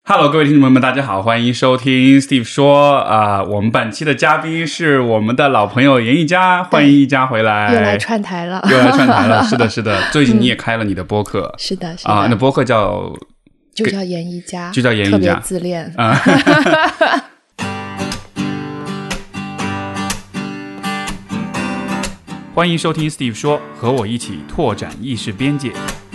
Hello， 各位听众朋友们，大家好，欢迎收听 Steve 说我们本期的嘉宾是我们的老朋友严一佳，欢迎一佳回来， 又来串台了， 是的，是的，最近你也开了你的播客， 是的， 那播客就叫严一佳， 就叫严一佳， 特别自恋欢迎收听 Steve 说，和我一起拓展意识边界。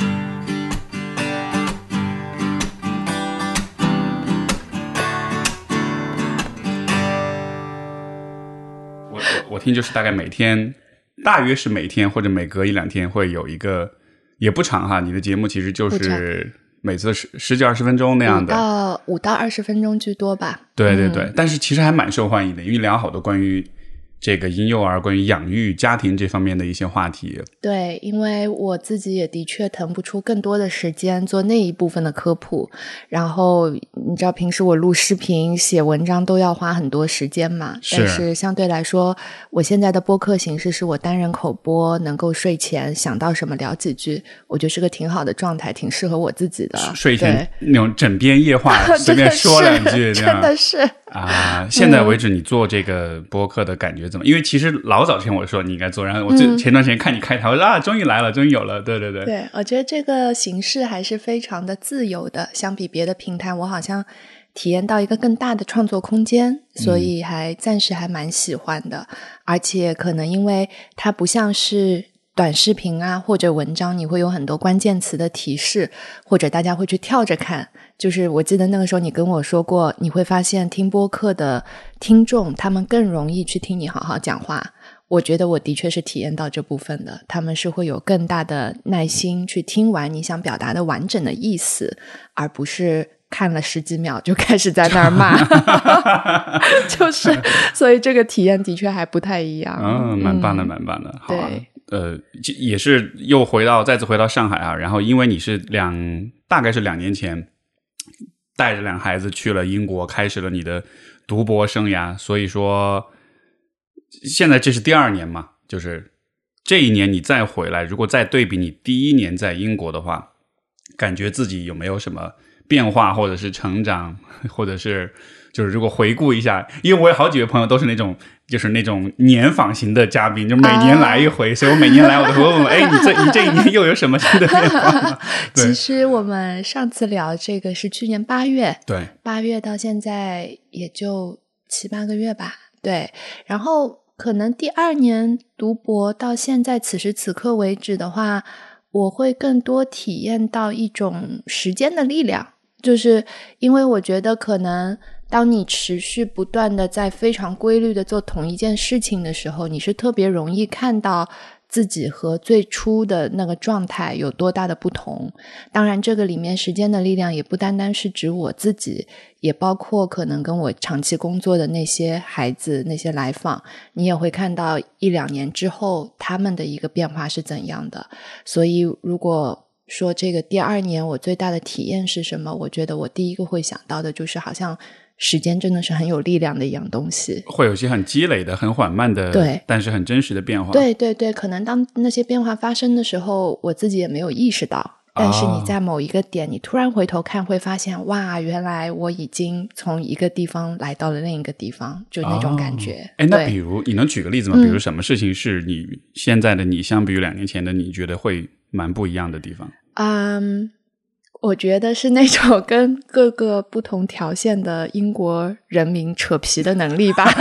我听就是大约是每天或者每隔一两天会有一个，也不长哈，你的节目其实就是每次十几20分钟那样的 ，5到20分钟居多吧。 对对对，但是其实还蛮受欢迎的，因为聊好多关于这个婴幼儿、关于养育家庭这方面的一些话题。 对，因为我自己也的确腾不出更多的时间做那一部分的科普，然后你知道平时我录视频写文章都要花很多时间嘛，但是相对来说我现在的播客形式是我单人口播，能够睡前想到什么聊几句，我觉得是个挺好的状态，挺适合我自己的。 睡前那种枕边夜话随便说两句这样真的是现在为止你做这个播客的感觉怎么？因为其实老早前我说你应该做，然后我前段时间看你开台，我说终于来了，终于有了，对对对。 对，我觉得这个形式还是非常的自由的，相比别的平台我好像体验到一个更大的创作空间，所以暂时还蛮喜欢的。而且可能因为它不像是短视频啊或者文章，你会有很多关键词的提示，或者大家会去跳着看，就是我记得那个时候你跟我说过，你会发现听播客的听众他们更容易去听你好好讲话，我觉得我的确是体验到这部分的，他们是会有更大的耐心去听完你想表达的完整的意思，而不是看了10几秒就开始在那儿骂就是所以这个体验的确还不太一样。 蛮棒的蛮棒的。好啊，也是再次回到上海啊，然后因为你是大概是2年前带着2孩子去了英国，开始了你的读博生涯，所以说现在这是第2年嘛，就是这一年你再回来，如果再对比你第1年在英国的话，感觉自己有没有什么变化，或者是成长，或者是就是如果回顾一下，因为我有好几位朋友都是那种年访型的嘉宾，就每年来一回，所以我每年来我都会问问你这一年又有什么新的变化吗？ 其实我们上次聊这个是去年8月， 对 ，8月到现在也就7、8个月吧，对，然后可能第2年读博到现在此时此刻为止的话，我会更多体验到一种时间的力量，就是因为我觉得可能当你持续不断的在非常规律的做同一件事情的时候，你是特别容易看到自己和最初的那个状态有多大的不同。当然这个里面时间的力量也不单单是指我自己，也包括可能跟我长期工作的那些孩子，那些来访，你也会看到1、2年之后他们的一个变化是怎样的。所以如果说这个第2年我最大的体验是什么，我觉得我第一个会想到的就是好像时间真的是很有力量的一样东西， 会有些很积累的很缓慢的， 对， 但是很真实的变化。 对对对，可能当那些变化发生的时候我自己也没有意识到，但是你在某一个点你突然回头看会发现，哇，原来我已经从一个地方来到了另一个地方，就那种感觉。 那比如你能举个例子吗？比如什么事情是你现在的你相比于2年前的你觉得会蛮不一样的地方？ 我觉得是那种跟各个不同条线的英国人民扯皮的能力吧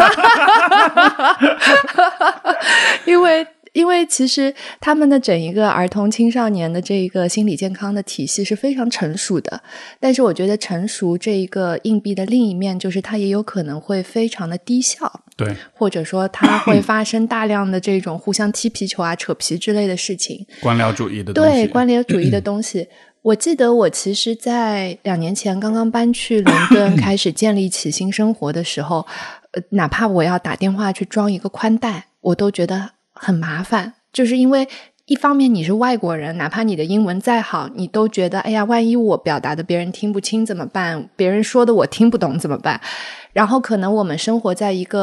因为其实他们的整一个儿童青少年的这一个心理健康的体系是非常成熟的，但是我觉得成熟这一个硬币的另一面就是它也有可能会非常的低效， 对， 或者说它会发生大量的这种互相踢皮球啊扯皮之类的事情， 官僚主义的东西， 对，官僚主义的东西我记得我其实在2年前刚刚搬去伦敦开始建立起新生活的时候哪怕我要打电话去装一个宽带我都觉得很麻烦，就是因为一方面你是外国人，哪怕你的英文再好你都觉得哎呀万一我表达的别人听不清怎么办，别人说的我听不懂怎么办，然后可能我们生活在一个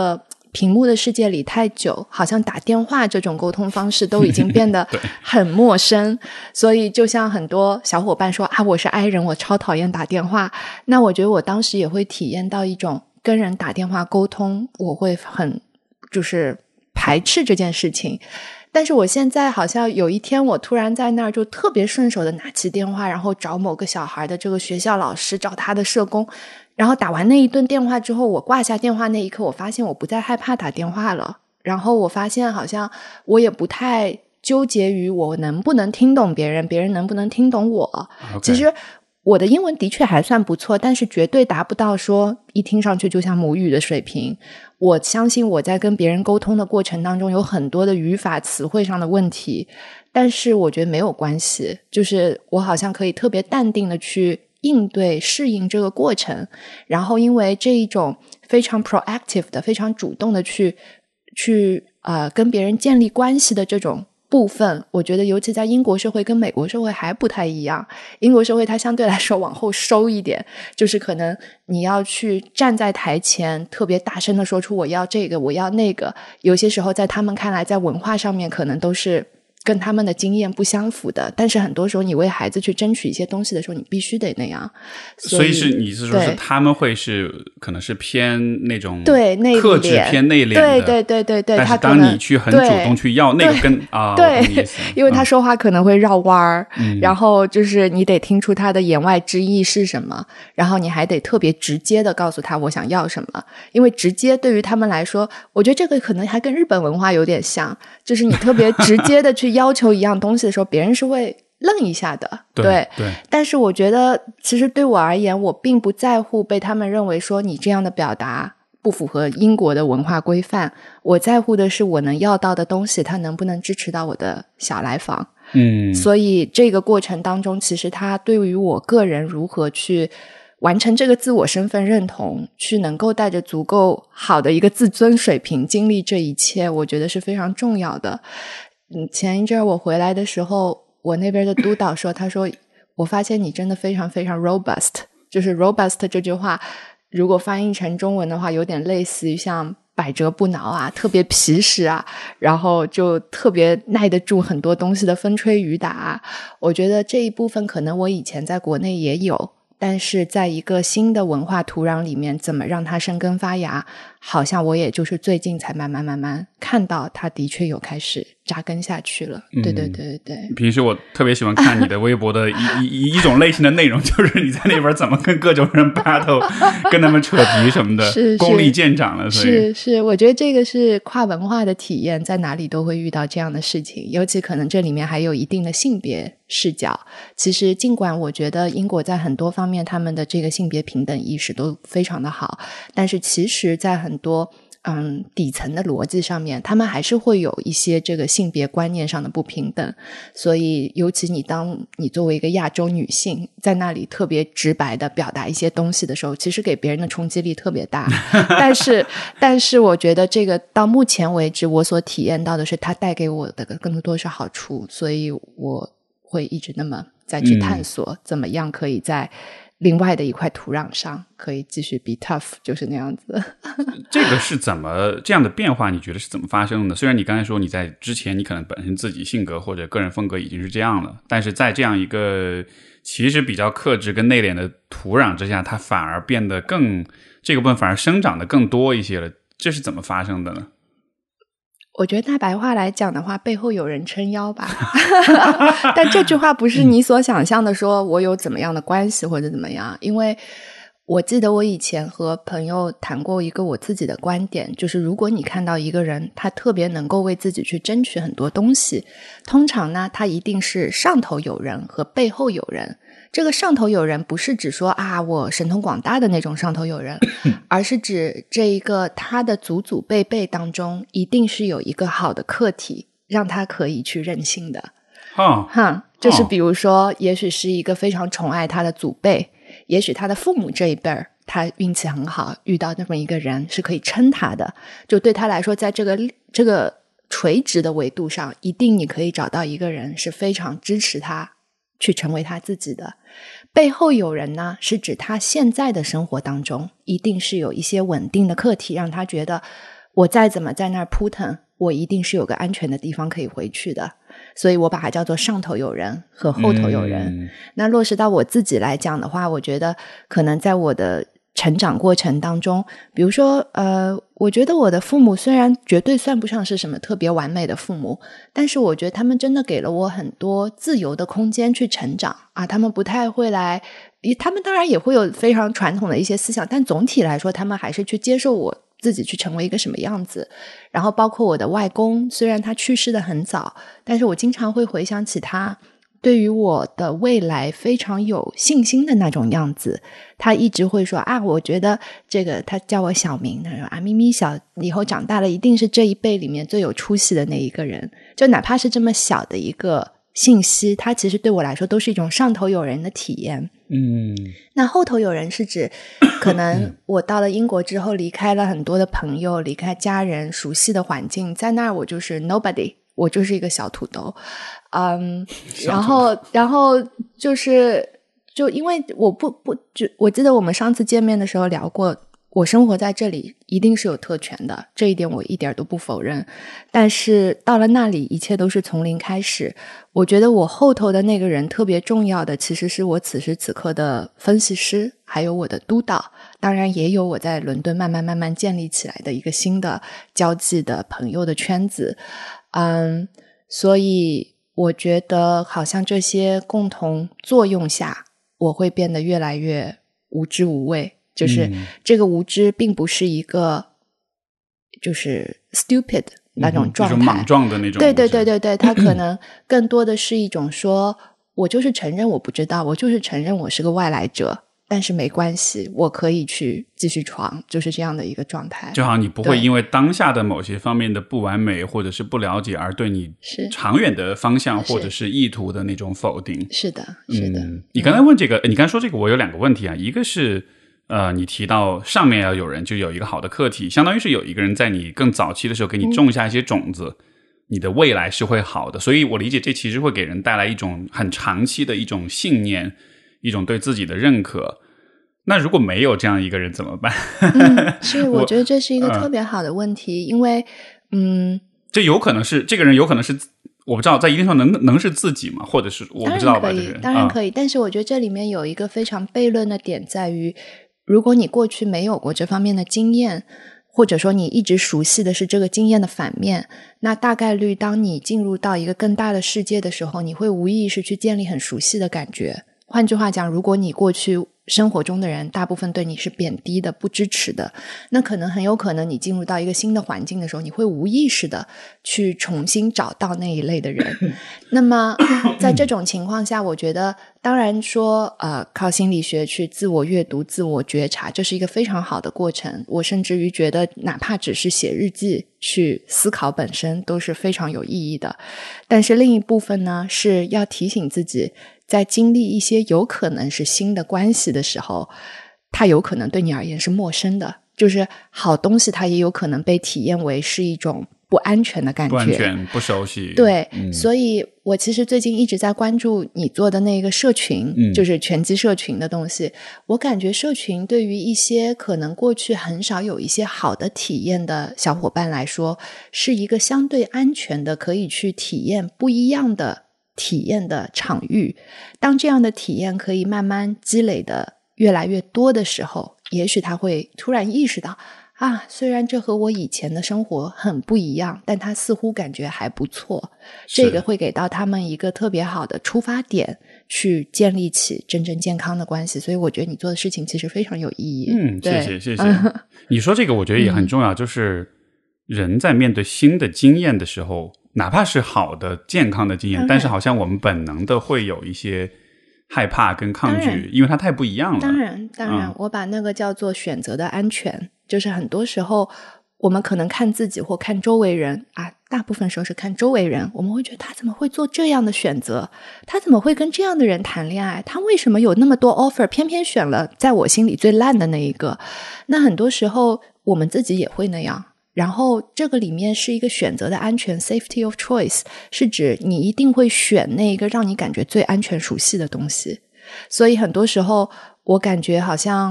屏幕的世界里太久，好像打电话这种沟通方式都已经变得很陌生所以就像很多小伙伴说啊，我是 I 人，我超讨厌打电话，那我觉得我当时也会体验到一种跟人打电话沟通我会很就是排斥这件事情。但是我现在好像有一天我突然在那儿就特别顺手的拿起电话，然后找某个小孩的这个学校老师，找他的社工，然后打完那一顿电话之后，我挂下电话那一刻，我发现我不再害怕打电话了，然后我发现好像我也不太纠结于我能不能听懂别人，别人能不能听懂我。其实我的英文的确还算不错，但是绝对达不到说一听上去就像母语的水平。我相信我在跟别人沟通的过程当中有很多的语法词汇上的问题，但是我觉得没有关系，就是我好像可以特别淡定的去应对适应这个过程，然后因为这一种非常 proactive 的非常主动的去跟别人建立关系的这种部分，我觉得尤其在英国社会跟美国社会还不太一样。英国社会它相对来说往后收一点，就是可能你要去站在台前特别大声的说出我要这个我要那个，有些时候在他们看来在文化上面可能都是跟他们的经验不相符的，但是很多时候你为孩子去争取一些东西的时候你必须得那样。 所以是你是说是他们会是可能是偏那种对克制偏内敛的， 对， 但是当你去很主动去要那个跟对因为他说话可能会绕弯儿，然后就是你得听出他的言外之意是什么，然后你还得特别直接的告诉他我想要什么，因为直接对于他们来说，我觉得这个可能还跟日本文化有点像，就是你特别直接的去要求一样东西的时候别人是会愣一下的。对，但是我觉得其实对我而言，我并不在乎被他们认为说你这样的表达不符合英国的文化规范，我在乎的是我能要到的东西它能不能支持到我的小来访。所以这个过程当中其实它对于我个人如何去完成这个自我身份认同，去能够带着足够好的一个自尊水平经历这一切，我觉得是非常重要的。前一阵我回来的时候，我那边的督导说，他说我发现你真的非常非常 robust， 就是 robust 这句话如果翻译成中文的话有点类似于像百折不挠啊，特别皮实啊，然后就特别耐得住很多东西的风吹雨打啊。我觉得这一部分可能我以前在国内也有，但是在一个新的文化土壤里面怎么让它生根发芽，好像我也就是最近才慢慢看到它的确有开始扎根下去了。对。 平时我特别喜欢看你的微博的一种类型的内容，就是你在那边怎么跟各种人 battle 跟他们扯皮什么的，是功力见长了。所以是我觉得这个是跨文化的体验，在哪里都会遇到这样的事情，尤其可能这里面还有一定的性别视角。其实尽管我觉得英国在很多方面他们的这个性别平等意识都非常的好，但是其实在很多底层的逻辑上面他们还是会有一些这个性别观念上的不平等。所以尤其当你作为一个亚洲女性在那里特别直白的表达一些东西的时候，其实给别人的冲击力特别大但是我觉得这个到目前为止我所体验到的是它带给我的更多是好处，所以我会一直那么再去探索怎么样可以在另外的一块土壤上可以继续 be tough， 就是那样子。 这个是怎么这样的变化你觉得是怎么发生的？虽然你刚才说你在之前你可能本身自己性格或者个人风格已经是这样了，但是在这样一个其实比较克制跟内敛的土壤之下，它反而变得这个部分反而生长的更多一些了，这是怎么发生的呢？ 我觉得大白话来讲的话，背后有人撑腰吧但这句话不是你所想象的说我有怎么样的关系或者怎么样，因为我记得我以前和朋友谈过一个我自己的观点，就是如果你看到一个人他特别能够为自己去争取很多东西，通常呢他一定是上头有人和背后有人。这个上头有人不是指说我神通广大的那种上头有人而是指这一个他的祖祖辈辈当中一定是有一个好的客体让他可以去任性的。就是比如说也许是一个非常宠爱他的祖辈，也许他的父母这一辈儿他运气很好遇到那么一个人是可以撑他的，就对他来说在这个垂直的维度上一定你可以找到一个人是非常支持他去成为他自己的。背后有人呢是指他现在的生活当中一定是有一些稳定的课题让他觉得我再怎么在那儿扑腾，我一定是有个安全的地方可以回去的。所以我把它叫做上头有人和后头有人。那落实到我自己来讲的话，我觉得可能在我的成长过程当中，比如说我觉得我的父母虽然绝对算不上是什么特别完美的父母，但是我觉得他们真的给了我很多自由的空间去成长啊。他们不太会来，他们当然也会有非常传统的一些思想，但总体来说他们还是去接受我自己去成为一个什么样子。然后包括我的外公，虽然他去世的很早，但是我经常会回想起他对于我的未来非常有信心的那种样子。他一直会说啊，我觉得这个，他叫我小名，他说啊，咪咪小以后长大了一定是这一辈里面最有出息的那一个人。就哪怕是这么小的一个信息，它其实对我来说都是一种上头有人的体验。那后头有人是指可能我到了英国之后，离开了很多的朋友，离开家人熟悉的环境，在那儿我就是 nobody， 我就是一个小土豆。然后就因为我记得我们上次见面的时候聊过，我生活在这里一定是有特权的，这一点我一点都不否认。但是到了那里，一切都是从零开始。我觉得我后头的那个人特别重要的，其实是我此时此刻的分析师，还有我的督导，当然也有我在伦敦慢慢建立起来的一个新的交际的朋友的圈子。所以我觉得好像这些共同作用下，我会变得越来越无知无畏。就是这个无知并不是一个就是 stupid 那种状态， 一种莽撞的那种。 对，它可能更多的是一种说我就是承认我不知道，我就是承认我是个外来者，但是没关系，我可以去继续闯，就是这样的一个状态。 就好像你不会因为当下的某些方面的不完美或者是不了解而对你长远的方向或者是意图的那种否定。 是的。 你刚才问这个，你刚才说这个，我有两个问题啊。一个是你提到上面要有人，就有一个好的课题，相当于是有一个人在你更早期的时候给你种下一些种子，你的未来是会好的。所以我理解这其实会给人带来一种很长期的一种信念，一种对自己的认可。那如果没有这样一个人怎么办？ 是，我觉得这是一个特别好的问题，因为这有可能是这个人有可能是我不知道在一定程度能是自己吗？或者是我不知道吧？ 当然可以，但是我觉得这里面有一个非常悖论的点在于，如果你过去没有过这方面的经验，或者说你一直熟悉的是这个经验的反面，那大概率当你进入到一个更大的世界的时候，你会无意识去建立很熟悉的感觉。换句话讲，如果你过去生活中的人大部分对你是贬低的、不支持的，那可能很有可能你进入到一个新的环境的时候，你会无意识的去重新找到那一类的人。那么在这种情况下，我觉得当然说靠心理学去自我阅读、自我觉察，这是一个非常好的过程。我甚至于觉得哪怕只是写日记去思考本身都是非常有意义的。但是另一部分呢，是要提醒自己，在经历一些有可能是新的关系的时候，它有可能对你而言是陌生的，就是好东西它也有可能被体验为是一种不安全的感觉， 不安全、不熟悉。 对，所以我其实最近一直在关注你做的那个社群，就是拳击社群的东西。我感觉社群对于一些可能过去很少有一些好的体验的小伙伴来说，是一个相对安全的，可以去体验不一样的体验的场域。当这样的体验可以慢慢积累的越来越多的时候，也许他会突然意识到虽然这和我以前的生活很不一样，但他似乎感觉还不错。这个会给到他们一个特别好的出发点，去建立起真正健康的关系。所以我觉得你做的事情其实非常有意义。 谢谢你说这个我觉得也很重要，就是人在面对新的经验的时候，哪怕是好的健康的经验，但是好像我们本能的会有一些害怕跟抗拒，因为它太不一样了。当然我把那个叫做选择的安全。就是很多时候我们可能看自己或看周围人大部分时候是看周围人，我们会觉得他怎么会做这样的选择，他怎么会跟这样的人谈恋爱，他为什么有那么多 offer 偏偏选了在我心里最烂的那一个。那很多时候我们自己也会那样，然后这个里面是一个选择的安全 safety of choice， 是指你一定会选那一个让你感觉最安全熟悉的东西。所以很多时候我感觉好像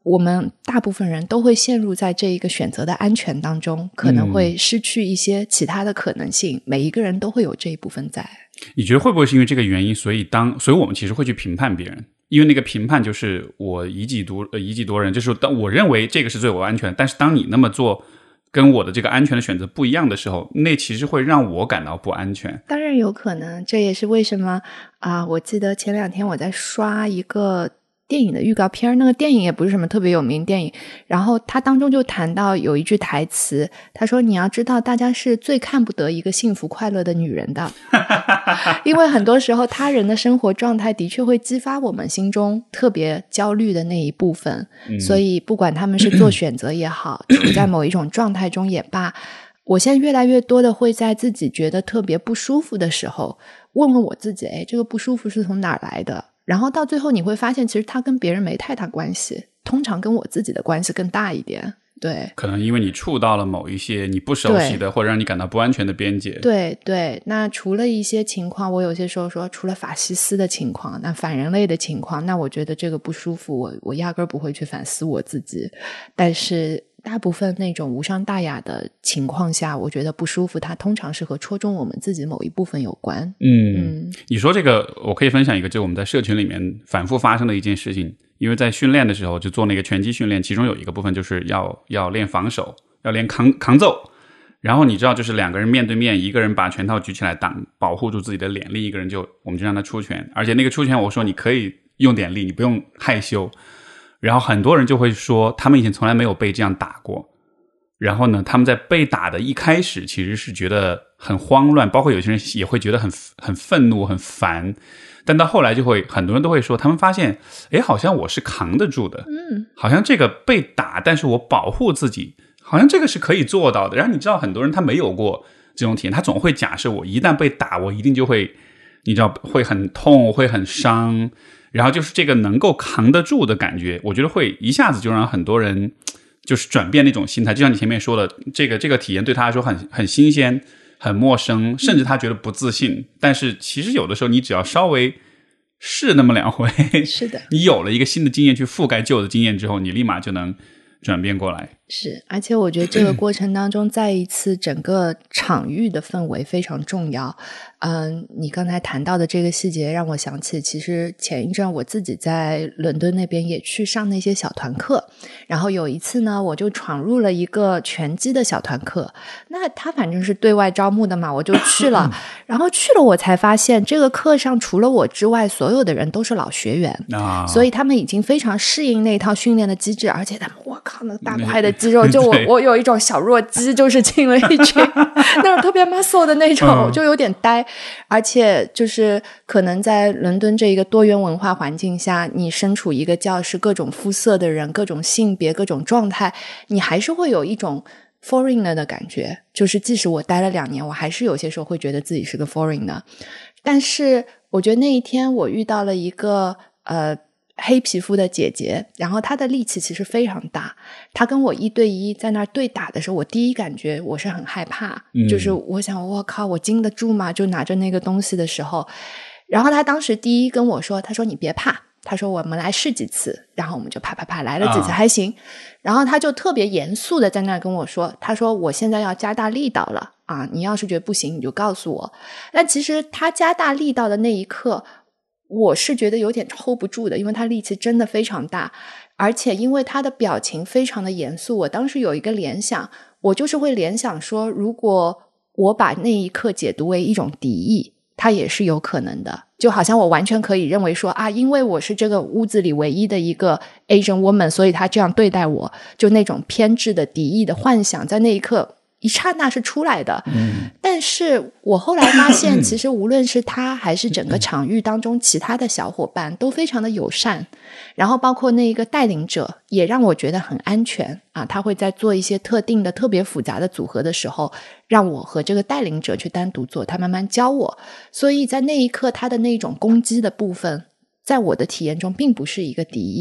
我们大部分人都会陷入在这一个选择的安全当中，可能会失去一些其他的可能性，每一个人都会有这一部分在。 你觉得会不会是因为这个原因，所以我们其实会去评判别人，因为那个评判就是我以己度人，就是当我认为这个是最为安全，但是当你那么做跟我的这个安全的选择不一样的时候，那其实会让我感到不安全。 当然有可能，这也是为什么我记得前2天我在刷一个电影的预告片，那个电影也不是什么特别有名电影，然后它当中就谈到有一句台词，他说你要知道大家是最看不得一个幸福快乐的女人的因为很多时候他人的生活状态的确会激发我们心中特别焦虑的那一部分，所以不管他们是做选择也好处在某一种状态中也罢，我现在越来越多的会在自己觉得特别不舒服的时候问问我自己，这个不舒服是从哪儿来的，然后到最后你会发现其实它跟别人没太大关系，通常跟我自己的关系更大一点。对， 可能因为你触到了某一些你不熟悉的或者让你感到不安全的边界。 对对，那除了一些情况，我有些时候说除了法西斯的情况，那反人类的情况，那我觉得这个不舒服，我压根儿不会去反思我自己，但是大部分那种无伤大雅的情况下，我觉得不舒服它通常是和戳中我们自己某一部分有关。 你说这个我可以分享一个，就我们在社群里面反复发生的一件事情，因为在训练的时候就做那个拳击训练，其中有一个部分就是要练防守，要练扛揍，然后你知道就是2个人面对面，一个人把拳套举起来保护住自己的脸，另一个人我们就让他出拳，而且那个出拳我说你可以用点力，你不用害羞，然后很多人就会说他们以前从来没有被这样打过，然后呢他们在被打的一开始其实是觉得很慌乱，包括有些人也会觉得很愤怒很烦，但到后来就会很多人都会说他们发现好像我是扛得住的，好像这个被打但是我保护自己，好像这个是可以做到的。然后你知道很多人他没有过这种体验，他总会假设我一旦被打我一定就会你知道会很痛会很伤，然后就是这个能够扛得住的感觉，我觉得会一下子就让很多人就是转变那种心态，就像你前面说的，这个体验对他来说很新鲜很陌生，甚至他觉得不自信，但是其实有的时候你只要稍微试那么2回， 是的， 你有了一个新的经验去覆盖旧的经验之后，你立马就能转变过来。 是，而且我觉得这个过程当中再一次整个场域的氛围非常重要。你刚才谈到的这个细节让我想起，其实前一阵我自己在伦敦那边也去上那些小团课，然后有一次呢我就闯入了一个拳击的小团课，那他反正是对外招募的嘛，我就去了然后去了我才发现这个课上除了我之外所有的人都是老学员所以他们已经非常适应那套训练的机制，而且他们我靠那大块的肌肉，就我有一种小弱鸡，就是进了一群那种特别 muscle 的那种，就有点呆。而且就是可能在伦敦这一个多元文化环境下，你身处一个教室，各种肤色的人，各种性别，各种状态，你还是会有一种 foreigner 的感觉，就是即使我待了2年，我还是有些时候会觉得自己是个 foreigner。 但是我觉得那一天我遇到了一个黑皮肤的姐姐，然后她的力气其实非常大，她跟我1对1在那儿对打的时候，我第一感觉我是很害怕，就是我想我靠我经得住吗，就拿着那个东西的时候，然后她当时第一跟我说，她说你别怕，她说我们来试几次，然后我们就啪来了几次还行，然后她就特别严肃的在那儿跟我说，她说我现在要加大力道了你要是觉得不行你就告诉我。但其实她加大力道的那一刻我是觉得有点 hold 不住的，因为他力气真的非常大，而且因为他的表情非常的严肃，我当时有一个联想，我就是会联想说，如果我把那一刻解读为一种敌意，它也是有可能的，就好像我完全可以认为说因为我是这个屋子里唯一的一个 Asian woman， 所以他这样对待我，就那种偏执的敌意的幻想在那一刻一刹那是出来的。但是我后来发现其实无论是他还是整个场域当中其他的小伙伴都非常的友善，然后包括那一个带领者也让我觉得很安全他会在做一些特定的特别复杂的组合的时候让我和这个带领者去单独做，他慢慢教我，所以在那一刻他的那种攻击的部分在我的体验中并不是一个敌意。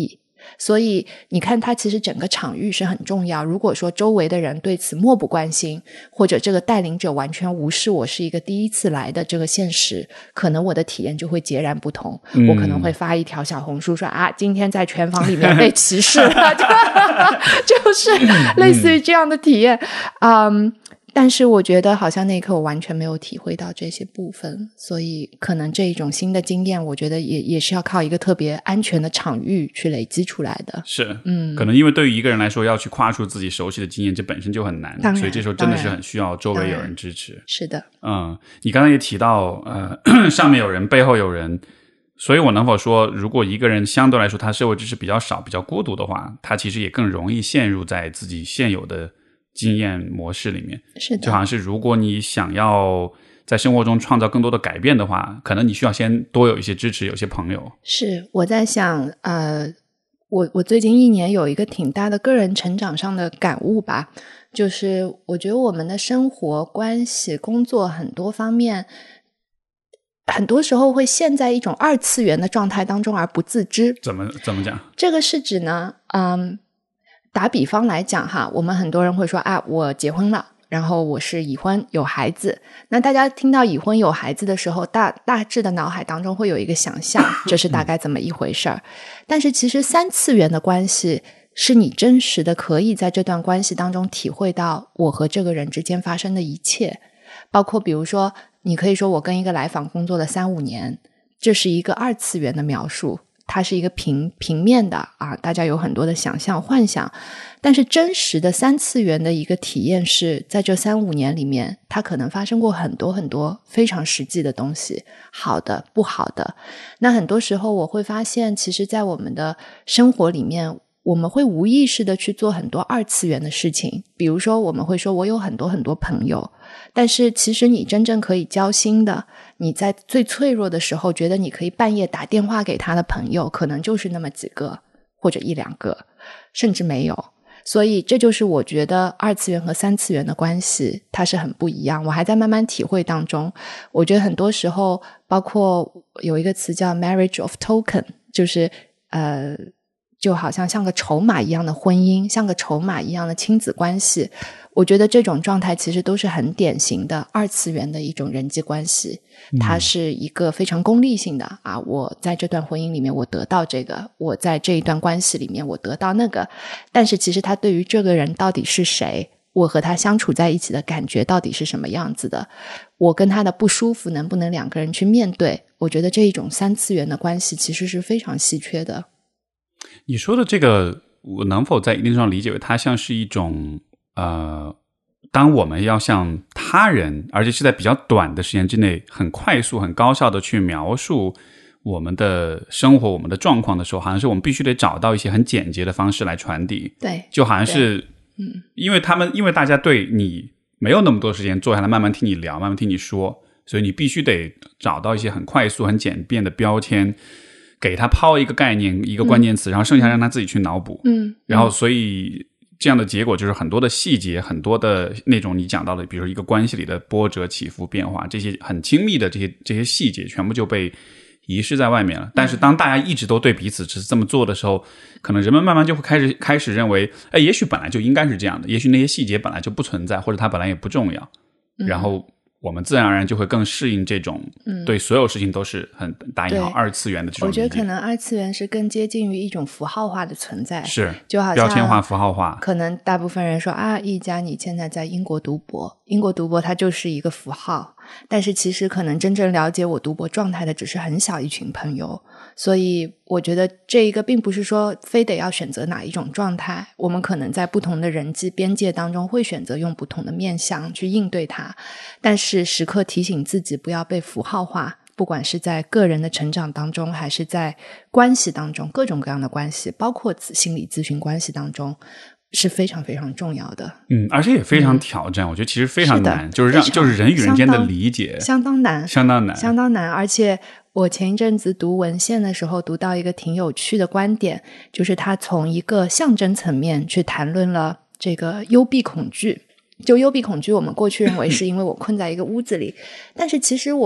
所以你看它其实整个场域是很重要，如果说周围的人对此漠不关心，或者这个带领者完全无视我是一个第一次来的这个现实，可能我的体验就会截然不同。我可能会发一条小红书说今天在全房里面被歧视了就是类似于这样的体验。但是我觉得好像那一刻我完全没有体会到这些部分，所以可能这一种新的经验我觉得也是要靠一个特别安全的场域去累积出来的。 是，可能因为对于一个人来说要去跨出自己熟悉的经验，这本身就很难，所以这时候真的是很需要周围有人支持。 是的。 你刚才也提到上面有人背后有人，所以我能否说如果一个人相对来说他社会知识比较少比较孤独的话，他其实也更容易陷入在自己现有的经验模式里面。 是的， 就好像是如果你想要在生活中创造更多的改变的话，可能你需要先多有一些支持，有一些朋友。 是，我在想我最近1年有一个挺大的个人成长上的感悟吧，就是我觉得我们的生活关系工作很多方面很多时候会陷在一种2次元的状态当中而不自知。 怎么讲？这个是指呢打比方来讲哈，我们很多人会说我结婚了，然后我是已婚有孩子。那大家听到已婚有孩子的时候，大致的脑海当中会有一个想象，这是大概怎么一回事儿。但是其实3次元的关系是你真实的可以在这段关系当中体会到我和这个人之间发生的一切，包括比如说你可以说我跟一个来访工作了3-5年，这是一个2次元的描述，它是一个平面的大家有很多的想象幻想。但是真实的3次元的一个体验是在这3-5年里面，它可能发生过很多很多非常实际的东西，好的不好的。那很多时候我会发现，其实在我们的生活里面，我们会无意识的去做很多2次元的事情。比如说我们会说我有很多很多朋友，但是其实你真正可以交心的，你在最脆弱的时候觉得你可以半夜打电话给他的朋友，可能就是那么几个或者1-2个，甚至没有。所以这就是我觉得2次元和3次元的关系它是很不一样，我还在慢慢体会当中。我觉得很多时候包括有一个词叫 marriage of token， 就是就好像个筹码一样的婚姻，像个筹码一样的亲子关系，我觉得这种状态其实都是很典型的2次元的一种人际关系。它是一个非常功利性的我在这段婚姻里面我得到这个，我在这一段关系里面我得到那个，但是其实他对于这个人到底是谁，我和他相处在一起的感觉到底是什么样子的，我跟他的不舒服能不能2个人去面对，我觉得这一种3次元的关系其实是非常稀缺的。 你说的这个我能否在一定程度上理解为它像是一种当我们要向他人，而且是在比较短的时间之内很快速很高效的去描述我们的生活我们的状况的时候，好像是我们必须得找到一些很简洁的方式来传递。 对， 就好像是因为大家对你没有那么多时间坐下来慢慢听你聊慢慢听你说，所以你必须得找到一些很快速很简便的标签，给他抛一个概念一个关键词，然后剩下让他自己去脑补。然后所以这样的结果就是很多的细节，很多的那种你讲到的比如说一个关系里的波折起伏变化，这些很亲密的这些细节全部就被遗失在外面了。但是当大家一直都对彼此只是这么做的时候，可能人们慢慢就会开始认为也许本来就应该是这样的，也许那些细节本来就不存在，或者它本来也不重要。然后我们自然而然就会更适应这种对所有事情都是很打引号2次元的这种理解。 我觉得可能2次元是更接近于一种符号化的存在， 是就好像标签化符号化。 可能大部分人说一家你现在在英国读博，英国读博它就是一个符号，但是其实可能真正了解我读博状态的只是很小一群朋友。所以我觉得这一个并不是说非得要选择哪一种状态，我们可能在不同的人际边界当中会选择用不同的面向去应对它，但是时刻提醒自己不要被符号化，不管是在个人的成长当中还是在关系当中，各种各样的关系包括心理咨询关系当中是非常非常重要的。 而且也非常挑战，我觉得其实非常难，就是人与人间的理解相当难。而且我前一阵子读文献的时候读到一个挺有趣的观点，就是他从一个象征层面去谈论了这个幽闭恐惧。就幽闭恐惧我们过去认为是因为我困在一个屋子里但是其实我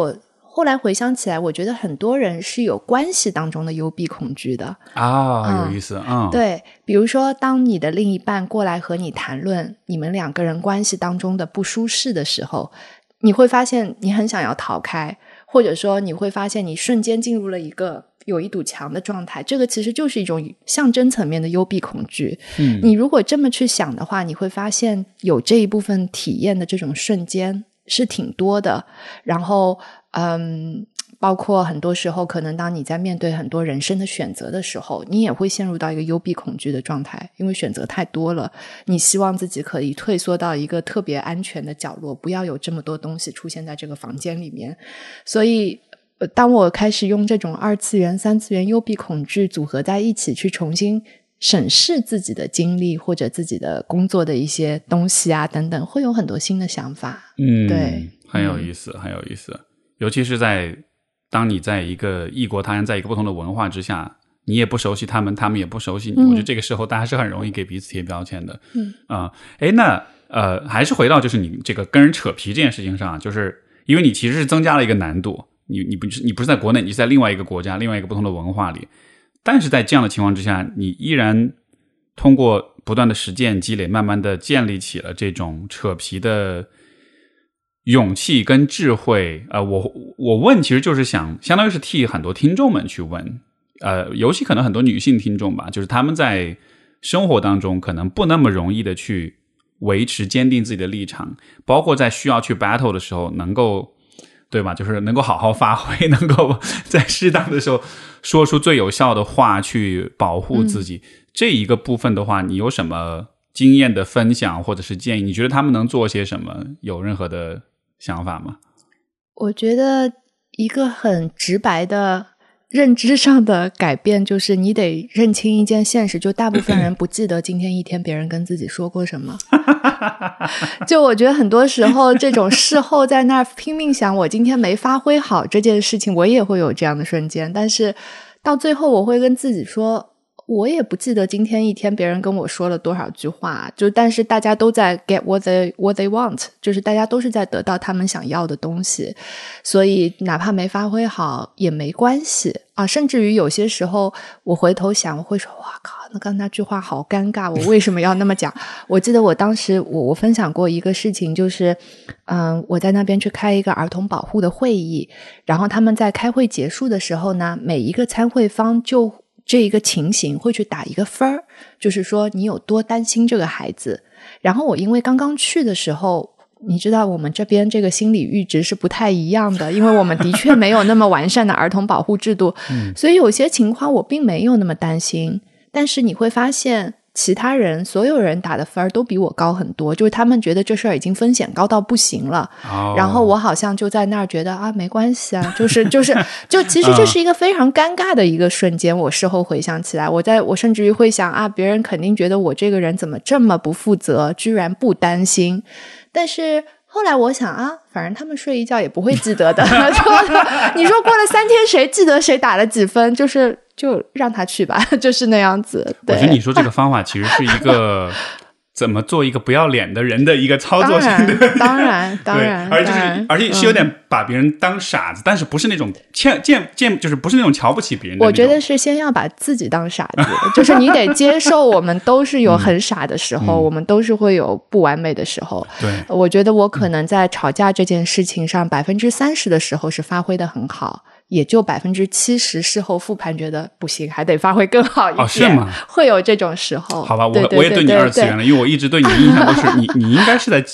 后来回想起来，我觉得很多人是有关系当中的幽闭恐惧的有意思对，比如说当你的另一半过来和你谈论你们两个人关系当中的不舒适的时候，你会发现你很想要逃开，或者说你会发现你瞬间进入了有一堵墙的状态，这个其实就是一种象征层面的幽闭恐惧。你如果这么去想的话，你会发现有这一部分体验的这种瞬间是挺多的。然后包括很多时候可能当你在面对很多人生的选择的时候，你也会陷入到一个幽闭恐惧的状态，因为选择太多了，你希望自己可以退缩到一个特别安全的角落，不要有这么多东西出现在这个房间里面。所以当我开始用这种2次元3次元幽闭恐惧组合在一起去重新审视自己的经历或者自己的工作的一些东西啊等等，会有很多新的想法。对， 很有意思很有意思。尤其是当你在一个异国他乡，在一个不同的文化之下，你也不熟悉他们，他们也不熟悉你，我觉得这个时候大家是很容易给彼此贴标签的。那还是回到就是你这个跟人扯皮这件事情上，就是因为你其实是增加了一个难度，你不是在国内，你是在另外一个国家，另外一个不同的文化里，但是在这样的情况之下，你依然通过不断的实践积累，慢慢的建立起了这种扯皮的勇气跟智慧。我问其实就是相当于是替很多听众们去问，尤其可能很多女性听众吧，就是他们在生活当中可能不那么容易的去维持坚定自己的立场，包括在需要去 battle 的时候能够，对吧，就是能够好好发挥，能够在适当的时候说出最有效的话去保护自己。这一个部分的话，你有什么经验的分享或者是建议？你觉得他们能做些什么？有任何的想法吗？ 我觉得一个很直白的认知上的改变，就是你得认清一件现实，就大部分人不记得今天一天别人跟自己说过什么。就我觉得很多时候这种事后在那儿拼命想我今天没发挥好这件事情，我也会有这样的瞬间，但是到最后我会跟自己说，我也不记得今天一天别人跟我说了多少句话，但是大家都在 get what they want， 就是大家都是在得到他们想要的东西，所以哪怕没发挥好也没关系啊。甚至于有些时候我回头想，我会说哇靠，那刚才那句话好尴尬，我为什么要那么讲？我记得我当时我分享过一个事情，就是我在那边去开一个儿童保护的会议，然后他们在开会结束的时候呢，每一个参会方就这一个情形会去打一个分儿，就是说你有多担心这个孩子。然后我因为刚刚去的时候，你知道我们这边这个心理阈值是不太一样的，因为我们的确没有那么完善的儿童保护制度，所以有些情况我并没有那么担心。但是你会发现其他人所有人打的分都比我高很多，就是他们觉得这事儿已经风险高到不行了，然后我好像就在那儿觉得啊没关系啊，就其实这是一个非常尴尬的一个瞬间。我事后回想起来，我甚至于会想啊，别人肯定觉得我这个人怎么这么不负责，居然不担心。但是后来我想啊，反正他们睡一觉也不会记得的你说过了3天谁记得谁打了几分，就让他去吧，就是那样子。对， 我觉得你说这个方法其实是一个怎么做一个不要脸的人的一个操作性的， 当然而且是有点把别人当傻子，但是不是那种就是不是那种瞧不起别人的那种。 我觉得是先要把自己当傻子，就是你得接受我们都是有很傻的时候，我们都是会有不完美的时候。 对， 我觉得我可能在吵架这件事情上30%的时候是发挥的很好，也就70%事后复盘觉得不行，还得发挥更好一点。 是吗？ 会有这种时候。 好吧，我也对你2次元了，因为我一直对你的印象都是你应该是在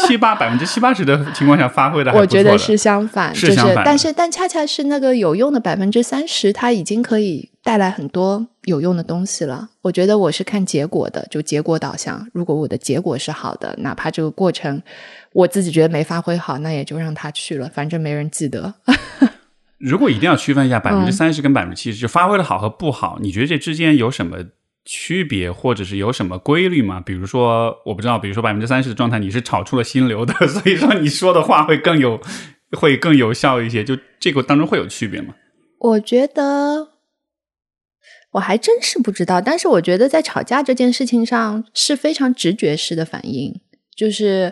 70-80%的情况下发挥的还不错的。 我觉得是相反， 是相反， 但恰恰是那个有用的30%，它已经可以带来很多有用的东西了。我觉得我是看结果的，就结果导向。如果我的结果是好的，哪怕这个过程我自己觉得没发挥好，那也就让他去了，反正没人记得。 如果一定要区分一下30%跟70%，就发挥的好和不好，你觉得这之间有什么区别，或者是有什么规律吗？比如说我不知道，比如说30%的状态你是炒出了心流的，所以说你说的话会更有效一些，就这个当中会有区别吗？ 我觉得我还真是不知道，但是我觉得在吵架这件事情上是非常直觉式的反应，就是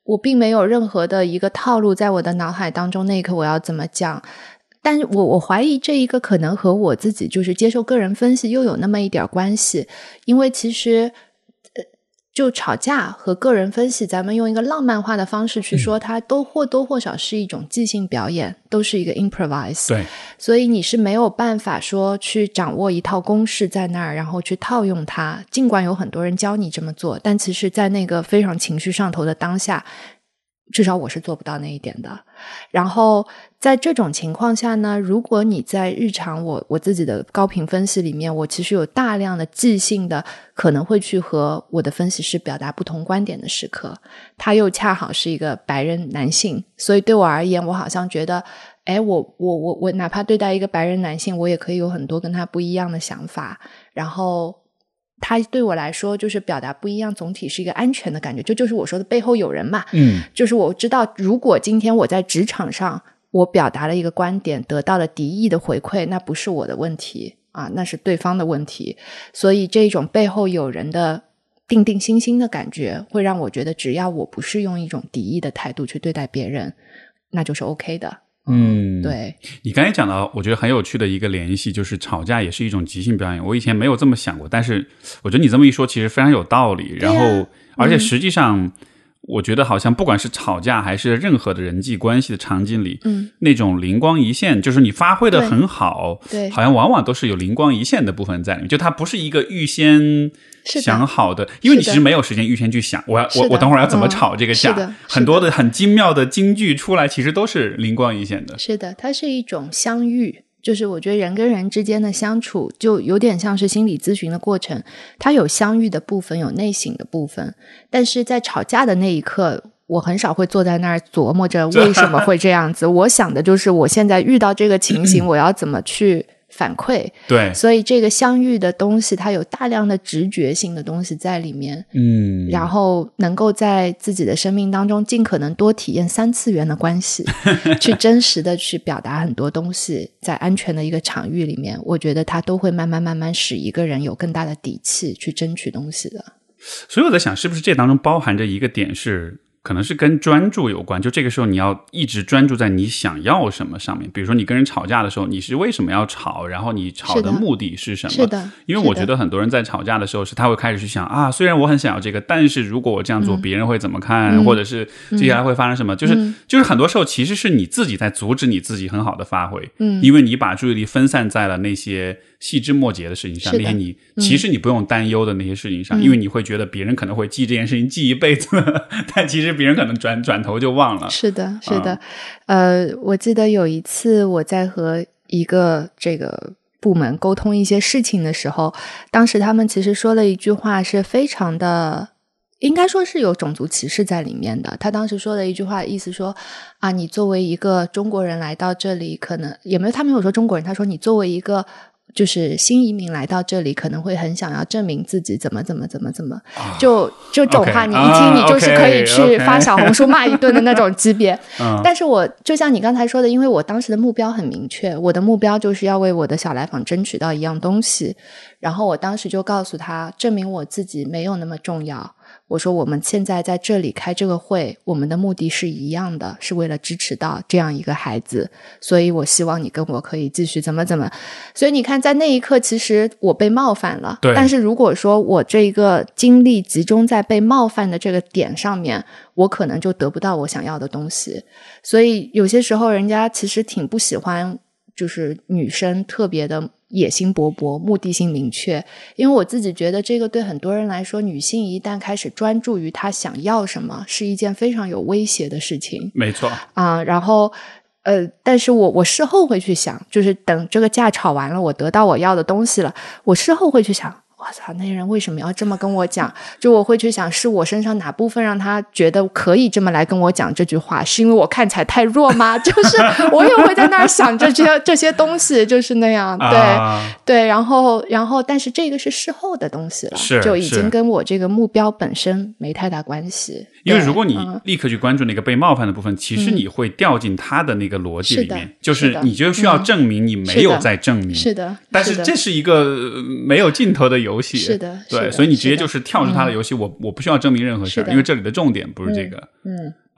我并没有任何的一个套路在我的脑海当中，那一刻我要怎么讲。但是我怀疑这一个可能和我自己就是接受个人分析又有那么一点关系，因为其实就吵架和个人分析，咱们用一个浪漫化的方式去说，它都或多或少是一种即兴表演，都是一个 improvise。 对， 所以你是没有办法说去掌握一套公式在那儿，然后去套用它。尽管有很多人教你这么做，但其实在那个非常情绪上头的当下，至少我是做不到那一点的。然后在这种情况下呢，如果你在日常我自己的高频分析里面，我其实有大量的即兴的可能会去和我的分析师表达不同观点的时刻，他又恰好是一个白人男性，所以对我而言，我好像觉得我哪怕对待一个白人男性，我也可以有很多跟他不一样的想法，然后他对我来说就是表达不一样，总体是一个安全的感觉，这就是我说的背后有人嘛。就是我知道如果今天我在职场上我表达了一个观点得到了敌意的回馈，那不是我的问题啊，那是对方的问题。所以这种背后有人的定定心心的感觉会让我觉得只要我不是用一种敌意的态度去对待别人，那就是 OK 的。对， 你刚才讲到我觉得很有趣的一个联系，就是吵架也是一种即兴表演。我以前没有这么想过，但是我觉得你这么一说其实非常有道理。然后而且实际上我觉得好像不管是吵架还是任何的人际关系的场景里，那种灵光一现，就是你发挥的很好， 对， 好像往往都是有灵光一现的部分在里面，就它不是一个预先想好的，因为你其实没有时间预先去想我等会儿要怎么吵这个架，很多的很精妙的金句出来其实都是灵光一现的。 是的，它是一种相遇，就是我觉得人跟人之间的相处就有点像是心理咨询的过程，它有相遇的部分，有内省的部分，但是在吵架的那一刻我很少会坐在那儿琢磨着为什么会这样子我想的就是我现在遇到这个情形我要怎么去反馈。 对， 所以这个相遇的东西它有大量的直觉性的东西在里面，然后能够在自己的生命当中尽可能多体验3次元的关系去真实的去表达很多东西，在安全的一个场域里面，我觉得它都会慢慢使一个人有更大的底气去争取东西的。 所以我在想是不是这当中包含着一个点是可能是跟专注有关，就这个时候你要一直专注在你想要什么上面。比如说你跟人吵架的时候，你是为什么要吵，然后你吵的目的是什么。 是的， 因为我觉得很多人在吵架的时候是他会开始去想啊，虽然我很想要这个，但是如果我这样做别人会怎么看，或者是接下来会发生什么，就是很多时候其实是你自己在阻止你自己很好的发挥，因为你把注意力分散在了那些细枝末节的事情上，那些你其实你不用担忧的那些事情上，因为你会觉得别人可能会记这件事情记一辈子但其实别人可能转头就忘了。 是的，是的。我记得有一次我在和一个这个部门沟通一些事情的时候，当时他们其实说了一句话是非常的，应该说是有种族歧视在里面的。他当时说了一句话，意思说啊，你作为一个中国人来到这里，可能他没有说中国人，他说你作为一个就是新移民来到这里，可能会很想要证明自己怎么就这种话你一听你就是可以去发小红书骂一顿的那种级别但是我就像你刚才说的，因为我当时的目标很明确，我的目标就是要为我的小来访争取到一样东西，然后我当时就告诉他证明我自己没有那么重要，我说我们现在在这里开这个会，我们的目的是一样的，是为了支持到这样一个孩子，所以我希望你跟我可以继续怎么。所以你看在那一刻其实我被冒犯了，但是如果说我这个精力集中在被冒犯的这个点上面，我可能就得不到我想要的东西。所以有些时候人家其实挺不喜欢就是女生特别的野心勃勃，目的性明确，因为我自己觉得这个对很多人来说，女性一旦开始专注于她想要什么是一件非常有威胁的事情。 没错然后但是我事后会去想，就是等这个架吵完了，我得到我要的东西了，我事后会去想，我操，那人为什么要这么跟我讲？就我会去想是我身上哪部分让他觉得可以这么来跟我讲这句话，是因为我看起来太弱吗？就是我也会在那儿想这些东西，就是那样。对，然后但是这个是事后的东西了，就已经跟我这个目标本身没太大关系。 因为如果你立刻去关注那个被冒犯的部分，其实你会掉进他的那个逻辑里面，就是你就需要证明你没有在证明。 是的， 但是这是一个没有尽头的游戏。 是的， 对，所以你直接就是跳出他的游戏，我不需要证明任何事，因为这里的重点不是这个。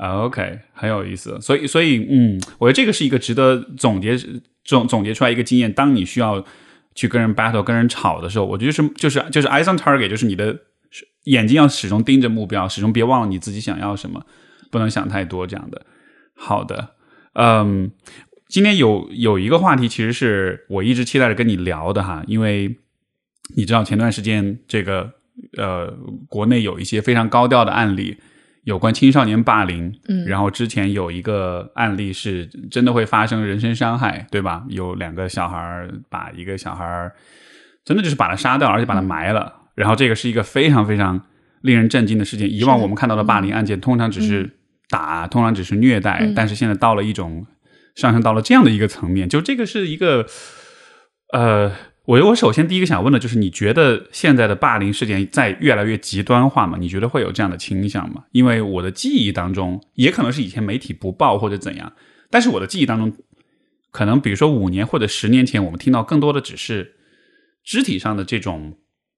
OK， 很有意思。所以我觉得这个是一个值得总结出来一个经验。当你需要去跟人 battle 跟人吵的时候，我觉得就是 eyes on target， 就是你的眼睛要始终盯着目标，始终别忘了你自己想要什么，不能想太多这样的。好的，今天有一个话题其实是我一直期待着跟你聊的哈，因为你知道前段时间这个国内有一些非常高调的案例有关青少年霸凌，然后之前有一个案例是真的会发生人身伤害，对吧？有2个小孩把一个小孩真的就是把他杀掉，而且把他埋了，然后这个是一个非常非常令人震惊的事件。以往我们看到的霸凌案件通常只是打，通常只是虐待，但是现在到了一种上升到了这样的一个层面，就这个是一个我首先第一个想问的就是，你觉得现在的霸凌事件在越来越极端化吗？你觉得会有这样的倾向吗？因为我的记忆当中，也可能是以前媒体不报或者怎样，但是我的记忆当中，可能比如说5年或者10年前，我们听到更多的只是肢体上的这种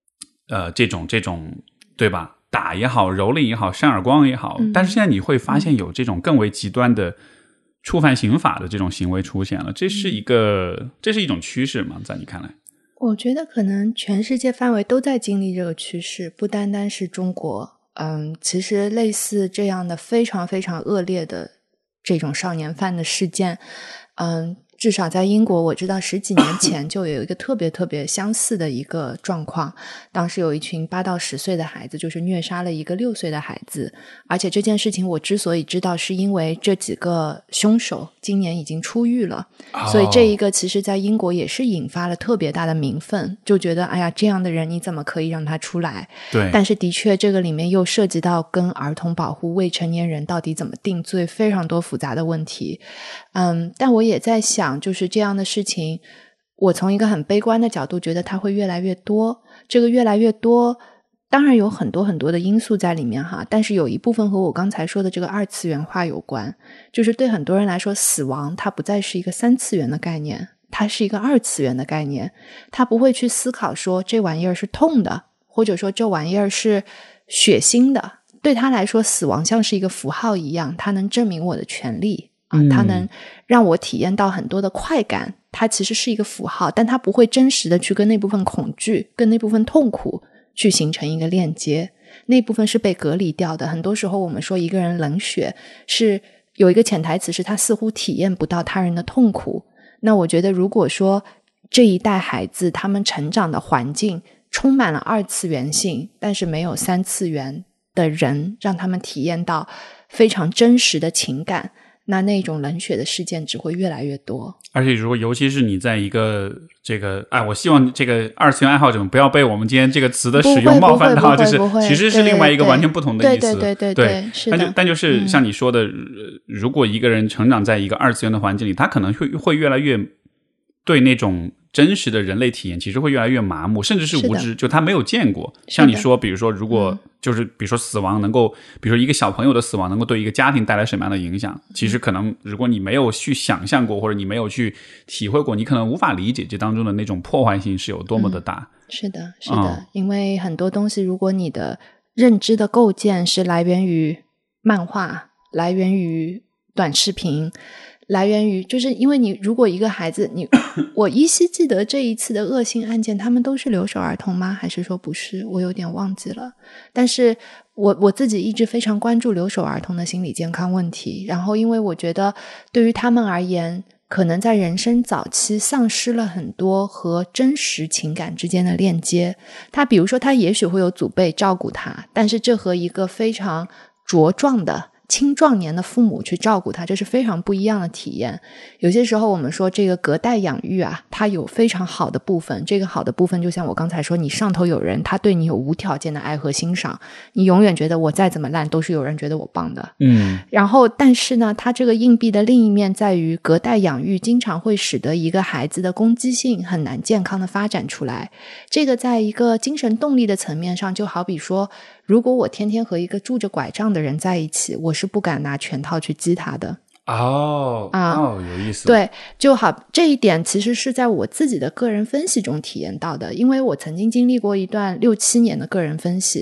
对吧？打也好，蹂躏也好，扇耳光也好，但是现在你会发现有这种更为极端的触犯刑法的这种行为出现了，这是一种趋势吗？在你看来？ 我觉得可能全世界范围都在经历这个趋势，不单单是中国。其实类似这样的非常非常恶劣的这种少年犯的事件，至少在英国我知道10几年前就有一个特别特别相似的一个状况，当时有一群8到10岁的孩子就是虐杀了一个6岁的孩子，而且这件事情我之所以知道是因为这几个凶手今年已经出狱了，所以这一个其实在英国也是引发了特别大的民愤，就觉得哎呀这样的人你怎么可以让他出来？ 对， 但是的确这个里面又涉及到跟儿童保护、未成年人到底怎么定罪非常多复杂的问题。但我也在想就是这样的事情，我从一个很悲观的角度觉得它会越来越多，这个越来越多当然有很多很多的因素在里面哈，但是有一部分和我刚才说的这个2次元化有关，就是对很多人来说死亡它不再是一个3次元的概念，它是一个2次元的概念，他不会去思考说这玩意儿是痛的，或者说这玩意儿是血腥的，对他来说死亡像是一个符号一样，它能证明我的权利它能让我体验到很多的快感，它其实是一个符号，但它不会真实的去跟那部分恐惧跟那部分痛苦去形成一个链接，那部分是被隔离掉的。很多时候我们说一个人冷血是有一个潜台词是他似乎体验不到他人的痛苦，那我觉得如果说这一代孩子他们成长的环境充满了2次元性，但是没有3次元的人让他们体验到非常真实的情感，那种冷血的事件只会越来越多。 而且如果尤其是你在一个这个我希望这个2次元爱好者们不要被我们今天这个词的使用冒犯到，就是其实是另外一个完全不同的意思。 对，是的。 但就是像你说的，如果一个人成长在一个2次元的环境里，他可能会越来越对那种真实的人类体验其实会越来越麻木，甚至是无知，就他没有见过。像你说比如说如果就是比如说死亡能够，比如说一个小朋友的死亡能够对一个家庭带来什么样的影响，其实可能如果你没有去想象过，或者你没有去体会过，你可能无法理解这当中的那种破坏性是有多么的大。 是的，是的，因为很多东西如果你的认知的构建是来源于漫画，来源于短视频，来源于就是因为你如果一个孩子我依稀记得这一次的恶性案件他们都是留守儿童吗？还是说不是？我有点忘记了。但是我自己一直非常关注留守儿童的心理健康问题，然后因为我觉得对于他们而言可能在人生早期丧失了很多和真实情感之间的链接，他比如说他也许会有祖辈照顾他，但是这和一个非常茁壮的青壮年的父母去照顾他，这是非常不一样的体验。有些时候我们说这个隔代养育它有非常好的部分，这个好的部分就像我刚才说，你上头有人他对你有无条件的爱和欣赏，你永远觉得我再怎么烂都是有人觉得我棒的。然后但是呢它这个硬币的另一面在于隔代养育经常会使得一个孩子的攻击性很难健康的发展出来，这个在一个精神动力的层面上，就好比说如果我天天和一个拄着拐杖的人在一起，我是不敢拿拳套去击他的。 有意思。 对，就好，这一点其实是在我自己的个人分析中体验到的，因为我曾经经历过一段6-7年的个人分析，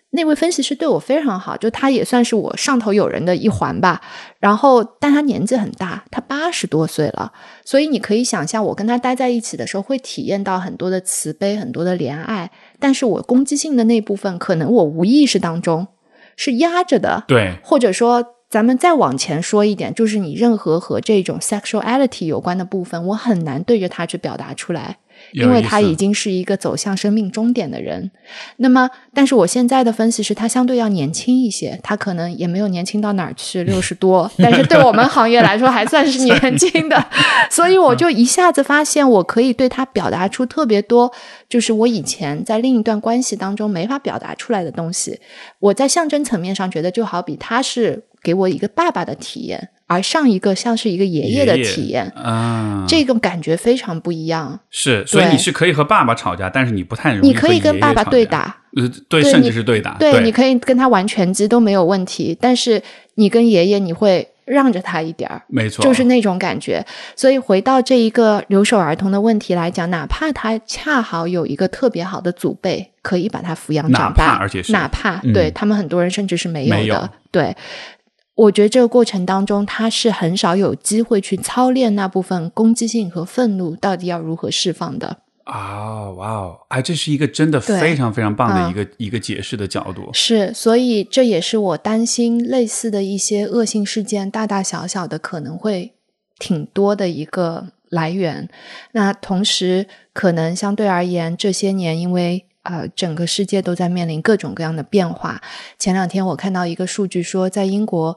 那位分析师对我非常好，就他也算是我上头有人的一环吧。然后但他年纪很大，他80多岁了，所以你可以想象我跟他待在一起的时候会体验到很多的慈悲，很多的怜爱，但是我攻击性的那部分可能我无意识当中是压着的。 对， 或者说咱们再往前说一点，就是你任何和这种 sexuality 有关的部分，我很难对着他去表达出来，因为他已经是一个走向生命终点的人。那么但是我现在的分析是他相对要年轻一些，他可能也没有年轻到哪儿去，60多，但是对我们行业来说还算是年轻的所以我就一下子发现我可以对他表达出特别多，就是我以前在另一段关系当中没法表达出来的东西。我在象征层面上觉得就好比他是给我一个爸爸的体验，而上一个像是一个爷爷的体验这个感觉非常不一样。 是，所以你是可以和爸爸吵架，但是你不太容易你可以跟爸爸对打， 对，甚至是对打， 对，你可以跟他玩拳击都没有问题，但是你跟爷爷你会让着他一点儿， 没错， 就是那种感觉。所以回到这一个留守儿童的问题来讲，哪怕他恰好有一个特别好的祖辈可以把他抚养长大， 而且是哪怕对他们很多人甚至是没有的，对，我觉得这个过程当中他是很少有机会去操练那部分攻击性和愤怒到底要如何释放的。 哇哦，这是一个真的非常非常棒的一个解释的角度。 是，所以这也是我担心类似的一些恶性事件大大小小的可能会挺多的一个来源。那同时可能相对而言这些年因为整个世界都在面临各种各样的变化。前两天我看到一个数据说，在英国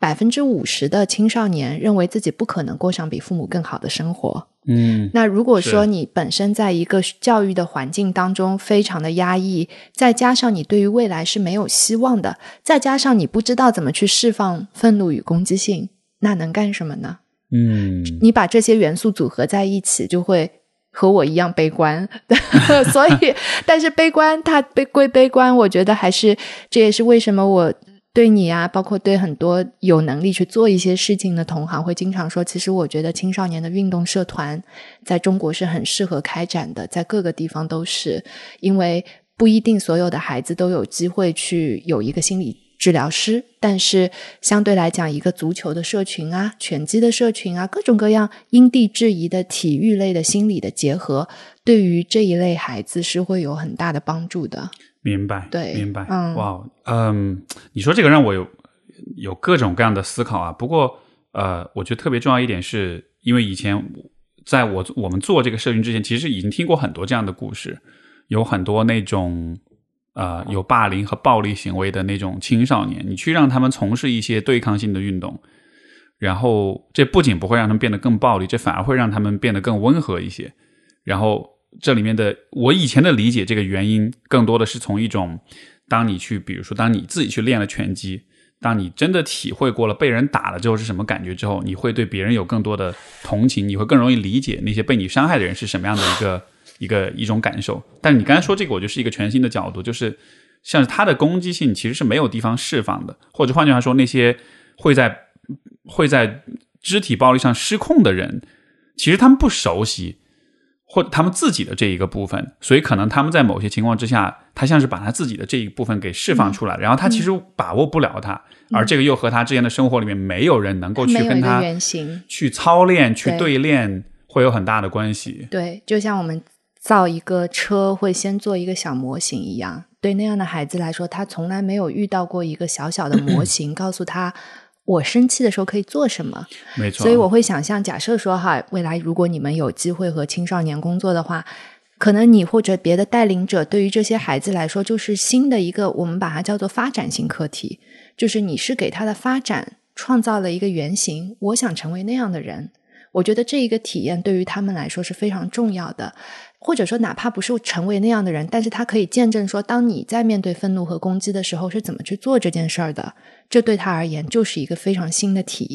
50%的青少年认为自己不可能过上比父母更好的生活。那如果说你本身在一个教育的环境当中非常的压抑，再加上你对于未来是没有希望的，再加上你不知道怎么去释放愤怒与攻击性，那能干什么呢？你把这些元素组合在一起就会和我一样悲观所以但是悲观它归悲观，我觉得还是这也是为什么我对你包括对很多有能力去做一些事情的同行会经常说，其实我觉得青少年的运动社团在中国是很适合开展的，在各个地方都是，因为不一定所有的孩子都有机会去有一个心理治疗师，但是相对来讲一个足球的社群拳击的社群各种各样因地制宜的体育类的心理的结合，对于这一类孩子是会有很大的帮助的。 明白， 对， 明白。哇，你说这个让我有各种各样的思考不过我觉得特别重要一点是，因为以前在我们做这个社群之前，其实已经听过很多这样的故事，有很多那种有霸凌和暴力行为的那种青少年，你去让他们从事一些对抗性的运动，然后这不仅不会让他们变得更暴力，这反而会让他们变得更温和一些。然后这里面的我以前的理解，这个原因更多的是从一种比如说当你自己去练了拳击，当你真的体会过了被人打了之后是什么感觉之后，你会对别人有更多的同情，你会更容易理解那些被你伤害的人是什么样的一种感受。但你刚才说这个，我觉得是一个全新的角度，就是像是他的攻击性其实是没有地方释放的，或者换句话说，那些会在肢体暴力上失控的人，其实他们不熟悉或他们自己的这一个部分，所以可能他们在某些情况之下，他像是把他自己的这一部分给释放出来，然后他其实把握不了他，而这个又和他之前的生活里面没有人能够去跟他去操练去对练，会有很大的关系。 对，就像我们造一个车会先做一个小模型一样，对那样的孩子来说，他从来没有遇到过一个小小的模型告诉他我生气的时候可以做什么。 没错， 所以我会想象，假设说未来如果你们有机会和青少年工作的话，可能你或者别的带领者对于这些孩子来说就是新的一个，我们把它叫做发展性课题，就是你是给他的发展创造了一个原型，我想成为那样的人。我觉得这一个体验对于他们来说是非常重要的，或者说哪怕不是成为那样的人，但是他可以见证说，当你在面对愤怒和攻击的时候是怎么去做这件事儿的，这对他而言就是一个非常新的体验。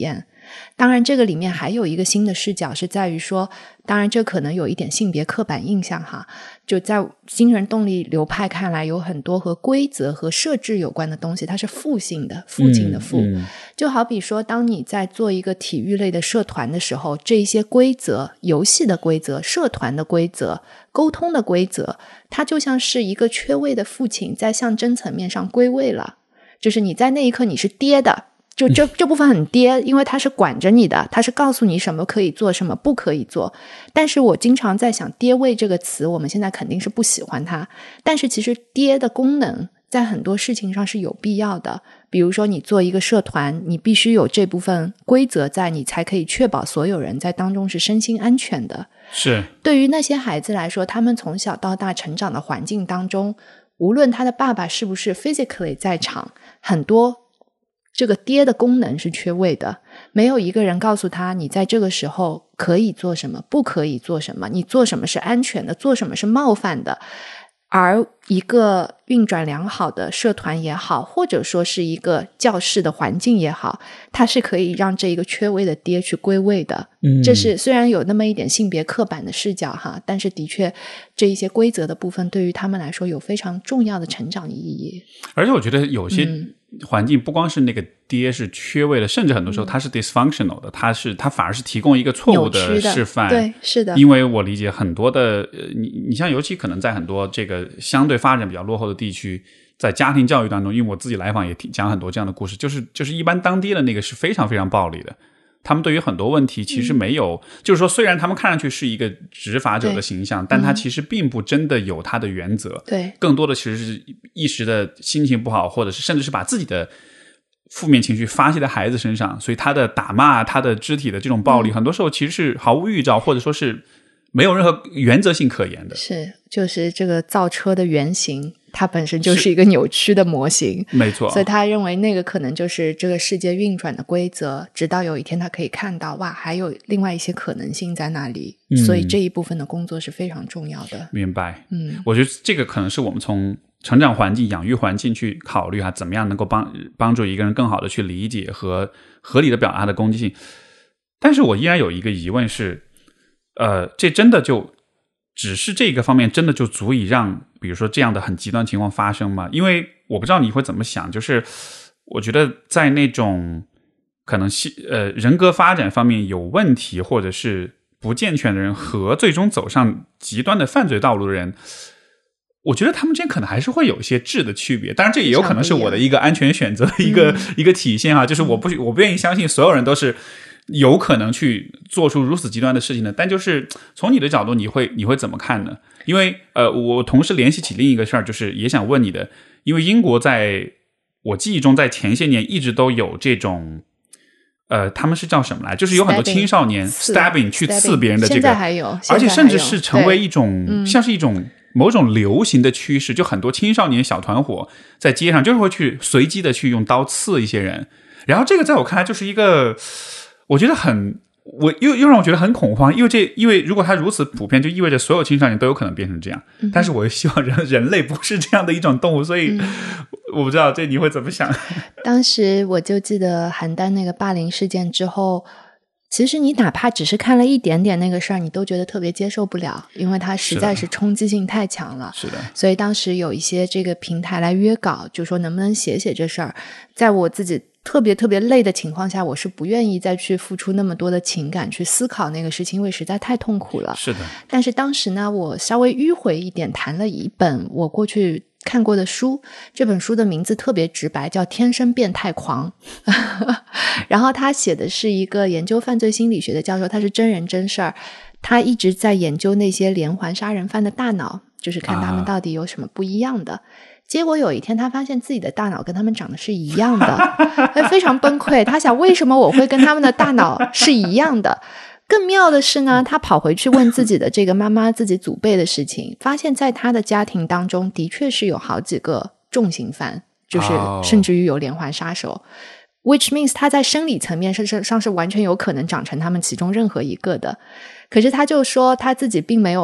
当然这个里面还有一个新的视角是在于说，当然这可能有一点性别刻板印象哈，就在精神动力流派看来，有很多和规则和设置有关的东西它是父性的，父亲的父，就好比说当你在做一个体育类的社团的时候，这一些规则，游戏的规则，社团的规则，沟通的规则，它就像是一个缺位的父亲在象征层面上归位了，就是你在那一刻你是爹的，就这部分很爹，因为他是管着你的，他是告诉你什么可以做，什么不可以做。但是我经常在想，爹位这个词我们现在肯定是不喜欢它，但是其实爹的功能在很多事情上是有必要的。比如说你做一个社团，你必须有这部分规则在，你才可以确保所有人在当中是身心安全的。 是， 对于那些孩子来说，他们从小到大成长的环境当中，无论他的爸爸是不是 physically 在场，很多这个爹的功能是缺位的，没有一个人告诉他你在这个时候可以做什么，不可以做什么，你做什么是安全的，做什么是冒犯的。而一个运转良好的社团也好，或者说是一个教室的环境也好，它是可以让这一个缺位的爹去归位的。这是虽然有那么一点性别刻板的视角哈，但是的确这一些规则的部分对于他们来说有非常重要的成长意义。 而且我觉得有些环境不光是那个爹是缺位的，甚至很多时候它是 dysfunctional 的，它反而是提供一个错误的示范。 对，是的。 因为我理解很多的你像尤其可能在很多这个相对发展比较落后的地区，在家庭教育当中，因为我自己来访也讲很多这样的故事，就是一般当爹的那个是非常非常暴力的，他们对于很多问题其实没有就是说虽然他们看上去是一个执法者的形象，但他其实并不真的有他的原则，对，更多的其实是一时的心情不好，或者是甚至是把自己的负面情绪发泄在孩子身上，所以他的打骂，他的肢体的这种暴力，很多时候其实是毫无预兆，或者说是没有任何原则性可言的。 是，就是这个造车的原型它本身就是一个扭曲的模型， 没错， 所以他认为那个可能就是这个世界运转的规则，直到有一天他可以看到哇，还有另外一些可能性在那里，所以这一部分的工作是非常重要的。 明白。我觉得这个可能是我们从成长环境、养育环境去考虑怎么样能够帮助一个人更好的去理解和合理的表达他的攻击性。但是我依然有一个疑问是，这真的就只是这个方面真的就足以让比如说这样的很极端情况发生吗？因为我不知道你会怎么想，就是我觉得在那种可能人格发展方面有问题或者是不健全的人和最终走上极端的犯罪道路的人，我觉得他们之间可能还是会有一些质的区别。当然这也有可能是我的一个安全选择的一个体现就是我不愿意相信所有人都是有可能去做出如此极端的事情的，但就是从你的角度你会怎么看呢？因为我同时联系起另一个事儿，就是也想问你的，因为英国在我记忆中在前些年一直都有这种他们是叫什么来，就是有很多青少年 stabbing 去刺别人的这个， 现在还有， 而且甚至是成为一种像是一种某种流行的趋势，就很多青少年小团伙在街上就是会去随机的去用刀刺一些人，然后这个在我看来就是一个我觉得我又让我觉得很恐慌，因为如果它如此普遍，就意味着所有青少年都有可能变成这样。但是我又希望人类不是这样的一种动物，所以我不知道这你会怎么想。 当时我就记得邯郸那个霸凌事件之后，其实你哪怕只是看了一点点那个事儿，你都觉得特别接受不了，因为它实在是冲击性太强了。 是的， 所以当时有一些这个平台来约稿，就说能不能写这事儿。在我自己特别特别累的情况下，我是不愿意再去付出那么多的情感去思考那个事情，因为实在太痛苦了。 是的。 但是当时呢，我稍微迂回一点，谈了一本我过去看过的书，这本书的名字特别直白，叫《天生变态狂》然后他写的是一个研究犯罪心理学的教授，他是真人真事儿，他一直在研究那些连环杀人犯的大脑，就是看他们到底有什么不一样的。结果有一天他发现自己的大脑跟他们长得是一样的，他非常崩溃，他想为什么我会跟他们的大脑是一样的。更妙的是呢，他跑回去问自己的这个妈妈自己祖辈的事情，发现在他的家庭当中的确是有好几个重刑犯，就是甚至于有连环杀手，which means 他在生理层面上是完全有可能长成他们其中任何一个的。可是他就说他自己并没有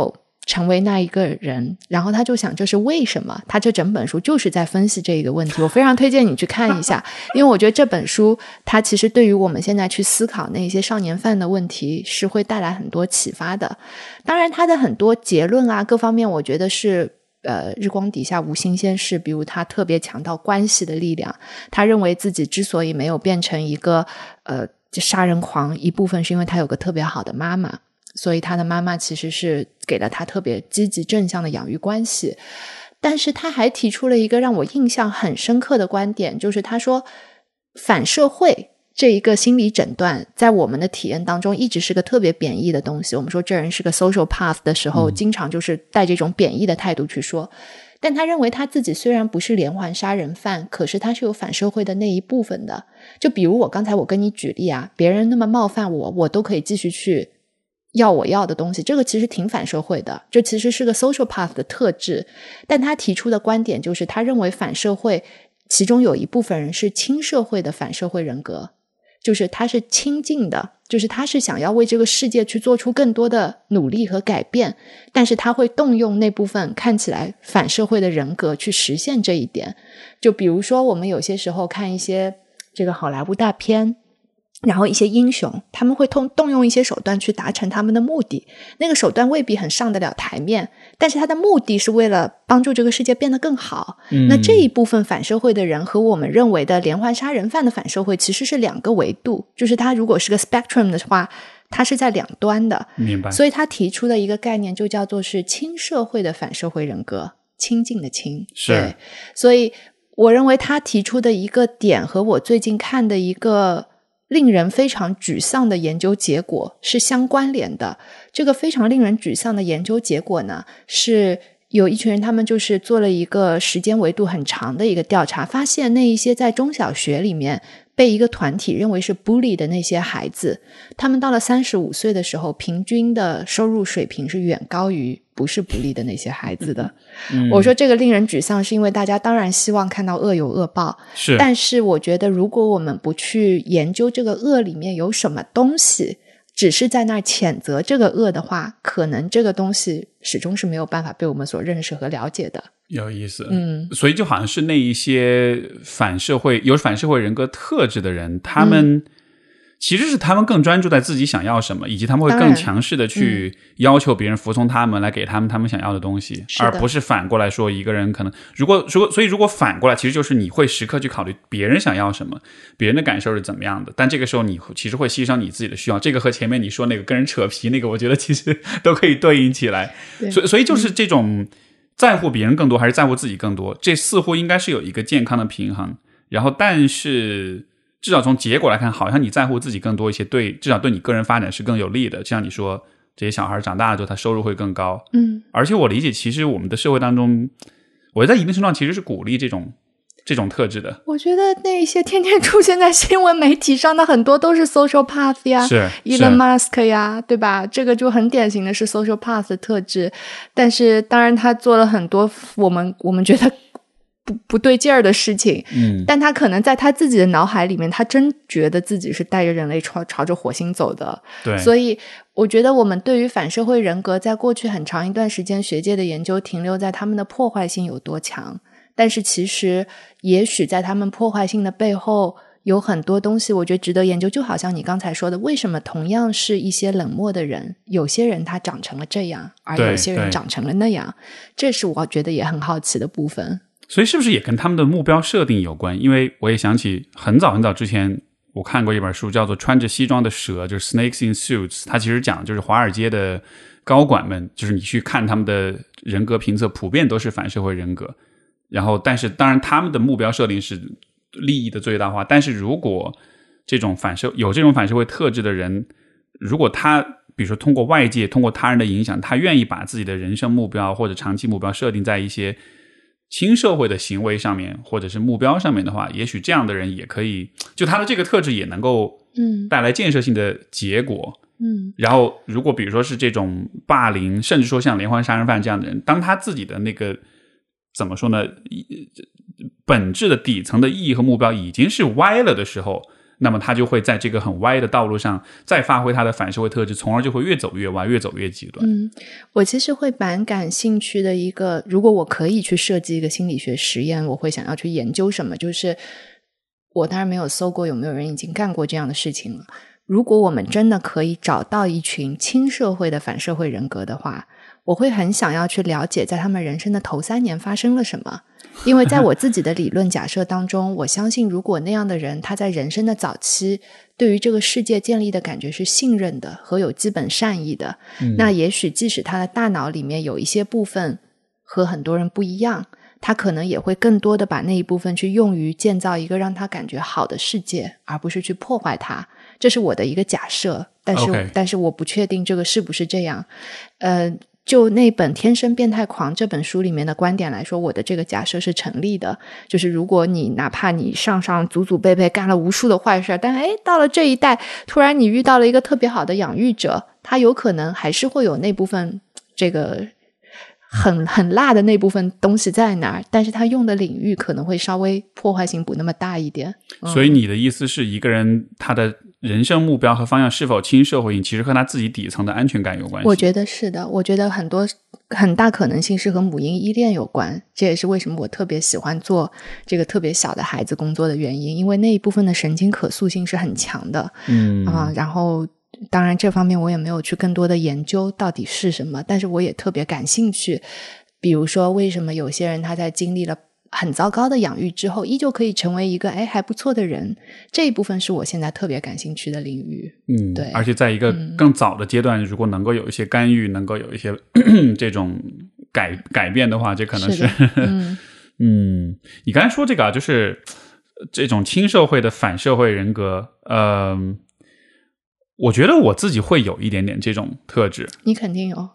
成为那一个人，然后他就想这是为什么，他这整本书就是在分析这一个问题。我非常推荐你去看一下，因为我觉得这本书它其实对于我们现在去思考那些少年犯的问题是会带来很多启发的。当然他的很多结论啊各方面我觉得是日光底下无新鲜事，比如他特别强调关系的力量，他认为自己之所以没有变成一个杀人狂，一部分是因为他有个特别好的妈妈，所以他的妈妈其实是给了他特别积极正向的养育关系。但是他还提出了一个让我印象很深刻的观点，就是他说反社会这一个心理诊断在我们的体验当中一直是个特别贬义的东西，我们说这人是个 social path 的时候经常就是带这种贬义的态度去说。但他认为他自己虽然不是连环杀人犯，可是他是有反社会的那一部分的。就比如我刚才我跟你举例啊，别人那么冒犯我，我都可以继续去要我要的东西，这个其实挺反社会的，这其实是个 social path 的特质。但他提出的观点就是他认为反社会其中有一部分人是亲社会的反社会人格，就是他是亲近的，就是他是想要为这个世界去做出更多的努力和改变，但是他会动用那部分看起来反社会的人格去实现这一点。就比如说我们有些时候看一些这个好莱坞大片，然后一些英雄他们会动用一些手段去达成他们的目的，那个手段未必很上得了台面，但是他的目的是为了帮助这个世界变得更好。那这一部分反社会的人和我们认为的连环杀人犯的反社会其实是两个维度，就是他如果是个 spectrum 的话，他是在两端的。 明白。 所以他提出的一个概念就叫做是亲社会的反社会人格，亲近的亲。 是。 对，所以我认为他提出的一个点和我最近看的一个令人非常沮丧的研究结果是相关联的。这个非常令人沮丧的研究结果呢，是有一群人他们就是做了一个时间维度很长的一个调查，发现那一些在中小学里面被一个团体认为是 bully 的那些孩子，他们到了35岁的时候平均的收入水平是远高于不是 bully 的那些孩子的。我说这个令人沮丧是因为大家当然希望看到恶有恶报， 是， 但是我觉得如果我们不去研究这个恶里面有什么东西，只是在那儿谴责这个恶的话，可能这个东西始终是没有办法被我们所认识和了解的。 有意思。所以就好像是那一些有反社会人格特质的人，他们其实是他们更专注在自己想要什么，以及他们会更强势的去要求别人服从他们，来给他们想要的东西，而不是反过来说一个人可能所以如果反过来，其实就是你会时刻去考虑别人想要什么，别人的感受是怎么样的，但这个时候你其实会牺牲你自己的需要。这个和前面你说那个跟人扯皮那个，我觉得其实都可以对应起来。所以就是这种在乎别人更多还是在乎自己更多，这似乎应该是有一个健康的平衡。然后但是至少从结果来看，好像你在乎自己更多一些，至少对你个人发展是更有利的。就像你说这些小孩长大了之后他收入会更高。而且我理解其实我们的社会当中，我在一定程度上其实是鼓励这种特质的。 我觉得那些天天出现在新闻媒体上的很多都是 social path 呀， 是 Elon Musk 呀，对吧？这个就很典型的是 social path 的特质。但是当然他做了很多我们觉得不对劲儿的事情，但他可能在他自己的脑海里面，他真觉得自己是带着人类朝着火星走的。 对， 所以我觉得我们对于反社会人格在过去很长一段时间学界的研究停留在他们的破坏性有多强，但是其实也许在他们破坏性的背后有很多东西我觉得值得研究。就好像你刚才说的，为什么同样是一些冷漠的人，有些人他长成了这样，而有些人长成了那样，这是我觉得也很好奇的部分。 所以是不是也跟他们的目标设定有关？因为我也想起很早之前我看过一本书叫做《穿着西装的蛇》，就是 Snakes in Suits， 它其实讲就是华尔街的高管们，就是你去看他们的人格评测普遍都是反社会人格，然后但是当然他们的目标设定是利益的最大化，但是如果有这种反社会特质的人，如果他比如说通过外界通过他人的影响，他愿意把自己的人生目标或者长期目标设定在一些亲社会的行为上面或者是目标上面的话，也许这样的人也可以，就他的这个特质也能够带来建设性的结果。然后如果比如说是这种霸凌，甚至说像连环杀人犯这样的人，当他自己的那个怎么说呢，本质的底层的意义和目标已经是歪了的时候， 那么他就会在这个很歪的道路上再发挥他的反社会特质，从而就会越走越歪，越走越极端。 我其实会蛮感兴趣的一个，如果我可以去设计一个心理学实验，我会想要去研究什么，就是我当然没有搜过有没有人已经干过这样的事情了。如果我们真的可以找到一群亲社会的反社会人格的话，我会很想要去了解在他们人生的头3年发生了什么。因为在我自己的理论假设当中，我相信如果那样的人他在人生的早期对于这个世界建立的感觉是信任的和有基本善意的，那也许即使他的大脑里面有一些部分和很多人不一样，他可能也会更多的把那一部分去用于建造一个让他感觉好的世界，而不是去破坏它。这是我的一个假设，但是我不确定这个是不是这样。就那本《天生变态狂》这本书里面的观点来说，我的这个假设是成立的。就是如果你哪怕你上祖辈干了无数的坏事，但到了这一代，突然你遇到了一个特别好的养育者，他有可能还是会有那部分这个很辣的那部分东西在哪儿，但是他用的领域可能会稍微破坏性不那么大一点。 所以你的意思是，一个人他的人生目标和方向是否亲社会性，其实和他自己底层的安全感有关系？ 我觉得是的，我觉得很大可能性是和母婴依恋有关。这也是为什么我特别喜欢做这个特别小的孩子工作的原因，因为那一部分的神经可塑性是很强的。然后当然这方面我也没有去更多的研究到底是什么，但是我也特别感兴趣。比如说为什么有些人他在经历了很糟糕的养育之后依旧可以成为一个还不错的人，这一部分是我现在特别感兴趣的领域。对， 而且在一个更早的阶段，如果能够有一些干预，能够有一些这种改变的话，这可能是你刚才说这个就是这种亲社会的反社会人格，我觉得我自己会有一点点这种特质。 你肯定有。 喂，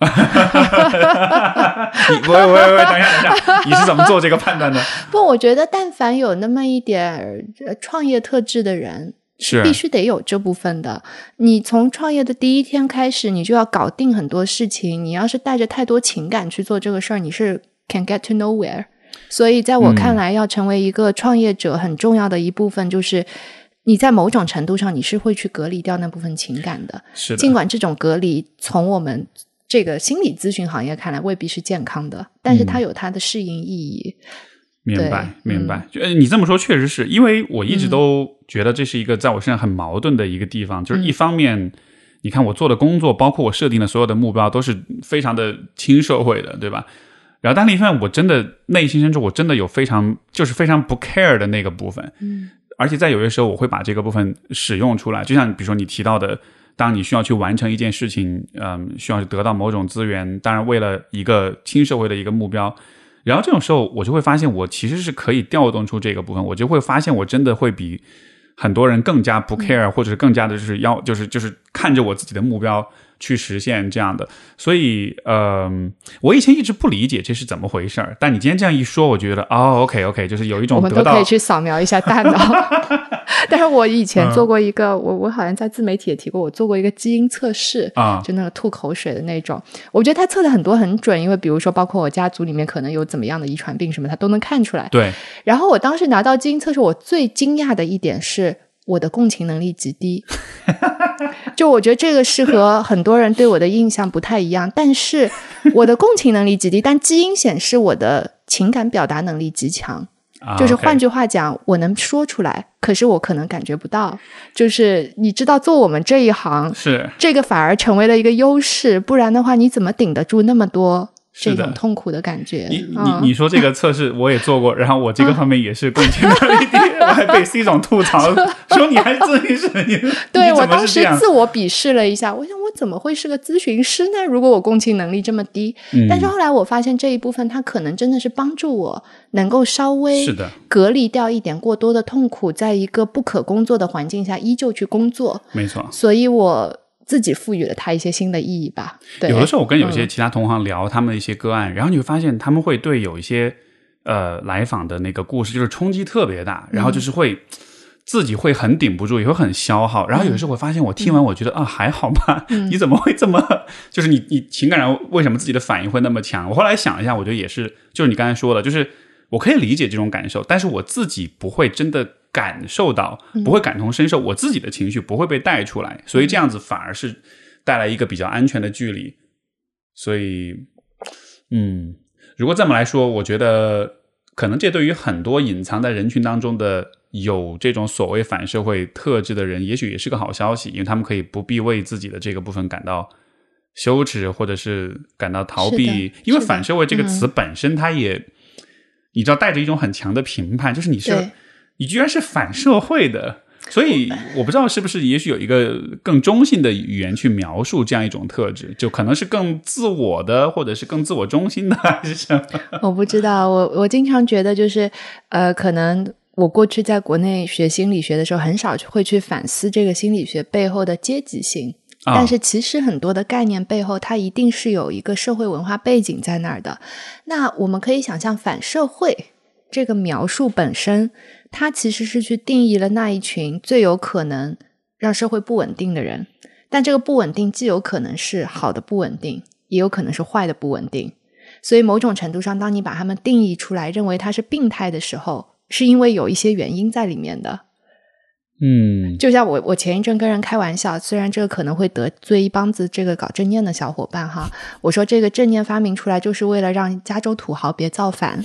等一下，你是怎么做这个判断的？ 不，我觉得但凡有那么一点创业特质的人，是必须得有这部分的。你从创业的第一天开始，你就要搞定很多事情，你要是带着太多情感去做这个事儿，你是 can get to nowhere。 所以在我看来，要成为一个创业者很重要的一部分就是你在某种程度上你是会去隔离掉那部分情感的。 是的， 尽管这种隔离从我们这个心理咨询行业看来未必是健康的，但是它有它的适应意义。 明白。你这么说确实是，因为我一直都觉得这是一个在我身上很矛盾的一个地方，就是一方面你看我做的工作包括我设定的所有的目标都是非常的亲社会的，对吧？然后但另一方面我真的内心深处我真的有非常不 care 的那个部分。而且在有些时候我会把这个部分使用出来，就像比如说你提到的，当你需要去完成一件事情，需要得到某种资源，当然为了一个亲社会的一个目标，然后这种时候我就会发现我其实是可以调动出这个部分，我就会发现我真的会比很多人更加不 care，或者是更加的就是看着我自己的目标去实现这样的。所以我以前一直不理解这是怎么回事，但你今天这样一说，我觉得OK， 就是有一种我们都可以去扫描一下大脑。但是我以前做过一个我好像在自媒体也提过，我做过一个基因测试就那个吐口水的那种。我觉得他测的很多很准，因为比如说包括我家族里面可能有怎么样的遗传病什么他都能看出来。 对。 然后我当时拿到基因测试，我最惊讶的一点是我的共情能力极低。就我觉得这个是和很多人对我的印象不太一样，但是我的共情能力极低，但基因显示我的情感表达能力极强。就是换句话讲，我能说出来，可是我可能感觉不到。就是你知道做我们这一行， 是这个反而成为了一个优势，不然的话你怎么顶得住那么多这种痛苦的感觉？ 你说这个测试我也做过，然后我这个方面也是共情能力低，我还被 C 总吐槽说你还是咨询师， 对，我当时自我鄙视了一下，我想我怎么会是个咨询师呢？如果我共情能力这么低。但是后来我发现这一部分它可能真的是帮助我能够稍微隔离掉一点过多的痛苦，在一个不可工作的环境下依旧去工作。 没错， 所以我自己赋予了它一些新的意义吧。对， 有的时候我跟有些其他同行聊他们的一些个案，然后你会发现他们会对有一些来访的那个故事就是冲击特别大，然后就是会自己会很顶不住，也会很消耗。然后有的时候我发现我听完我觉得还好吧，你怎么会这么就是你情感上为什么自己的反应会那么强？我后来想一下，我觉得也是就是你刚才说的，就是我可以理解这种感受，但是我自己不会真的感受到，不会感同身受，我自己的情绪不会被带出来，所以这样子反而是带来一个比较安全的距离。所以如果这么来说，我觉得可能这对于很多隐藏在人群当中的有这种所谓反社会特质的人，也许也是个好消息，因为他们可以不必为自己的这个部分感到羞耻，或者是感到逃避。因为反社会这个词本身它也你知道带着一种很强的评判，就是你居然是反社会的，所以我不知道是不是也许有一个更中性的语言去描述这样一种特质，就可能是更自我的，或者是更自我中心的，还是什么？ 我不知道，我经常觉得就是可能我过去在国内学心理学的时候很少会去反思这个心理学背后的阶级性，但是其实很多的概念背后它一定是有一个社会文化背景在那儿的。那我们可以想象反社会这个描述本身，它其实是去定义了那一群最有可能让社会不稳定的人，但这个不稳定既有可能是好的不稳定，也有可能是坏的不稳定。所以某种程度上，当你把他们定义出来认为他是病态的时候，是因为有一些原因在里面的。就像我前一阵跟人开玩笑，虽然这个可能会得罪一帮子这个搞正念的小伙伴哈，我说这个正念发明出来就是为了让加州土豪别造反。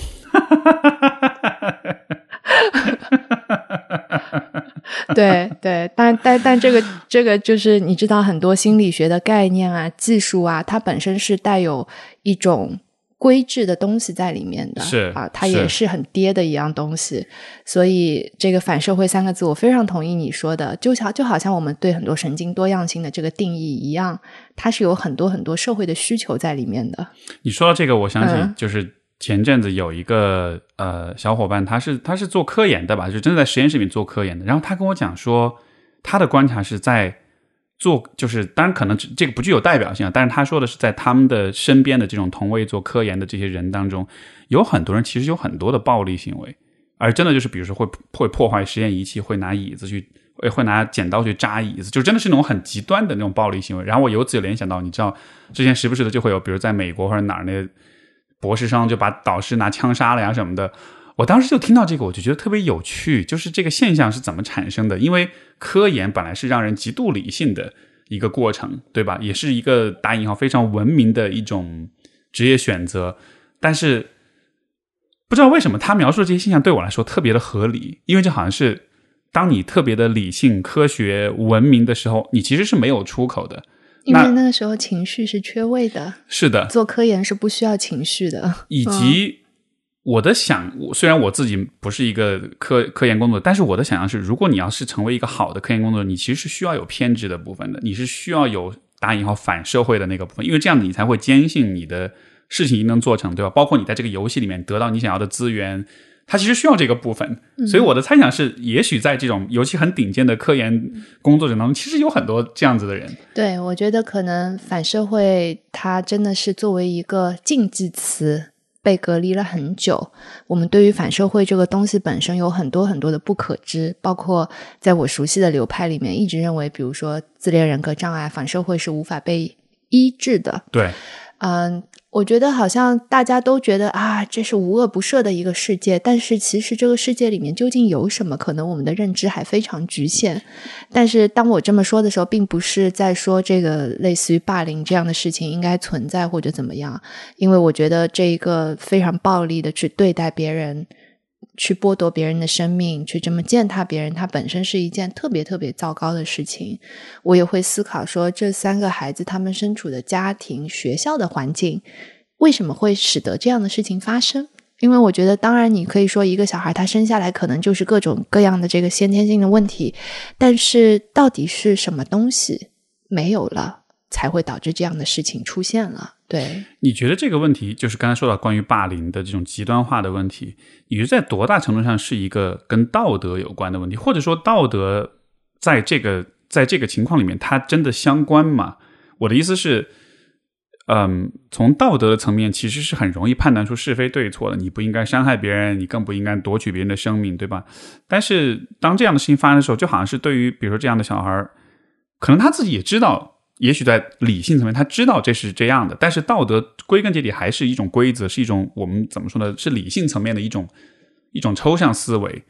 对对，但这个就是你知道很多心理学的概念啊、技术啊，它本身是带有一种规制的东西在里面的， 是啊，它也是很爹的一样东西。所以这个反社会三个字我非常同意你说的，就好像我们对很多神经多样性的这个定义一样，它是有很多很多社会的需求在里面的。 你说到这个，我想起就是前阵子有一个小伙伴，他是做科研的吧，就真的在实验室里面做科研的，然后他跟我讲说他的观察是在做，就是当然可能这个不具有代表性啊，但是他说的是在他们的身边的这种同为做科研的这些人当中，有很多人其实有很多的暴力行为，而真的就是比如说会破坏实验仪器，会拿椅子去，会拿剪刀去扎椅子，就真的是那种很极端的那种暴力行为。然后我由此就联想到，你知道之前时不时的就会有比如在美国或者哪儿那博士生就把导师拿枪杀了呀什么的。我当时就听到这个我就觉得特别有趣，就是这个现象是怎么产生的，因为科研本来是让人极度理性的一个过程，对吧，也是一个打引号非常文明的一种职业选择，但是不知道为什么他描述的这些现象对我来说特别的合理，因为就好像是当你特别的理性科学文明的时候，你其实是没有出口的， 因为那个时候情绪是缺位的。 是的， 做科研是不需要情绪的。 以及我的虽然我自己不是一个科研工作者，但是我的想象是，如果你要是成为一个好的科研工作者，你其实是需要有偏执的部分的，你是需要有打引号反社会的那个部分，因为这样你才会坚信你的事情能做成，对吧？包括你在这个游戏里面得到你想要的资源，它其实需要这个部分。所以我的猜想是，也许在这种尤其很顶尖的科研工作者当中，其实有很多这样子的人。 对，我觉得可能反社会它真的是作为一个禁忌词被隔离了很久，我们对于反社会这个东西本身有很多很多的不可知，包括在我熟悉的流派里面一直认为，比如说自恋人格障碍，反社会是无法被医治的。 对， 我觉得好像大家都觉得啊，这是无恶不赦的一个世界，但是其实这个世界里面究竟有什么，可能我们的认知还非常局限。但是当我这么说的时候，并不是在说这个类似于霸凌这样的事情应该存在或者怎么样，因为我觉得这一个非常暴力的去对待别人，去剥夺别人的生命，去这么践踏别人，它本身是一件特别特别糟糕的事情。我也会思考说，这三个孩子他们身处的家庭、学校的环境为什么会使得这样的事情发生。因为我觉得当然你可以说一个小孩他生下来可能就是各种各样的这个先天性的问题，但是到底是什么东西没有了才会导致这样的事情出现了。对， 你觉得这个问题就是刚才说到关于霸凌的这种极端化的问题，你觉得在多大程度上是一个跟道德有关的问题，或者说道德在这个情况里面它真的相关吗？我的意思是从道德的层面其实是很容易判断出是非对错的，你不应该伤害别人，你更不应该夺取别人的生命，对吧？但是当这样的事情发生的时候，就好像是对于比如说这样的小孩，可能他自己也知道，也许在理性层面他知道这是这样的，但是道德归根结底还是一种规则，是一种我们怎么说呢，是理性层面的一种抽象思维。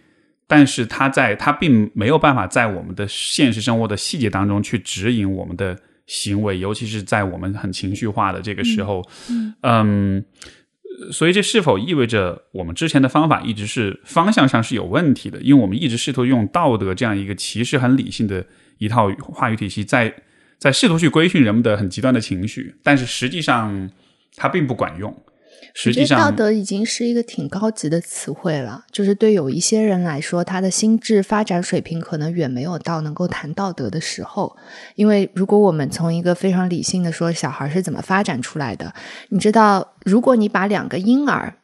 但是他并没有办法在我们的现实生活的细节当中去指引我们的行为，尤其是在我们很情绪化的这个时候。所以这是否意味着我们之前的方法一直是方向上是有问题的？因为我们一直试图用道德这样一个其实很理性的一套话语体系在试图去规训人们的很极端的情绪，但是实际上它并不管用。实际上我觉得道德已经是一个挺高级的词汇了，就是对有一些人来说，他的心智发展水平可能远没有到能够谈道德的时候。因为如果我们从一个非常理性的说小孩是怎么发展出来的，你知道如果你把2个婴儿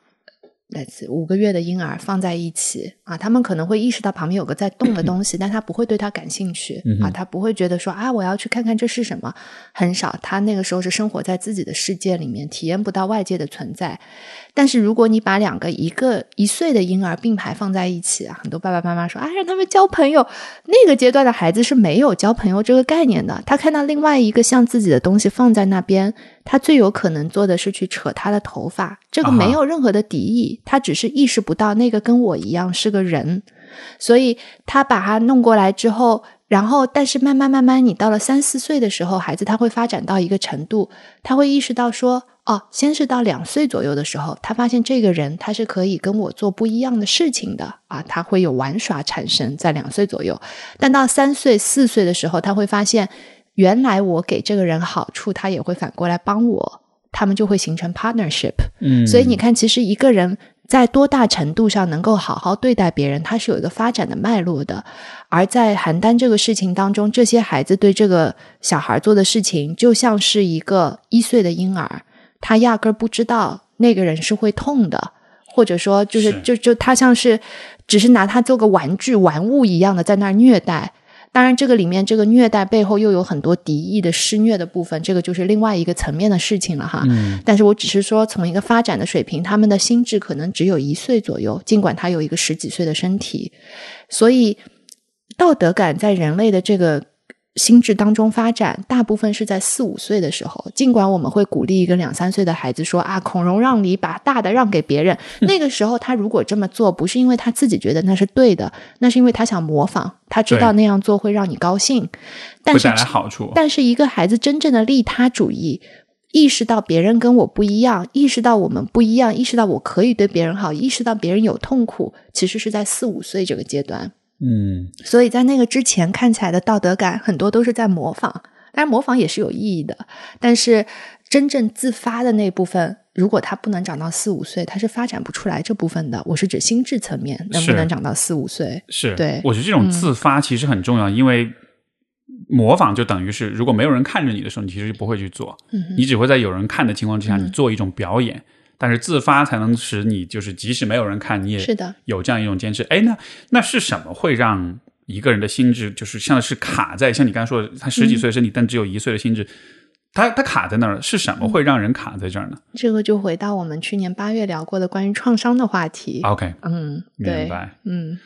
5个月的婴儿放在一起啊，他们可能会意识到旁边有个在动的东西，但他不会对他感兴趣啊，他不会觉得说啊我要去看看这是什么，很少，他那个时候是生活在自己的世界里面，体验不到外界的存在。但是如果你把2个1岁的婴儿并排放在一起啊，很多爸爸妈妈说啊让他们交朋友，那个阶段的孩子是没有交朋友这个概念的，他看到另外一个像自己的东西放在那边，他最有可能做的是去扯他的头发，这个没有任何的敌意，他只是意识不到那个跟我一样是个人，所以他把他弄过来之后，然后但是慢慢你到了3、4岁的时候，孩子他会发展到一个程度，他会意识到说先是到2岁左右的时候，他发现这个人他是可以跟我做不一样的事情的啊，他会有玩耍产生在2岁左右，但到3岁4岁的时候，他会发现原来我给这个人好处，他也会反过来帮我，他们就会形成 partnership。所以你看，其实一个人在多大程度上能够好好对待别人，他是有一个发展的脉络的。而在邯郸这个事情当中，这些孩子对这个小孩做的事情，就像是一个1岁的婴儿，他压根儿不知道那个人是会痛的，或者说就他像是只是拿他做个玩具玩物一样的在那儿虐待。当然这个里面这个虐待背后又有很多敌意的施虐的部分，这个就是另外一个层面的事情了哈。但是我只是说从一个发展的水平，他们的心智可能只有1岁左右，尽管他有一个10几岁的身体。所以道德感在人类的这个心智当中发展，大部分是在4、5岁的时候。尽管我们会鼓励一个2、3岁的孩子说啊，孔融让梨，把大的让给别人，那个时候他如果这么做，不是因为他自己觉得那是对的，那是因为他想模仿，他知道那样做会让你高兴，但是会带来好处。 但是一个孩子真正的利他主义，意识到别人跟我不一样，意识到我们不一样，意识到我可以对别人好，意识到别人有痛苦，其实是在4、5岁这个阶段。所以在那个之前看起来的道德感很多都是在模仿，当然模仿也是有意义的，但是真正自发的那部分，如果他不能长到4、5岁，他是发展不出来这部分的。我是指心智层面能不能长到4、5岁。 是， 对， 我觉得这种自发其实很重要，因为模仿就等于是如果没有人看着你的时候，你其实不会去做，你只会在有人看的情况之下，你做一种表演。但是自发才能使你就是即使没有人看，你也有这样一种坚持。哎，那是什么会让一个人的心智就是像是卡在像你刚才说的他10几岁的身体，但只有1岁的心智，他卡在那儿，是什么会让人卡在这儿呢？ 这个就回到我们去年8月聊过的关于创伤的话题。 OK， 对， 明白。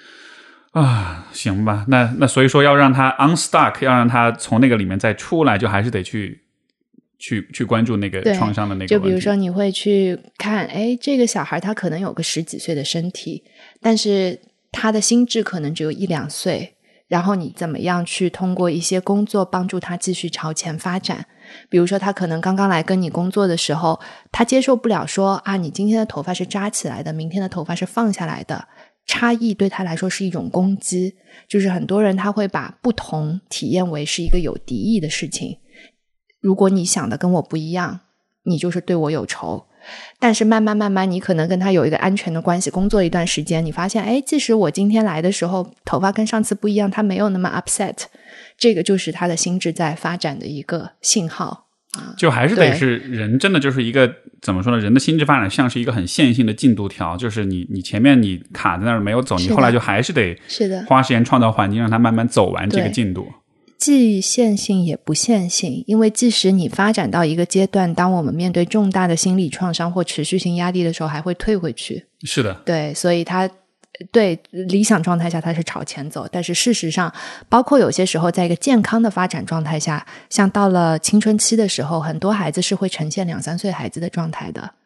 行吧，那所以说要让他 unstuck， 要让他从那个里面再出来，就还是得去关注那个创伤的那个问题。 就比如说你会去看，哎，这个小孩他可能有个10几岁的身体，但是他的心智可能只有1、2岁，然后你怎么样去通过一些工作帮助他继续朝前发展。比如说他可能刚刚来跟你工作的时候，他接受不了说啊，你今天的头发是扎起来的，明天的头发是放下来的，差异对他来说是一种攻击。就是很多人他会把不同体验为是一个有敌意的事情，如果你想的跟我不一样，你就是对我有仇。但是慢慢你可能跟他有一个安全的关系，工作一段时间，你发现哎，即使我今天来的时候头发跟上次不一样，他没有那么 upset， 这个就是他的心智在发展的一个信号。 就还是得是人真的就是一个怎么说呢，人的心智发展像是一个很线性的进度条，就是你前面你卡在那儿没有走，你后来就还是得花时间创造环境让他慢慢走完这个进度。 既线性也不线性，因为即使你发展到一个阶段，当我们面对重大的心理创伤或持续性压力的时候还会退回去。 是的， 对，所以它对理想状态下它是朝前走，但是事实上包括有些时候在一个健康的发展状态下，像到了青春期的时候，很多孩子是会呈现2、3岁孩子的状态的。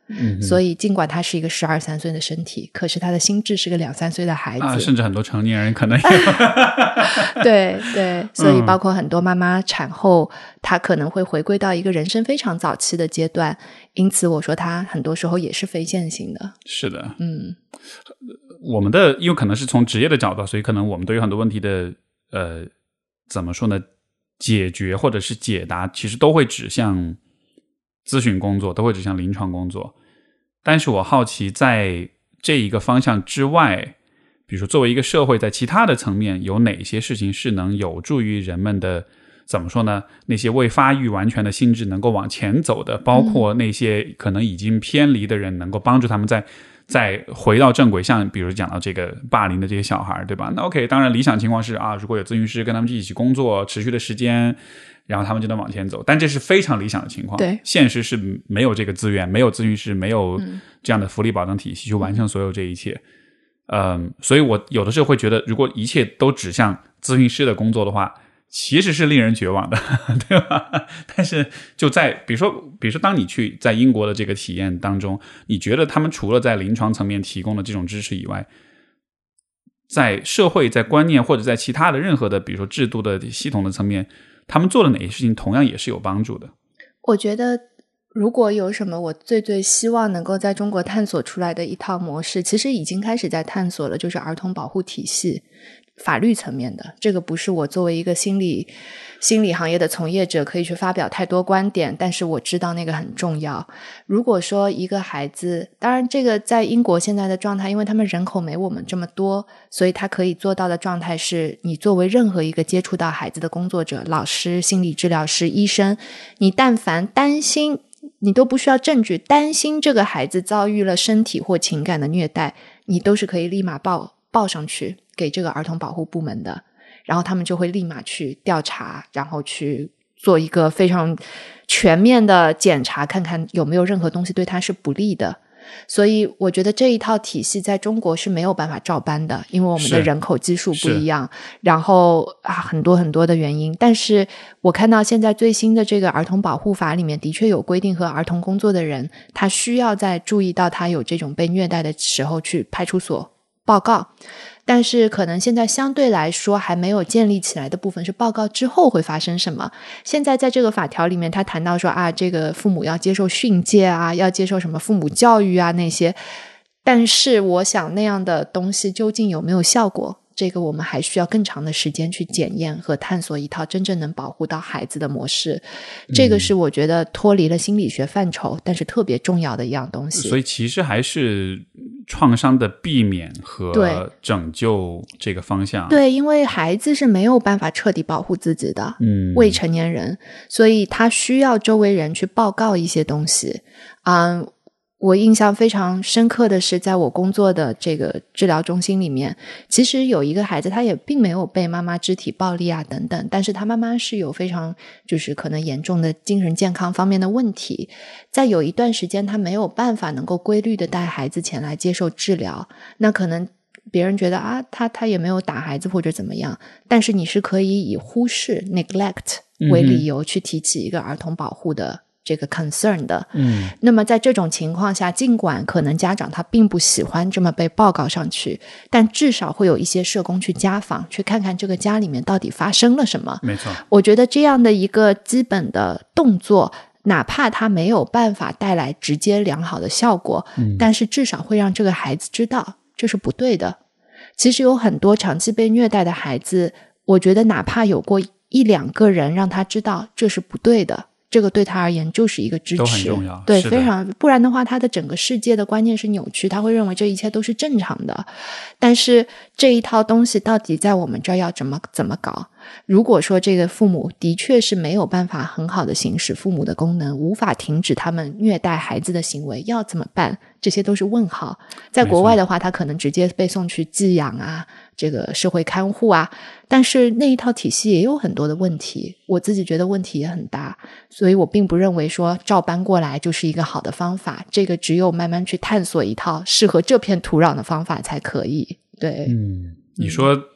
所以尽管他是一个12、13岁的身体，可是他的心智是个2、3岁的孩子甚至很多成年人可能对对，所以包括很多妈妈产后她可能会回归到一个人生非常早期的阶段，因此我说她很多时候也是非线性的。 是的，我们的因为可能是从职业的角度，所以可能我们对于很多问题的怎么说呢，解决或者是解答其实都会指向咨询工作，都会指向临床工作。但是我好奇在这一个方向之外，比如说作为一个社会在其他的层面有哪些事情是能有助于人们的怎么说呢，那些未发育完全的心智能够往前走的，包括那些可能已经偏离的人能够帮助他们再回到正轨，像比如讲到这个霸凌的这些小孩，对吧？那 OK， 当然理想情况是如果有咨询师跟他们一起工作持续的时间，然后他们就能往前走，但这是非常理想的情况。 对， 现实是没有这个资源，没有咨询师，没有这样的福利保障体系去完成所有这一切。所以我有的时候会觉得，如果一切都指向咨询师的工作的话，其实是令人绝望的，对吧？但是就在比如说当你去在英国的这个体验当中，你觉得他们除了在临床层面提供的这种支持以外，在社会在观念或者在其他的任何的比如说制度的系统的层面，他们做的哪些事情同样也是有帮助的？ 我觉得如果有什么我最希望能够在中国探索出来的一套模式，其实已经开始在探索了，就是儿童保护体系法律层面的。这个不是我作为一个心理行业的从业者可以去发表太多观点，但是我知道那个很重要。如果说一个孩子，当然这个在英国现在的状态，因为他们人口没我们这么多，所以他可以做到的状态是，你作为任何一个接触到孩子的工作者，老师、心理治疗师、医生，你但凡担心，你都不需要证据，担心这个孩子遭遇了身体或情感的虐待，你都是可以立马报上去给这个儿童保护部门的，然后他们就会立马去调查，然后去做一个非常全面的检查，看看有没有任何东西对他是不利的。所以我觉得这一套体系在中国是没有办法照搬的，因为我们的人口基数不一样，然后很多很多的原因。但是我看到现在最新的这个儿童保护法里面的确有规定，和儿童工作的人他需要在注意到他有这种被虐待的时候去派出所报告，但是可能现在相对来说还没有建立起来的部分是报告之后会发生什么。现在在这个法条里面他谈到说这个父母要接受训诫要接受什么父母教育那些，但是我想那样的东西究竟有没有效果，这个我们还需要更长的时间去检验和探索一套真正能保护到孩子的模式。这个是我觉得脱离了心理学范畴但是特别重要的一样东西。 所以其实还是创伤的避免和拯救这个方向。 对，因为孩子是没有办法彻底保护自己的，未成年人，所以他需要周围人去报告一些东西。我印象非常深刻的是，在我工作的这个治疗中心里面，其实有一个孩子他也并没有被妈妈肢体暴力等等，但是他妈妈是有非常就是可能严重的精神健康方面的问题，在有一段时间他没有办法能够规律的带孩子前来接受治疗，那可能别人觉得他也没有打孩子或者怎么样，但是你是可以以忽视 neglect 为理由去提起一个儿童保护的这个 concern 的。那么在这种情况下，尽管可能家长他并不喜欢这么被报告上去，但至少会有一些社工去家访，去看看这个家里面到底发生了什么。 没错， 我觉得这样的一个基本的动作，哪怕他没有办法带来直接良好的效果，但是至少会让这个孩子知道这是不对的。其实有很多长期被虐待的孩子，我觉得哪怕有过1-2个人让他知道这是不对的，这个对他而言就是一个支持， 都很重要。 对，非常，不然的话他的整个世界的观念是扭曲，他会认为这一切都是正常的。但是这一套东西到底在我们这儿要怎么搞？如果说这个父母的确是没有办法很好的行使父母的功能，无法停止他们虐待孩子的行为，要怎么办？这些都是问号。在国外的话，他可能直接被送去寄养这个社会看护但是那一套体系也有很多的问题，我自己觉得问题也很大，所以我并不认为说照搬过来就是一个好的方法，这个只有慢慢去探索一套适合这片土壤的方法才可以。对， 你说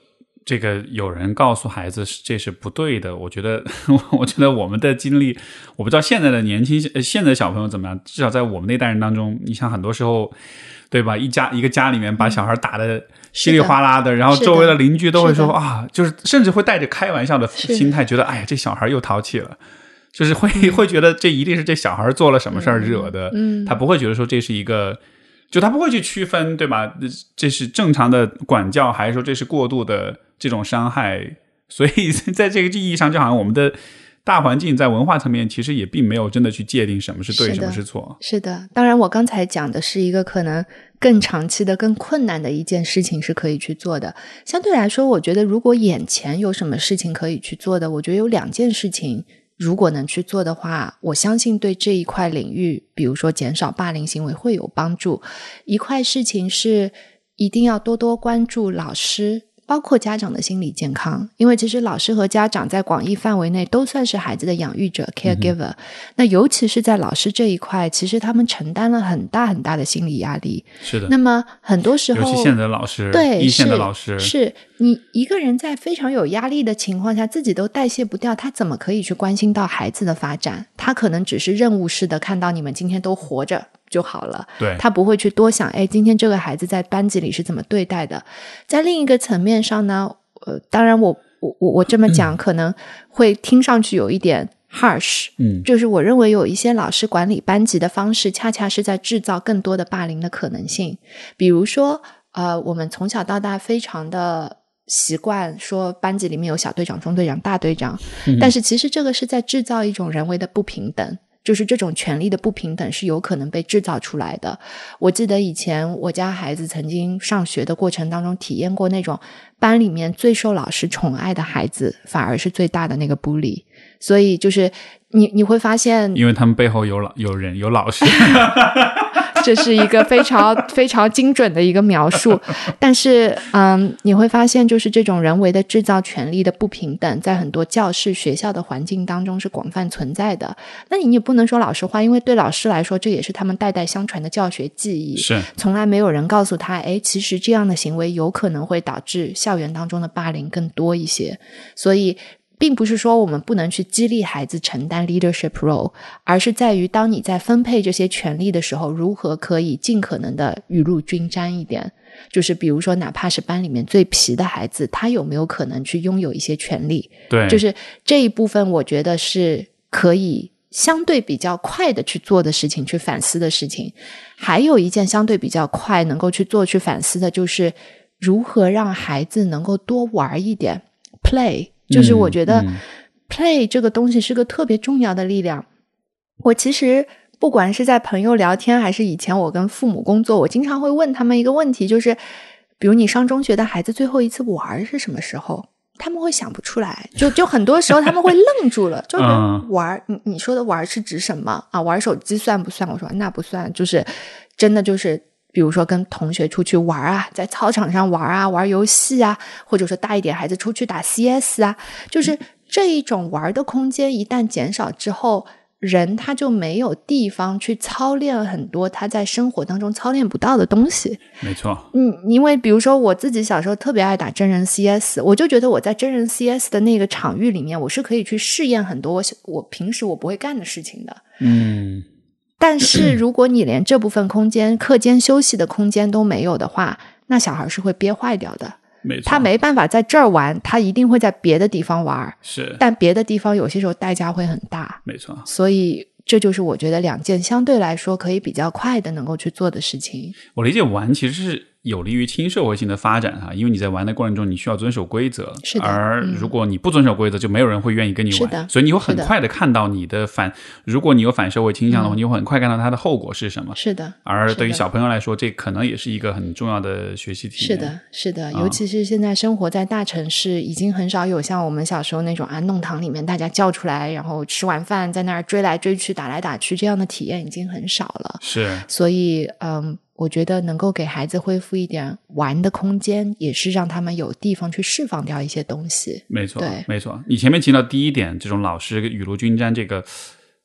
这个有人告诉孩子这是不对的，我觉得我们的经历，我不知道现在的现在的小朋友怎么样，至少在我们那代人当中，你像很多时候，对吧？一个家里面把小孩打得稀里哗啦的，然后周围的邻居都会说啊，就是甚至会带着开玩笑的心态，觉得哎呀，这小孩又淘气了。就是会觉得这一定是这小孩做了什么事儿惹的，他不会觉得说这是一个，就他不会去区分，对吧？这是正常的管教，还是说这是过度的这种伤害？所以在这个意义上，就好像我们的大环境在文化层面其实也并没有真的去界定什么是对，什么是错。 是的，当然我刚才讲的是一个可能更长期的、更困难的一件事情是可以去做的。相对来说，我觉得如果眼前有什么事情可以去做的，我觉得有2件事情。如果能去做的话，我相信对这一块领域，比如说减少霸凌行为会有帮助。一块事情是一定要多多关注老师包括家长的心理健康，因为其实老师和家长在广义范围内都算是孩子的养育者 caregiver，那尤其是在老师这一块，其实他们承担了很大很大的心理压力。 是的， 那么很多时候尤其现在的老师， 对， 一线的老师， 是你一个人在非常有压力的情况下，自己都代谢不掉，他怎么可以去关心到孩子的发展？他可能只是任务式的看到你们今天都活着就好了， 对， 他不会去多想，哎，今天这个孩子在班级里是怎么对待的。在另一个层面上呢，当然我这么讲可能会听上去有一点 harsh，就是我认为有一些老师管理班级的方式恰恰是在制造更多的霸凌的可能性。比如说我们从小到大非常的习惯说班级里面有小队长、中队长、大队长，但是其实这个是在制造一种人为的不平等，就是这种权力的不平等是有可能被制造出来的。我记得以前我家孩子曾经上学的过程当中体验过那种班里面最受老师宠爱的孩子反而是最大的那个 bully， 所以就是你会发现， 因为他们背后有人有老师这是一个非常非常精准的一个描述，但是你会发现就是这种人为的制造权力的不平等在很多教室学校的环境当中是广泛存在的。那你也不能说老实话，因为对老师来说这也是他们代代相传的教学技艺， 是从来没有人告诉他，诶，其实这样的行为有可能会导致校园当中的霸凌更多一些。所以并不是说我们不能去激励孩子承担 leadership role， 而是在于当你在分配这些权利的时候，如何可以尽可能的雨露均沾一点。就是比如说哪怕是班里面最皮的孩子，他有没有可能去拥有一些权利， 对， 就是这一部分我觉得是可以相对比较快的去做的事情，去反思的事情。还有一件相对比较快能够去做去反思的，就是如何让孩子能够多玩一点 play，就是我觉得 play 这个东西是个特别重要的力量。我其实不管是在朋友聊天还是以前我跟父母工作，我经常会问他们一个问题，就是比如你上中学的孩子最后一次玩是什么时候，他们会想不出来，就很多时候他们会愣住了，就是玩你说的玩是指什么啊？玩手机算不算？我说那不算，就是真的就是比如说跟同学出去玩啊，在操场上玩啊，玩游戏啊，或者说大一点孩子出去打 CS 啊，就是这一种玩的空间一旦减少之后，人他就没有地方去操练很多他在生活当中操练不到的东西。 没错。 因为比如说我自己小时候特别爱打真人 CS， 我就觉得我在真人 CS 的那个场域里面，我是可以去试验很多我平时我不会干的事情的。但是如果你连这部分空间课间休息的空间都没有的话，那小孩是会憋坏掉的。 没错， 他没办法在这儿玩，他一定会在别的地方玩， 是， 但别的地方有些时候代价会很大。 没错， 所以这就是我觉得2件相对来说可以比较快的能够去做的事情。 我理解玩其实是有利于亲社会性的发展因为你在玩的过程中你需要遵守规则， 是的， 而如果你不遵守规则，就没有人会愿意跟你玩， 是的， 所以你会很快的看到你的如果你有反社会倾向的话，你会很快看到它的后果是什么。 是的， 而对于小朋友来说，这可能也是一个很重要的学习体验。 是的，是的，尤其是现在生活在大城市，已经很少有像我们小时候那种弄堂里面大家叫出来，然后吃完饭在那儿追来追去打来打去，这样的体验已经很少了。 是， 所以我觉得能够给孩子恢复一点玩的空间，也是让他们有地方去释放掉一些东西。 没错， 对， 没错。你前面提到第一点，这种老师雨露均沾，这个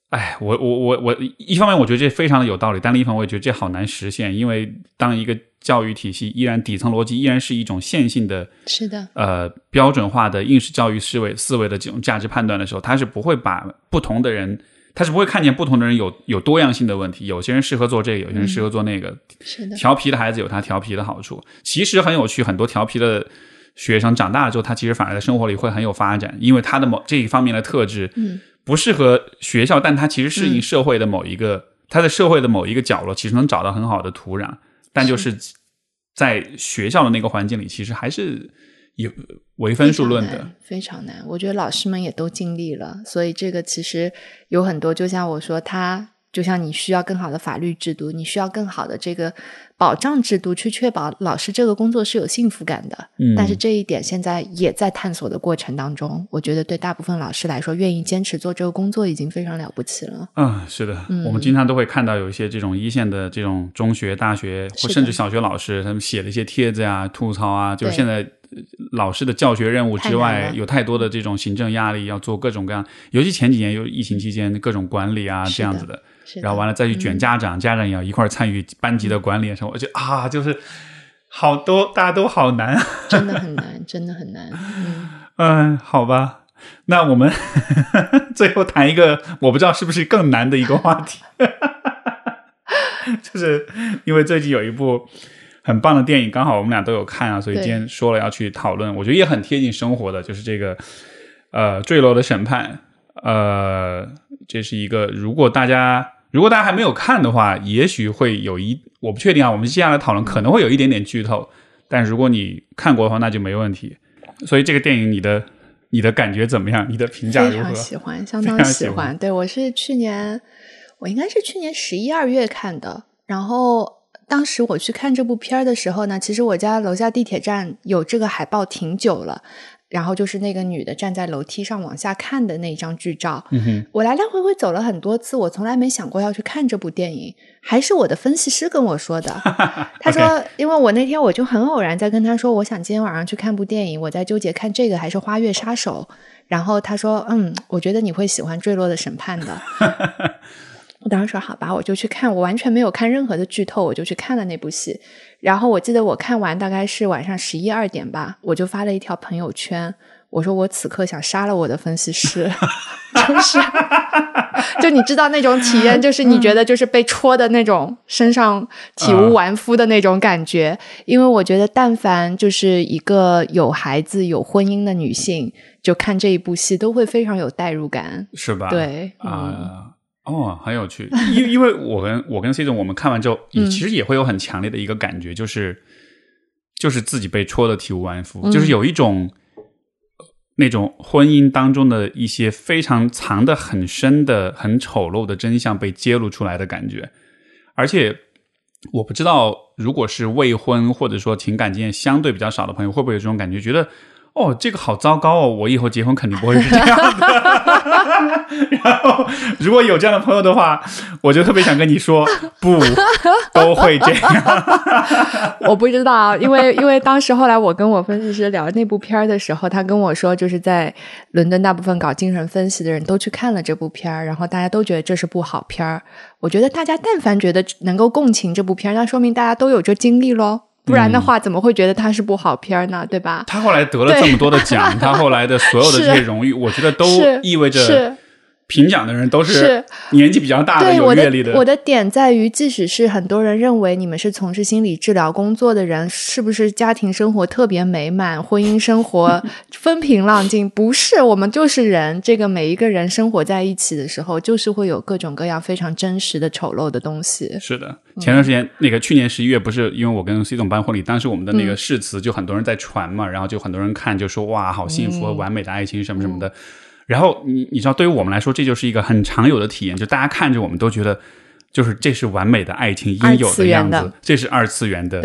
我一方面我觉得这非常的有道理，但另一方面我也觉得这好难实现，因为当一个教育体系依然底层逻辑依然是一种线性的， 是的， 标准化的应试教育思维的这种价值判断的时候，他是不会把不同的人，他是不会看见不同的人有多样性的问题，有些人适合做这个，有些人适合做那个。 是的， 调皮的孩子有他调皮的好处，其实很有趣，很多调皮的学生长大了之后，他其实反而在生活里会很有发展，因为他的这一方面的特质不适合学校，但他其实适应社会的某一个，他在社会的某一个角落其实能找到很好的土壤，但就是在学校的那个环境里其实还是有唯分数论的， 非常难。我觉得老师们也都尽力了，所以这个其实有很多，就像我说，他就像你需要更好的法律制度，你需要更好的这个保障制度去确保老师这个工作是有幸福感的。但是这一点现在也在探索的过程当中，我觉得对大部分老师来说，愿意坚持做这个工作已经非常了不起了。 是的，我们经常都会看到有一些这种一线的这种中学、大学或甚至小学老师，他们写了一些帖子啊、吐槽啊，就是现在老师的教学任务之外有太多的这种行政压力，要做各种各样，尤其前几年有疫情期间各种管理啊这样子的，然后完了再去卷家长，家长也要一块参与班级的管理的时候，我觉得就是好多大家都好难， 真的很难，真的很难。 好吧，那我们最后谈一个我不知道是不是更难的一个话题，就是因为最近有一部很棒的电影，刚好我们俩都有看啊，所以今天说了要去讨论，我觉得也很贴近生活的，就是这个坠楼的审判。这是一个如果大家还没有看的话，也许会有我不确定啊，我们接下来讨论可能会有一点点剧透，但如果你看过的话那就没问题。所以这个电影你的感觉怎么样？你的评价如何？ 非常喜欢，相当喜欢。对，我应该是去年11、12月看的，然后当时我去看这部片的时候呢，其实我家楼下地铁站有这个海报挺久了，然后就是那个女的站在楼梯上往下看的那张剧照。我来来回回走了很多次，我从来没想过要去看这部电影，还是我的分析师跟我说的。他说因为我那天我就很偶然在跟他说我想今天晚上去看部电影，我在纠结看这个还是花月杀手，然后他说我觉得你会喜欢坠落的审判的。我当时说好吧，我就去看，我完全没有看任何的剧透，我就去看了那部戏。然后我记得我看完大概是晚上11、2点吧，我就发了一条朋友圈，我说我此刻想杀了我的分析师。就你知道那种体验，就是你觉得就是被戳的那种身上体无完肤的那种感觉。因为我觉得但凡就是一个有孩子有婚姻的女性，就看这一部戏都会非常有代入感， 是吧？ 对很有趣。因为我跟 C 总我们看完之后其实也会有很强烈的一个感觉，就是自己被戳的体无完肤，就是有一种那种婚姻当中的一些非常藏得很深的很丑陋的真相被揭露出来的感觉。而且我不知道如果是未婚或者说情感经验相对比较少的朋友会不会有这种感觉，觉得这个好糟糕哦，我以后结婚肯定不会是这样的。然后如果有这样的朋友的话，我就特别想跟你说，不都会这样。 我不知道，因为当时后来我跟我分析师聊那部片的时候，他跟我说就是在伦敦大部分搞精神分析的人都去看了这部片，然后大家都觉得这是部好片。我觉得大家但凡觉得能够共情这部片，那说明大家都有这经历咯，不然的话怎么会觉得它是部好片呢？对吧？ 他后来得了这么多的奖，他后来的所有的这些荣誉，我觉得都意味着评奖的人都是年纪比较大的有阅历的。 我的点在于，即使是很多人认为你们是从事心理治疗工作的人，是不是家庭生活特别美满，婚姻生活风平浪静？不是，我们就是人，这个每一个人生活在一起的时候，就是会有各种各样非常真实的丑陋的东西。 是的，前段时间那个去年11月不是因为我跟 C 总办婚礼，当时我们的那个誓词就很多人在传嘛，然后就很多人看就说哇好幸福完美的爱情什么什么的。然后你知道对于我们来说这就是一个很常有的体验，就大家看着我们都觉得就是这是完美的爱情应有的样子，这是二次元的。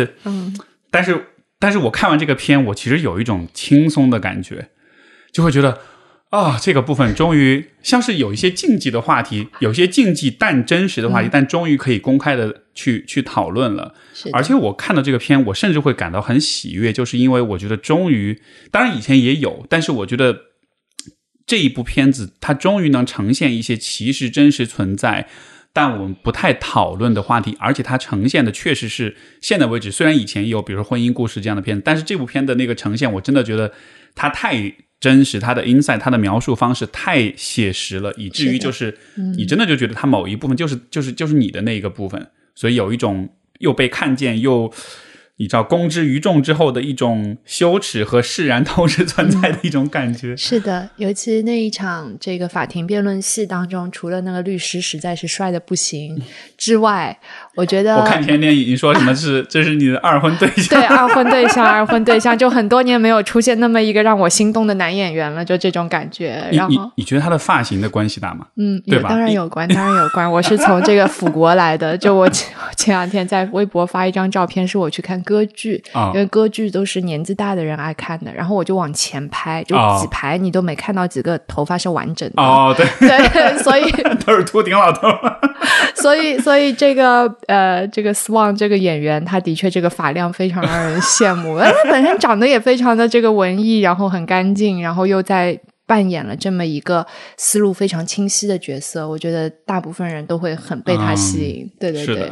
但是我看完这个片，我其实有一种轻松的感觉，就会觉得这个部分终于像是有一些禁忌的话题，有些禁忌但真实的话题，但终于可以公开的去讨论了。而且我看到这个片，我甚至会感到很喜悦，就是因为我觉得终于，当然以前也有，但是我觉得这一部片子它终于能呈现一些其实真实存在但我们不太讨论的话题，而且它呈现的确实是现在为止，虽然以前也有比如说婚姻故事这样的片子，但是这部片的那个呈现我真的觉得它太真实，它的 insight 它的描述方式太写实了，以至于就是你真的就觉得它某一部分就是你的那一个部分，所以有一种又被看见又你知道公之于众之后的一种羞耻和释然同时存在的一种感觉。 是的，尤其那一场这个法庭辩论戏当中，除了那个律师实在是帅的不行之外，我觉得我看前年你说什么这是你的二婚对象。 对，二婚对象就很多年没有出现那么一个让我心动的男演员了，就这种感觉。然后你觉得他的发型的关系大吗？对吧？ 当然有关。我是从这个辅国来的，就我前两天在微博发一张照片，是我去看歌剧，因为歌剧都是年纪大的人爱看的，然后我就往前拍，就几排你都没看到几个头发是完整的。对，所以都是秃顶老头。 所以这个Swan 这个演员，他的确这个发量非常让人羡慕，他本身长得也非常的这个文艺，然后很干净，然后又在扮演了这么一个思路非常清晰的角色，我觉得大部分人都会很被他吸引。对，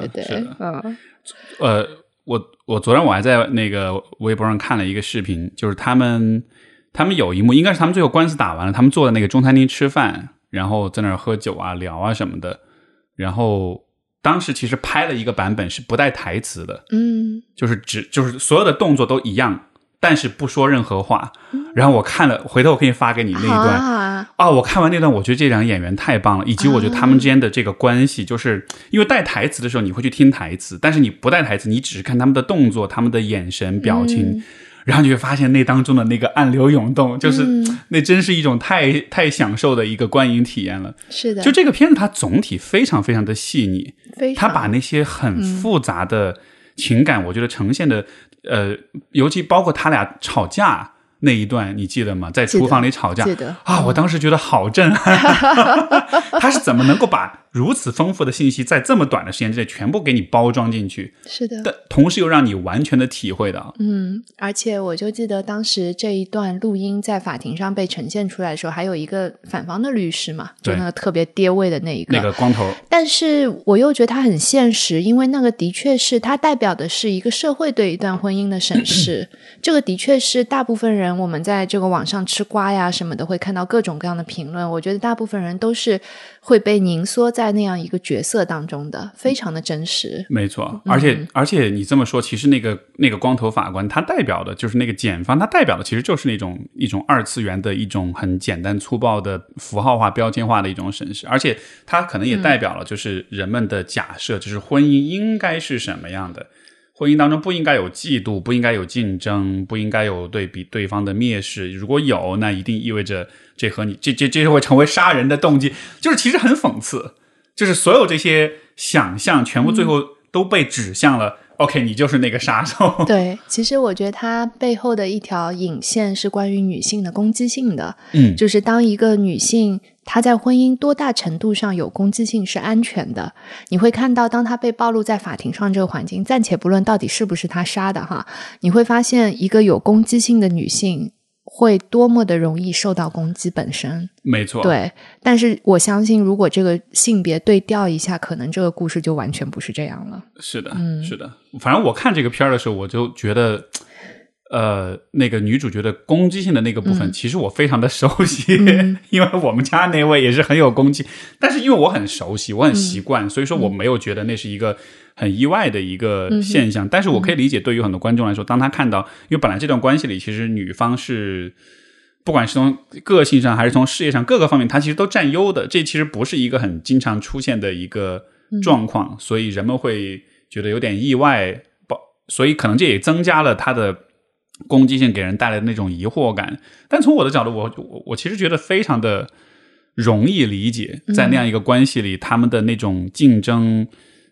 我昨天我还在那个微博上看了一个视频，就是他们有一幕，应该是他们最后官司打完了，他们坐在那个中餐厅吃饭，然后在那儿喝酒啊聊啊什么的，然后当时其实拍了一个版本是不带台词的，就是所有的动作都一样，但是不说任何话。然后我看了，回头我可以发给你那一段我看完那段，我觉得这两个演员太棒了，以及我觉得他们之间的这个关系，就是因为带台词的时候你会去听台词，但是你不带台词，你只是看他们的动作、他们的眼神、表情，然后你会发现那当中的那个暗流涌动，就是那真是一种太享受的一个观影体验了。 是的， 就这个片子它总体非常非常的细腻，它把那些很复杂的情感我觉得呈现的尤其包括他俩吵架那一段你记得吗？在厨房里吵架， 记得我当时觉得好震撼。他是怎么能够把如此丰富的信息在这么短的时间之内全部给你包装进去？ 是的， 但同时又让你完全的体会到。 而且我就记得当时这一段录音在法庭上被呈现出来的时候，还有一个反方的律师嘛，就那个特别爹味的那一个， 那个光头。 但是我又觉得他很现实，因为那个的确是他代表的是一个社会对一段婚姻的审视。这个的确是大部分人我们在这个网上吃瓜呀什么的会看到各种各样的评论，我觉得大部分人都是会被凝缩在那样一个角色当中的，非常的真实。 没错，而且你这么说，其实那个光头法官他代表的就是那个检方，他代表的其实就是一种二次元的一种很简单粗暴的符号化标签化的一种审视，而且他可能也代表了就是人们的假设，就是婚姻应该是什么样的。婚姻当中不应该有嫉妒，不应该有竞争，不应该有对比对方的蔑视，如果有，那一定意味着这和你这会成为杀人的动机，就是其实很讽刺，就是所有这些想象全部最后都被指向了OK， 你就是那个杀手。 对，其实我觉得它背后的一条引线是关于女性的攻击性的，就是当一个女性她在婚姻多大程度上有攻击性是安全的，你会看到当她被暴露在法庭上这个环境，暂且不论到底是不是她杀的哈，你会发现一个有攻击性的女性会多么的容易受到攻击本身。 没错， 对，但是我相信如果这个性别对调一下，可能这个故事就完全不是这样了。 是的，是的，反正我看这个片的时候我就觉得那个女主角的攻击性的那个部分其实我非常的熟悉，因为我们家那位也是很有攻击，但是因为我很熟悉我很习惯，所以说我没有觉得那是一个很意外的一个现象，但是我可以理解对于很多观众来说，当他看到因为本来这段关系里其实女方是不管是从个性上还是从事业上各个方面她其实都占优的，这其实不是一个很经常出现的一个状况，所以人们会觉得有点意外，所以可能这也增加了她的攻击性给人带来的那种疑惑感，但从我的角度我其实觉得非常的容易理解，在那样一个关系里他们的那种竞争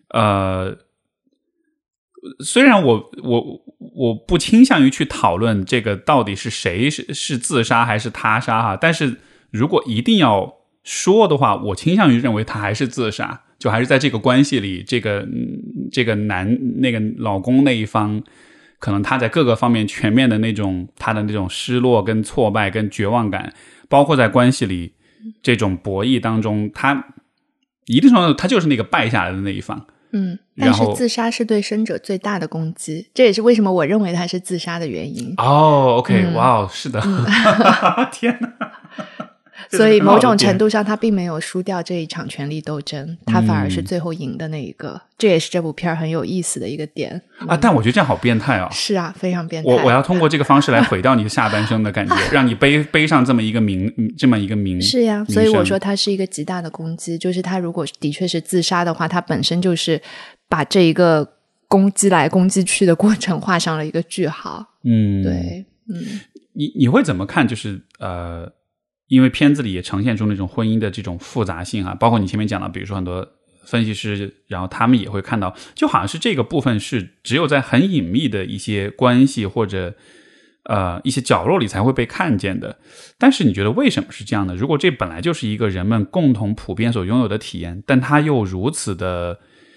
虽然我不倾向于去讨论这个到底是谁是自杀还是他杀哈，但是如果一定要说的话，我倾向于认为他还是自杀，就还是在这个关系里这个那个老公那一方可能他在各个方面全面的那种他的那种失落跟挫败跟绝望感，包括在关系里这种博弈当中，他一定程度上他就是那个败下来的那一方。 但是自杀是对生者最大的攻击，这也是为什么我认为他是自杀的原因。 OK， 哇，是的，天哪！ 所以某种程度上他并没有输掉这一场权力斗争，他反而是最后赢的那一个，这也是这部片很有意思的一个点但我觉得这样好变态哦。 是啊，非常变态。 我要通过这个方式来毁掉你的下半生的感觉让你背上这么一个名是呀，所以我说他是一个极大的攻击，就是他如果的确是自杀的话，他本身就是把这一个攻击来攻击去的过程画上了一个句号。对， 你会怎么看？就是因为片子里也呈现出那种婚姻的这种复杂性包括你前面讲到，比如说很多分析师，然后他们也会看到，就好像是这个部分是只有在很隐秘的一些关系或者一些角落里才会被看见的。但是你觉得为什么是这样的？如果这本来就是一个人们共同普遍所拥有的体验，但它又如此的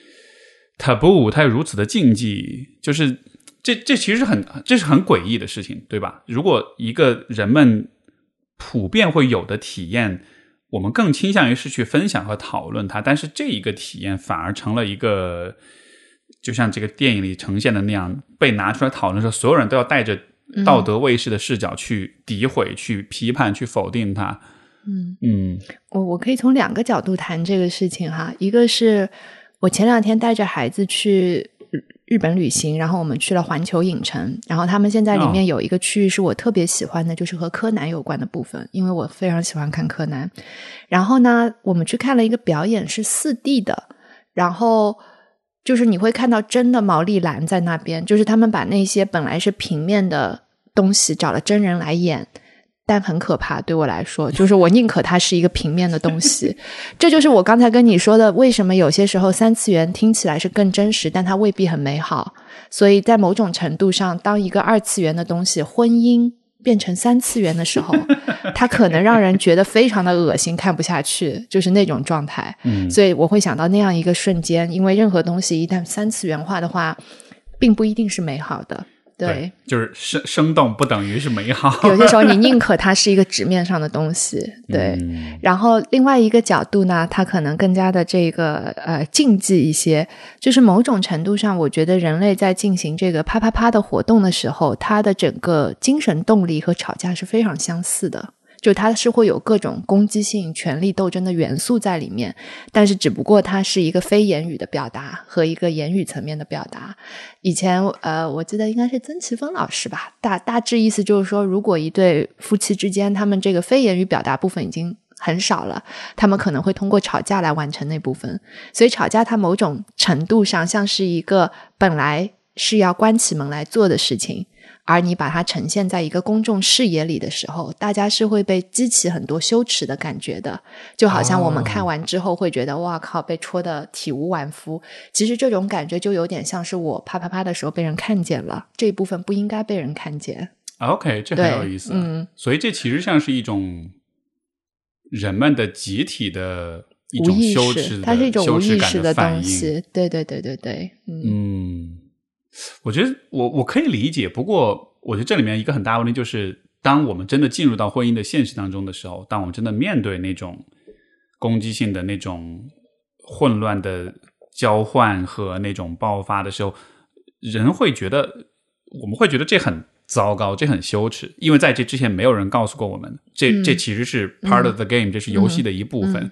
taboo， 它又如此的禁忌，就是这其实这是很诡异的事情，对吧？如果一个人们普遍会有的体验，我们更倾向于是去分享和讨论它，但是这一个体验反而成了一个，就像这个电影里呈现的那样，被拿出来讨论的时候，所有人都要带着道德卫士的视角去诋毁、去批判、去否定它。 我可以从2个角度谈这个事情哈。一个是我前2天带着孩子去日本旅行，然后我们去了环球影城，然后他们现在里面有一个区域是我特别喜欢的，就是和柯南有关的部分，因为我非常喜欢看柯南。然后呢，我们去看了一个表演是4D 的，然后就是你会看到真的毛利兰在那边，就是他们把那些本来是平面的东西找了真人来演，但很可怕，对我来说，就是我宁可它是一个平面的东西。这就是我刚才跟你说的，为什么有些时候3次元听起来是更真实，但它未必很美好。所以在某种程度上，当一个2次元的东西婚姻变成3次元的时候，它可能让人觉得非常的恶心，看不下去，就是那种状态。所以我会想到那样一个瞬间，因为任何东西一旦3次元化的话，并不一定是美好的。对， 就是生动不等于是美好。 有些时候你宁可它是一个纸面上的东西，对。然后另外一个角度呢，它可能更加的这个禁忌一些，就是某种程度上，我觉得人类在进行这个啪啪啪的活动的时候，它的整个精神动力和吵架是非常相似的。就它是会有各种攻击性、权力斗争的元素在里面，但是只不过它是一个非言语的表达和一个言语层面的表达。以前我记得应该是曾奇峰老师吧，大致意思就是说，如果一对夫妻之间他们这个非言语表达部分已经很少了，他们可能会通过吵架来完成那部分。所以吵架它某种程度上像是一个本来是要关起门来做的事情，而你把它呈现在一个公众视野里的时候，大家是会被激起很多羞耻的感觉的，就好像我们看完之后会觉得哇靠，被戳得体无完肤。其实这种感觉就有点像是我啪啪啪的时候被人看见了，这一部分不应该被人看见。 OK， 这很有意思。所以这其实像是一种人们的集体的一种羞耻的， 它是一种无意识的东西。对对对对对。 我觉得我可以理解，不过我觉得这里面一个很大的问题就是，当我们真的进入到婚姻的现实当中的时候，当我们真的面对那种攻击性的那种混乱的交换和那种爆发的时候，我们会觉得这很糟糕，这很羞耻，因为在这之前没有人告诉过我们，这其实是 part of the game，这是游戏的一部分。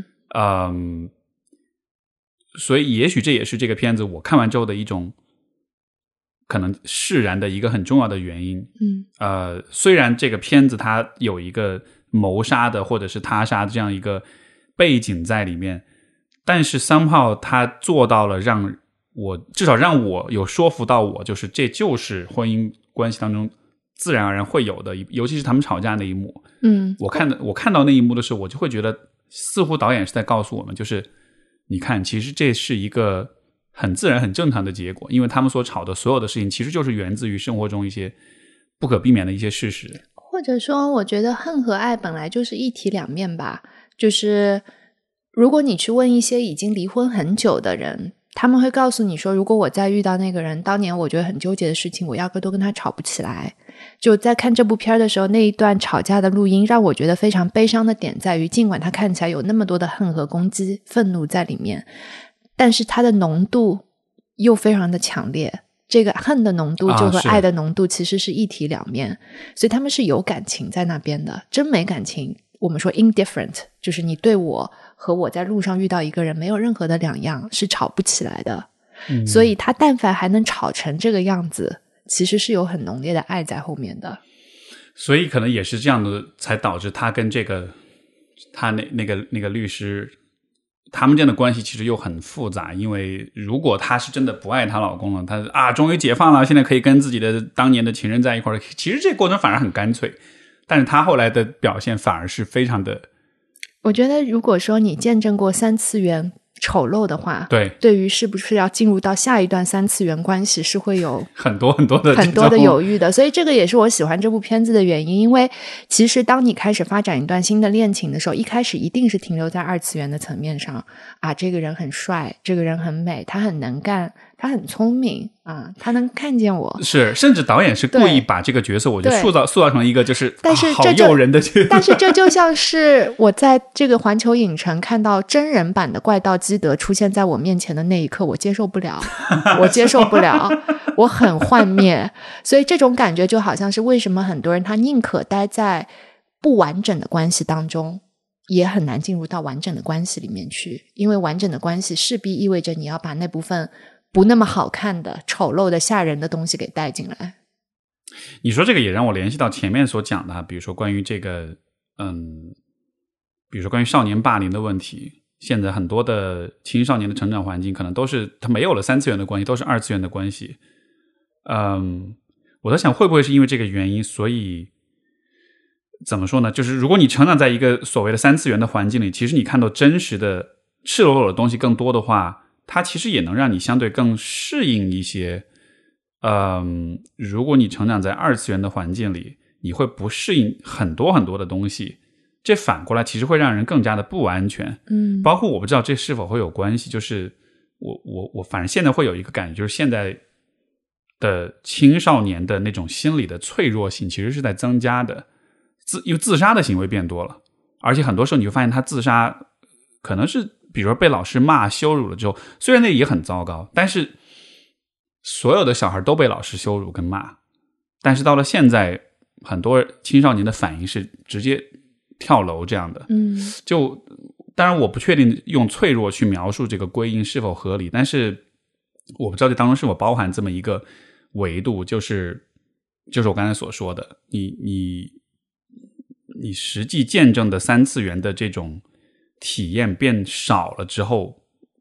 所以也许这也是这个片子我看完之后的一种可能释然的一个很重要的原因。虽然这个片子它有一个谋杀的或者是他杀的这样一个背景在里面，但是somehow它做到了至少让我有说服到我，就是这就是婚姻关系当中自然而然会有的，尤其是他们吵架那一幕。我看到那一幕的时候，我就会觉得似乎导演是在告诉我们，就是你看其实这是一个很自然很正常的结果，因为他们所吵的所有的事情其实就是源自于生活中一些不可避免的一些事实。 或者说我觉得恨和爱本来就是一体两面吧，就是如果你去问一些已经离婚很久的人， 他们会告诉你说，如果我再遇到那个人，当年我觉得很纠结的事情，我压根都跟他吵不起来。就在看这部片的时候，那一段吵架的录音让我觉得非常悲伤的点在于，尽管他看起来有那么多的恨和攻击、愤怒在里面，但是它的浓度又非常的强烈。这个恨的浓度就和爱的浓度其实是一体两面，所以他们是有感情在那边的。真没感情，我们说 indifferent， 就是你对我和我在路上遇到一个人没有任何的两样，是吵不起来的。所以他但凡还能吵成这个样子，其实是有很浓烈的爱在后面的。 所以可能也是这样的，才导致他跟这个他那个律师他们这样的关系其实又很复杂。因为如果她是真的不爱她老公了，她终于解放了，现在可以跟自己的当年的情人在一块儿，其实这个过程反而很干脆，但是她后来的表现反而是非常的。 我觉得如果说你见证过三次元丑陋的话，对于是不是要进入到下一段三次元关系是会有很多的犹豫的。所以这个也是我喜欢这部片子的原因，因为其实当你开始发展一段新的恋情的时候，一开始一定是停留在二次元的层面上啊，这个人很帅，这个人很美，他很能干，他很聪明啊，他能看见我， 是甚至导演是故意把这个角色我觉得塑造成一个就是好诱人的但是这就像是我在这个环球影城看到真人版的怪盗基德出现在我面前的那一刻，我接受不了我很幻灭。所以这种感觉就好像是为什么很多人他宁可待在不完整的关系当中，也很难进入到完整的关系里面去，因为完整的关系势必意味着你要把那部分不那么好看的、丑陋的、吓人的东西给带进来。 你说这个也让我联系到前面所讲的，比如说关于这个比如说关于少年霸凌的问题，现在很多的青少年的成长环境可能都是他没有了三次元的关系，都是二次元的关系。我在想会不会是因为这个原因，所以怎么说呢，就是如果你成长在一个所谓的三次元的环境里，其实你看到真实的赤裸裸的东西更多的话，它其实也能让你相对更适应一些。如果你成长在二次元的环境里，你会不适应很多很多的东西，这反过来其实会让人更加的不安全。包括我不知道这是否会有关系，就是我反正现在会有一个感觉，就是现在的青少年的那种心理的脆弱性其实是在增加的，因为自杀的行为变多了，而且很多时候你会发现他自杀可能是比如说被老师骂羞辱了之后，虽然那也很糟糕，但是所有的小孩都被老师羞辱跟骂，但是到了现在很多青少年的反应是直接跳楼这样的。就当然我不确定用脆弱去描述这个归因是否合理，但是我不知道这当中是否包含这么一个维度，就是我刚才所说的，你实际见证的三次元的这种体验变少了之后，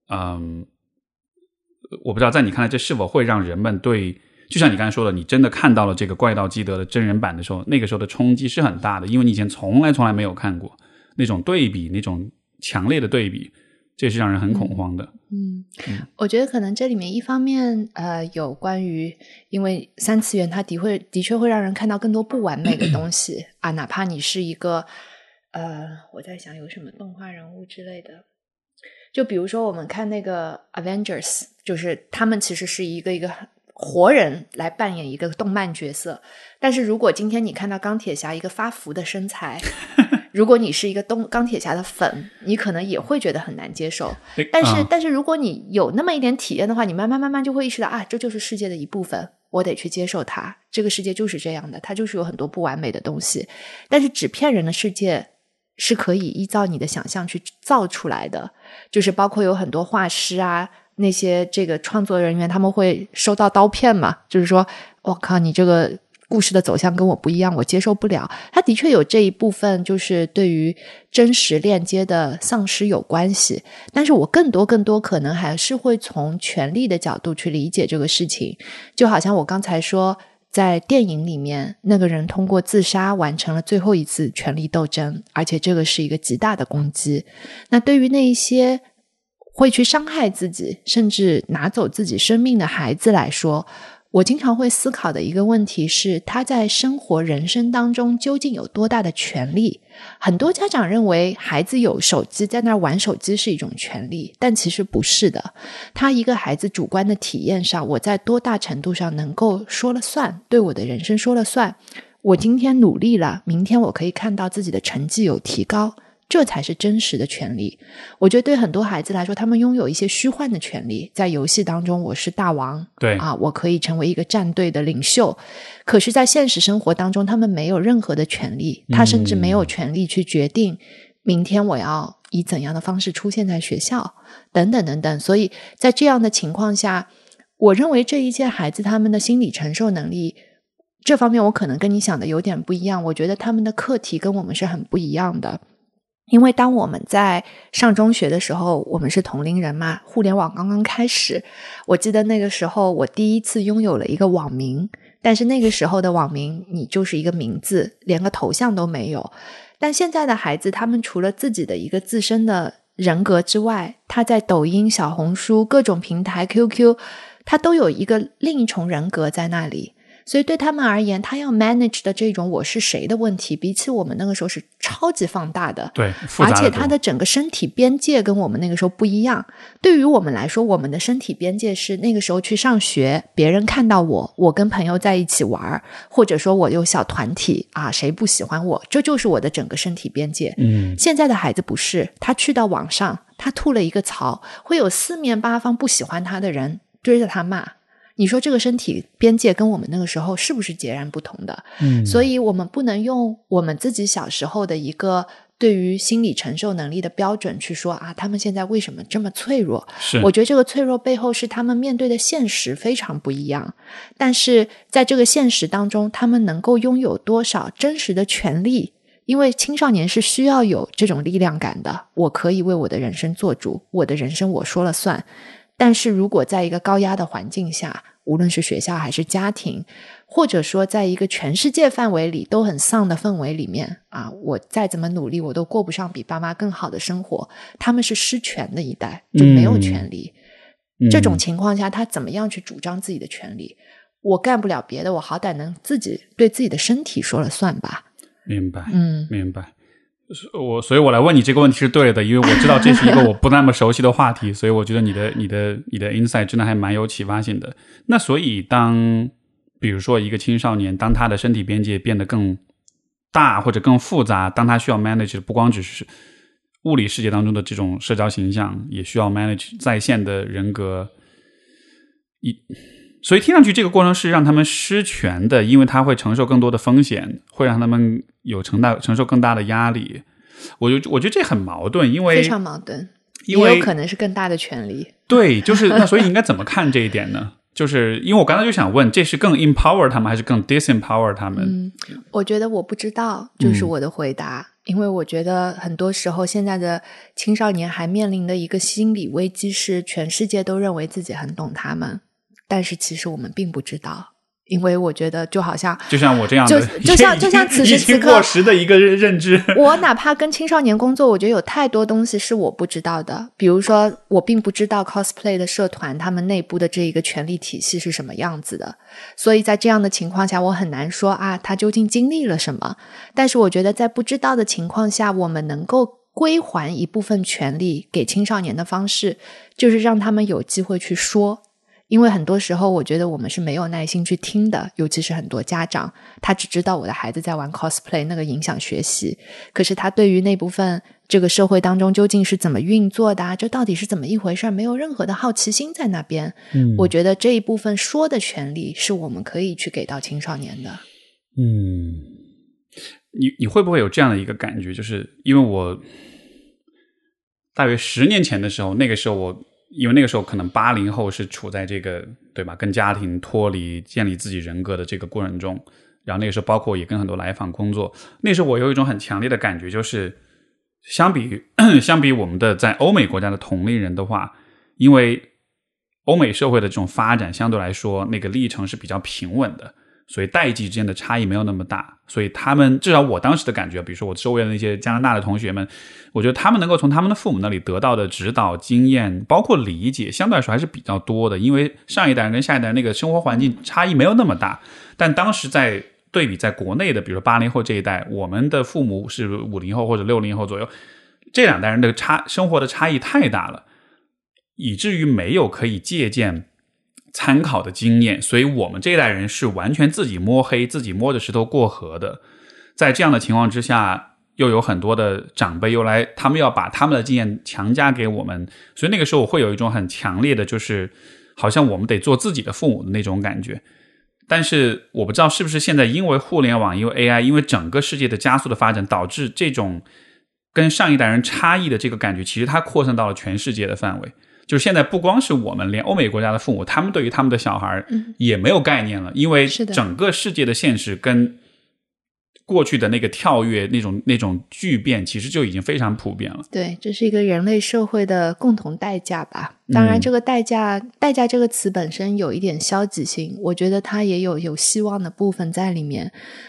我不知道在你看来这是否会让人们对，就像你刚才说的，你真的看到了这个怪盗基德的真人版的时候，那个时候的冲击是很大的，因为你以前从来没有看过那种对比，那种强烈的对比，这是让人很恐慌的。 我觉得可能这里面一方面有关于，因为三次元它的确会让人看到更多不完美的东西啊，哪怕你是一个我在想有什么动画人物之类的，就比如说我们看那个 Avengers， 就是他们其实是一个活人来扮演一个动漫角色，但是如果今天你看到钢铁侠一个发福的身材如果你是一个钢铁侠的粉，你可能也会觉得很难接受。但是如果你有那么一点体验的话，你慢慢就会意识到啊，这就是世界的一部分，我得去接受它，这个世界就是这样的，它就是有很多不完美的东西。但是纸片人的世界是可以依照你的想象去造出来的，就是包括有很多画师啊，那些这个创作人员他们会收到刀片嘛，就是说我靠，你这个故事的走向跟我不一样，我接受不了。它的确有这一部分就是对于真实链接的丧失有关系，但是我更多可能还是会从权力的角度去理解这个事情。就好像我刚才说，在电影里面那个人通过自杀完成了最后一次权力斗争，而且这个是一个极大的攻击。那对于那一些会去伤害自己甚至拿走自己生命的孩子来说， 我经常会思考的一个问题是，他在生活人生当中究竟有多大的权利？很多家长认为孩子有手机在那儿玩手机是一种权利，但其实不是的。他一个孩子主观的体验上，我在多大程度上能够说了算，对我的人生说了算，我今天努力了，明天我可以看到自己的成绩有提高，这才是真实的权利。我觉得对很多孩子来说，他们拥有一些虚幻的权利，在游戏当中我是大王， 对我可以成为一个战队的领袖，可是在现实生活当中他们没有任何的权利，他甚至没有权利去决定明天我要以怎样的方式出现在学校等等等等。所以在这样的情况下，我认为这一些孩子他们的心理承受能力这方面我可能跟你想的有点不一样，我觉得他们的课题跟我们是很不一样的。因为当我们在上中学的时候，我们是同龄人嘛，互联网刚刚开始，我记得那个时候我第一次拥有了一个网名，但是那个时候的网名你就是一个名字，连个头像都没有。但现在的孩子，他们除了自己的一个自身的人格之外，他在抖音、小红书各种平台 QQ， 他都有一个另一重人格在那里。所以对他们而言，他要 manage 的这种我是谁的问题，比起我们那个时候是超级放大的。 对，复杂的多。 而且他的整个身体边界跟我们那个时候不一样。对于我们来说，我们的身体边界是那个时候去上学，别人看到我跟朋友在一起玩，或者说我有小团体谁不喜欢我，这就是我的整个身体边界。现在的孩子不是，他去到网上，他吐了一个槽，会有四面八方不喜欢他的人追着他骂。你说这个身体边界跟我们那个时候是不是截然不同的？所以我们不能用我们自己小时候的一个对于心理承受能力的标准去说他们现在为什么这么脆弱。 是， 我觉得这个脆弱背后是他们面对的现实非常不一样，但是在这个现实当中，他们能够拥有多少真实的权利？因为青少年是需要有这种力量感的，我可以为我的人生做主，我的人生我说了算。但是如果在一个高压的环境下，无论是学校还是家庭，或者说在一个全世界范围里都很丧的氛围里面我再怎么努力我都过不上比爸妈更好的生活，他们是失权的一代，就没有权利。这种情况下他怎么样去主张自己的权利？我干不了别的，我好歹能自己对自己的身体说了算吧。 明白，明白。所以我来问你这个问题是对的，因为我知道这是一个我不那么熟悉的话题，所以我觉得你的 insight 真的还蛮有启发性的。那所以比如说一个青少年，当他的身体边界变得更大或者更复杂，当他需要 manage 的不光只是物理世界当中的这种社交形象，也需要 manage 在线的人格，所以听上去这个过程是让他们失权的，因为他会承受更多的风险，会让他们有承受更大的压力。我觉得这很矛盾，因为非常矛盾，也有可能是更大的权利。 对，就是那所以应该怎么看这一点呢？就是因为我刚才就想问，这是更 empower 他们还是更 disempower 他们？ 我觉得我不知道，就是我的回答。因为我觉得很多时候现在的青少年还面临的一个心理危机是，全世界都认为自己很懂他们，但是其实我们并不知道。因为我觉得就像我这样的就像此时此刻已经过时的一个认知， 我哪怕跟青少年工作，我觉得有太多东西是我不知道的。比如说我并不知道 cosplay 的社团他们内部的这一个权力体系是什么样子的，所以在这样的情况下我很难说他究竟经历了什么。但是我觉得在不知道的情况下，我们能够归还一部分权利给青少年的方式，就是让他们有机会去说。因为很多时候我觉得我们是没有耐心去听的，尤其是很多家长，他只知道我的孩子在玩 cosplay， 那个影响学习，可是他对于那部分这个社会当中究竟是怎么运作的这到底是怎么一回事，没有任何的好奇心在那边。我觉得这一部分说的权利是我们可以去给到青少年的。 你会不会有这样的一个感觉，就是因为我大约10年前的时候，那个时候因为那个时候可能80后是处在这个对吧，跟家庭脱离建立自己人格的这个过程中，然后那个时候包括也跟很多来访工作，那时候我有一种很强烈的感觉，就是相比我们的在欧美国家的同龄人的话，因为欧美社会的这种发展相对来说那个历程是比较平稳的， 所以代际之间的差异没有那么大，所以他们至少我当时的感觉，比如说我周围的那些加拿大的同学们，我觉得他们能够从他们的父母那里得到的指导经验包括理解相对来说还是比较多的，因为上一代人跟下一代人那个生活环境差异没有那么大，但当时在对比在国内的比如说80后这一代，我们的父母是50后或者60后左右，这两代人的生活的差异太大了，以至于没有可以借鉴参考的经验，所以我们这一代人是完全自己摸黑，自己摸着石头过河的。在这样的情况之下，又有很多的长辈他们要把他们的经验强加给我们，所以那个时候我会有一种很强烈的就是好像我们得做自己的父母的那种感觉。但是我不知道是不是现在因为互联网，因为 AI， 因为整个世界的加速的发展，导致这种跟上一代人差异的这个感觉其实它扩散到了全世界的范围，就是现在不光是我们，连欧美国家的父母他们对于他们的小孩也没有概念了，因为整个世界的现实跟过去的那个跳跃那种巨变其实就已经非常普遍了。 对，这是一个人类社会的共同代价吧。当然这个代价这个词本身有一点消极性，我觉得它也有希望的部分在里面。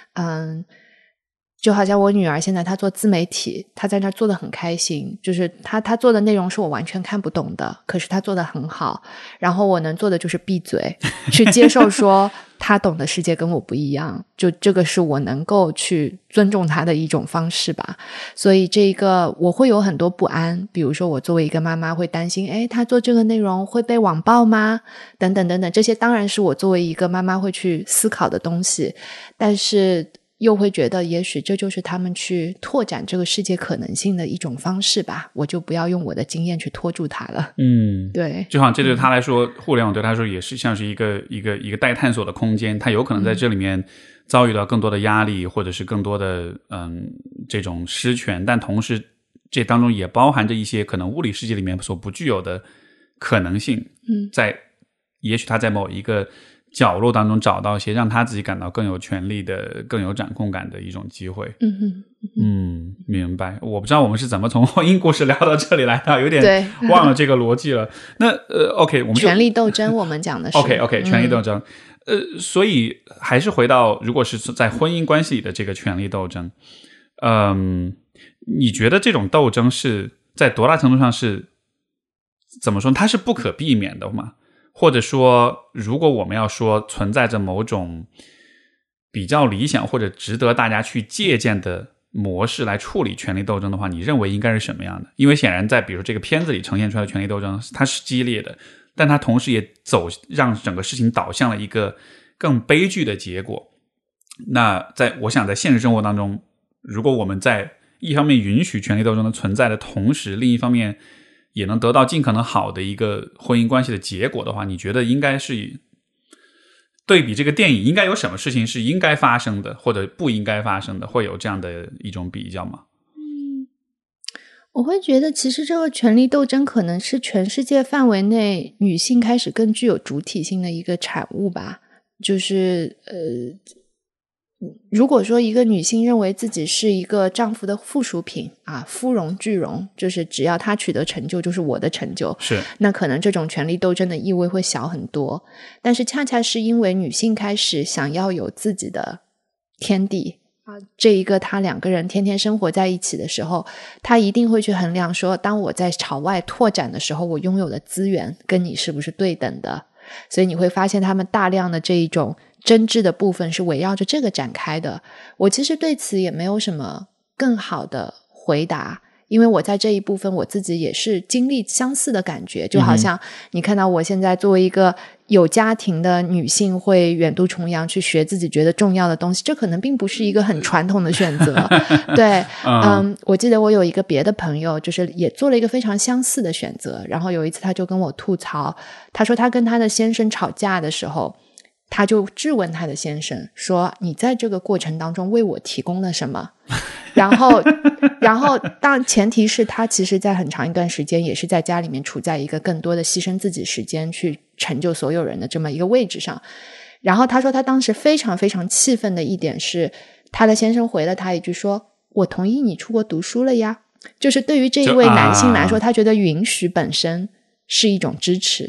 就好像我女儿现在她做自媒体，她在那做得很开心，就是她做的内容是我完全看不懂的，可是她做得很好，然后我能做的就是闭嘴去接受说她懂的世界跟我不一样，就这个是我能够去尊重她的一种方式吧。所以这个我会有很多不安，比如说我作为一个妈妈会担心她做这个内容会被网暴吗？等等等等，这些当然是我作为一个妈妈会去思考的东西，但是又会觉得也许这就是他们去拓展这个世界可能性的一种方式吧，我就不要用我的经验去拖住他了。对， 就好像这对他来说，互联网对他来说也是像是一个待探索的空间，他有可能在这里面遭遇到更多的压力，或者是更多的这种失权，但同时这当中也包含着一些可能物理世界里面所不具有的可能性。也许他在某一个角落当中找到一些让他自己感到更有权利的、更有掌控感的一种机会。明白。我不知道我们是怎么从婚姻故事聊到这里来的，有点忘了这个逻辑了。那OK， 我们权力斗争，我们讲的是 OK， 权力斗争。所以还是回到，如果是在婚姻关系里的这个权力斗争，你觉得这种斗争是在多大程度上是怎么说？它是不可避免的吗？或者说如果我们要说存在着某种比较理想或者值得大家去借鉴的模式来处理权力斗争的话，你认为应该是什么样的？因为显然在比如这个片子里呈现出来的权力斗争它是激烈的，但它同时也让整个事情导向了一个更悲剧的结果。那我想在现实生活当中，如果我们在一方面允许权力斗争的存在的同时，另一方面也能得到尽可能好的一个婚姻关系的结果的话，你觉得应该是对比这个电影应该有什么事情是应该发生的或者不应该发生的，会有这样的一种比较吗？ 我会觉得其实这个权力斗争可能是全世界范围内女性开始更具有主体性的一个产物吧。就是如果说一个女性认为自己是一个丈夫的附属品啊，夫荣俱荣，就是只要她取得成就就是我的成就， 是那可能这种权力斗争的意味会小很多。但是恰恰是因为女性开始想要有自己的天地啊，这一个她两个人天天生活在一起的时候，她一定会去衡量说，当我在朝外拓展的时候，我拥有的资源跟你是不是对等的。所以你会发现他们大量的这一种争执的部分是围绕着这个展开的。我其实对此也没有什么更好的回答，因为我在这一部分我自己也是经历相似的感觉，就好像你看到我现在作为一个有家庭的女性会远渡重洋去学自己觉得重要的东西，这可能并不是一个很传统的选择。对，我记得我有一个别的朋友就是也做了一个非常相似的选择，然后有一次他就跟我吐槽，他说他跟他的先生吵架的时候，他就质问他的先生说，你在这个过程当中为我提供了什么？然后当然前提是他其实在很长一段时间也是在家里面处在一个更多的牺牲自己时间去成就所有人的这么一个位置上。然后他说他当时非常非常气愤的一点是，他的先生回了他一句说，我同意你出国读书了呀。就是对于这一位男性来说，他觉得允许本身是一种支持。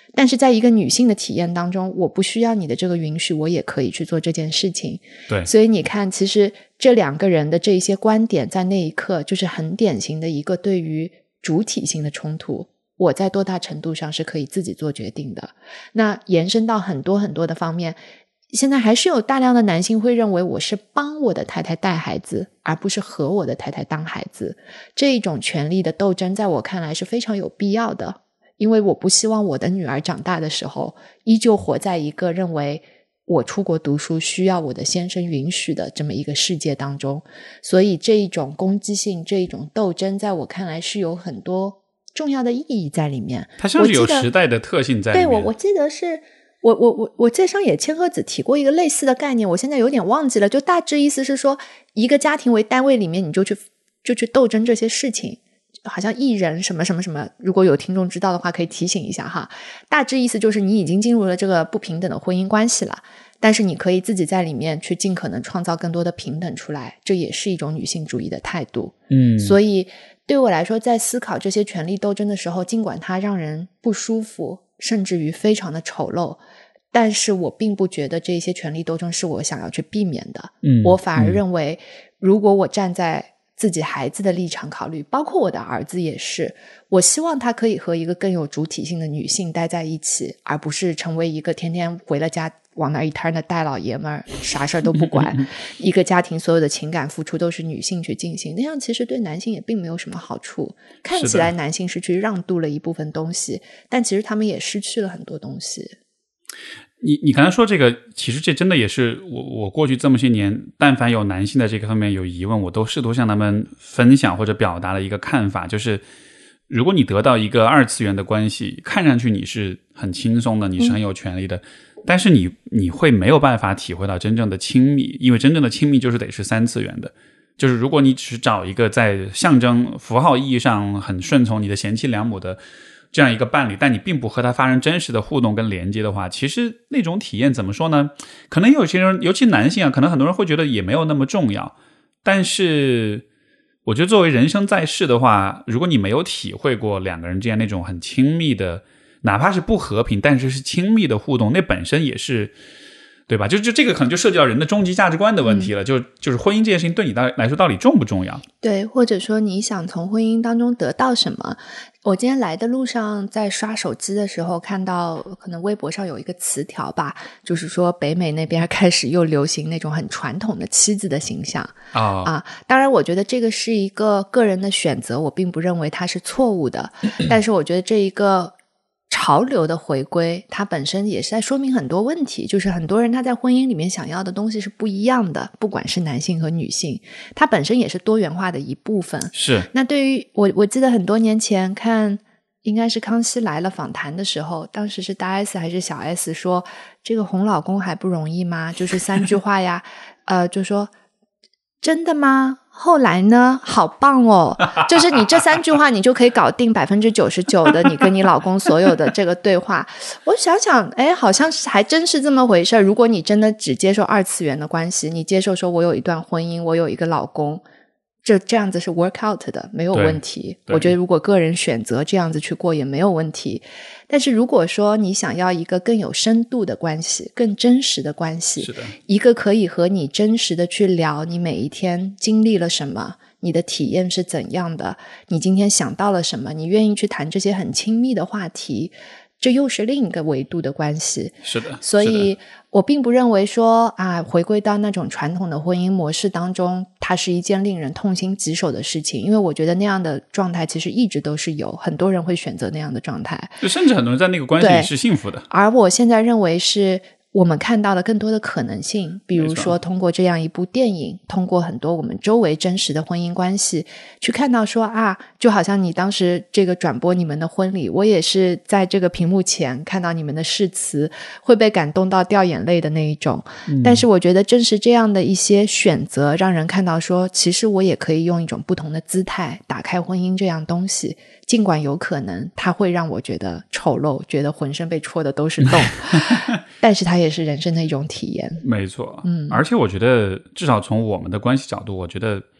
但是在一个女性的体验当中，我不需要你的这个允许，我也可以去做这件事情。 对， 所以你看，其实这两个人的这一些观点在那一刻就是很典型的一个对于主体性的冲突，我在多大程度上是可以自己做决定的。那延伸到很多很多的方面，现在还是有大量的男性会认为我是帮我的太太带孩子，而不是和我的太太当孩子。这一种权力的斗争在我看来是非常有必要的，因为我不希望我的女儿长大的时候依旧活在一个认为我出国读书需要我的先生允许的这么一个世界当中。所以这一种攻击性，这一种斗争在我看来是有很多重要的意义在里面。 它像是有时代的特性在里面。 对，我记得是我在上野千鹤子提过一个类似的概念，我现在有点忘记了，就大致意思是说，一个家庭为单位里面你就去斗争这些事情，好像艺人什么什么什么，如果有听众知道的话可以提醒一下哈。大致意思就是你已经进入了这个不平等的婚姻关系了，但是你可以自己在里面去尽可能创造更多的平等出来，这也是一种女性主义的态度。所以对我来说，在思考这些权力斗争的时候，尽管它让人不舒服，甚至于非常的丑陋，但是我并不觉得这些权力斗争是我想要去避免的。我反而认为，如果我站在自己孩子的立场考虑，包括我的儿子也是，我希望他可以和一个更有主体性的女性待在一起，而不是成为一个天天回了家往那一摊的大老爷们儿，啥事儿都不管一个家庭所有的情感付出都是女性去进行，那样其实对男性也并没有什么好处。看起来男性是去让渡了一部分东西，但其实他们也失去了很多东西。 你刚才说这个，其实这真的也是我过去这么些年，但凡有男性在这个方面有疑问，我都试图向他们分享或者表达了一个看法，就是如果你得到一个二次元的关系，看上去你是很轻松的，你是很有权利的，但是你会没有办法体会到真正的亲密，因为真正的亲密就是得是三次元的。就是如果你只是找一个在象征符号意义上很顺从你的贤妻良母的这样一个伴侣，但你并不和他发生真实的互动跟连接的话，其实那种体验怎么说呢？可能有些人，尤其男性啊，可能很多人会觉得也没有那么重要。但是我觉得作为人生在世的话，如果你没有体会过两个人之间那种很亲密的，哪怕是不和平，但是是亲密的互动，那本身也是，对吧？就这个可能就涉及到人的终极价值观的问题了。就是婚姻这件事情对你来说到底重不重要？对， 或者说你想从婚姻当中得到什么？我今天来的路上在刷手机的时候看到，可能微博上有一个词条吧，就是说北美那边开始又流行那种很传统的妻子的形象当然我觉得这个是一个个人的选择，我并不认为它是错误的，但是我觉得这一个潮流的回归，它本身也是在说明很多问题，就是很多人他在婚姻里面想要的东西是不一样的，不管是男性和女性，它本身也是多元化的一部分。 是。 那对于我记得很多年前看应该是康熙来了访谈的时候，当时是大 S 还是小 S 说这个哄老公还不容易吗？就是3句话呀就说真的吗？后来呢？好棒哦！就是你这3句话，你就可以搞定99%的你跟你老公所有的这个对话。我想想，好像还真是这么回事。如果你真的只接受二次元的关系，你接受说我有一段婚姻，我有一个老公，这样子是 work out 的，没有问题。我觉得如果个人选择这样子去过也没有问题。但是如果说你想要一个更有深度的关系，更真实的关系， 是的， 一个可以和你真实的去聊你每一天经历了什么，你的体验是怎样的，你今天想到了什么，你愿意去谈这些很亲密的话题，这又是另一个维度的关系。 是的， 所以我并不认为说回归到那种传统的婚姻模式当中，它是一件令人痛心疾首的事情，因为我觉得那样的状态其实一直都是有很多人会选择那样的状态， 就甚至很多人在那个关系里是幸福的。 而我现在认为是我们看到了更多的可能性，比如说通过这样一部电影，通过很多我们周围真实的婚姻关系去看到说就好像你当时这个转播你们的婚礼，我也是在这个屏幕前看到你们的誓词，会被感动到掉眼泪的那一种。但是我觉得正是这样的一些选择，让人看到说其实我也可以用一种不同的姿态打开婚姻这样东西，尽管有可能它会让我觉得丑陋，觉得浑身被戳的都是洞但是它也是人生的一种体验。 没错。而且我觉得至少从我们的关系角度，我觉得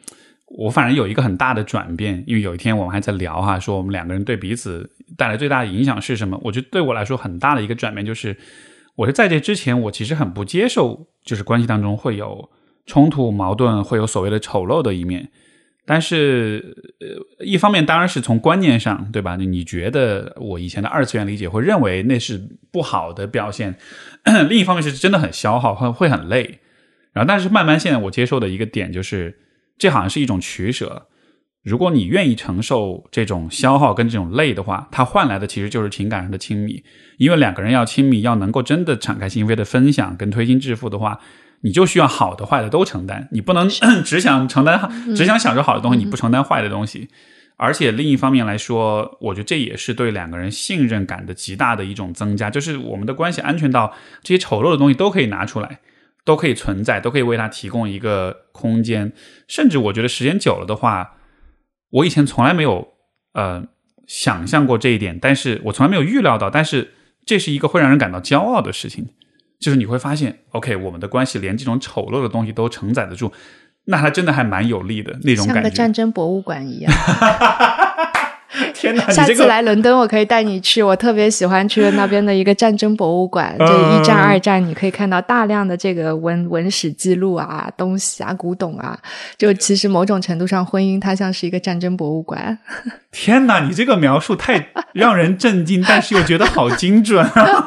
我反正有一个很大的转变，因为有一天我们还在聊哈，说我们两个人对彼此带来最大的影响是什么。我觉得对我来说很大的一个转变就是，我是在这之前我其实很不接受，就是关系当中会有冲突矛盾，会有所谓的丑陋的一面。但是一方面当然是从观念上，对吧，你觉得我以前的二次元理解会认为那是不好的表现，另一方面是真的很消耗，会很累。然后但是慢慢现在我接受的一个点就是这好像是一种取舍，如果你愿意承受这种消耗跟这种累的话，它换来的其实就是情感上的亲密。因为两个人要亲密，要能够真的敞开心扉的分享跟推心置腹的话，你就需要好的坏的都承担，你不能只想承担，只想享受好的东西，你不承担坏的东西。而且另一方面来说，我觉得这也是对两个人信任感的极大的一种增加，就是我们的关系安全到这些丑陋的东西都可以拿出来，都可以存在，都可以为它提供一个空间。甚至我觉得时间久了的话，我以前从来没有想象过这一点，但是我从来没有预料到，但是这是一个会让人感到骄傲的事情。就是你会发现 OK 我们的关系连这种丑陋的东西都承载得住，那它真的还蛮有力的那种感觉， 像个战争博物馆一样。 天哪， 下次来伦敦我可以带你去，我特别喜欢去那边的一个战争博物馆，就一战二战你可以看到大量的这个文史记录啊东西啊古董啊，就其实某种程度上婚姻它像是一个战争博物馆。 天哪，你这个描述太让人震惊但是又觉得好精准啊。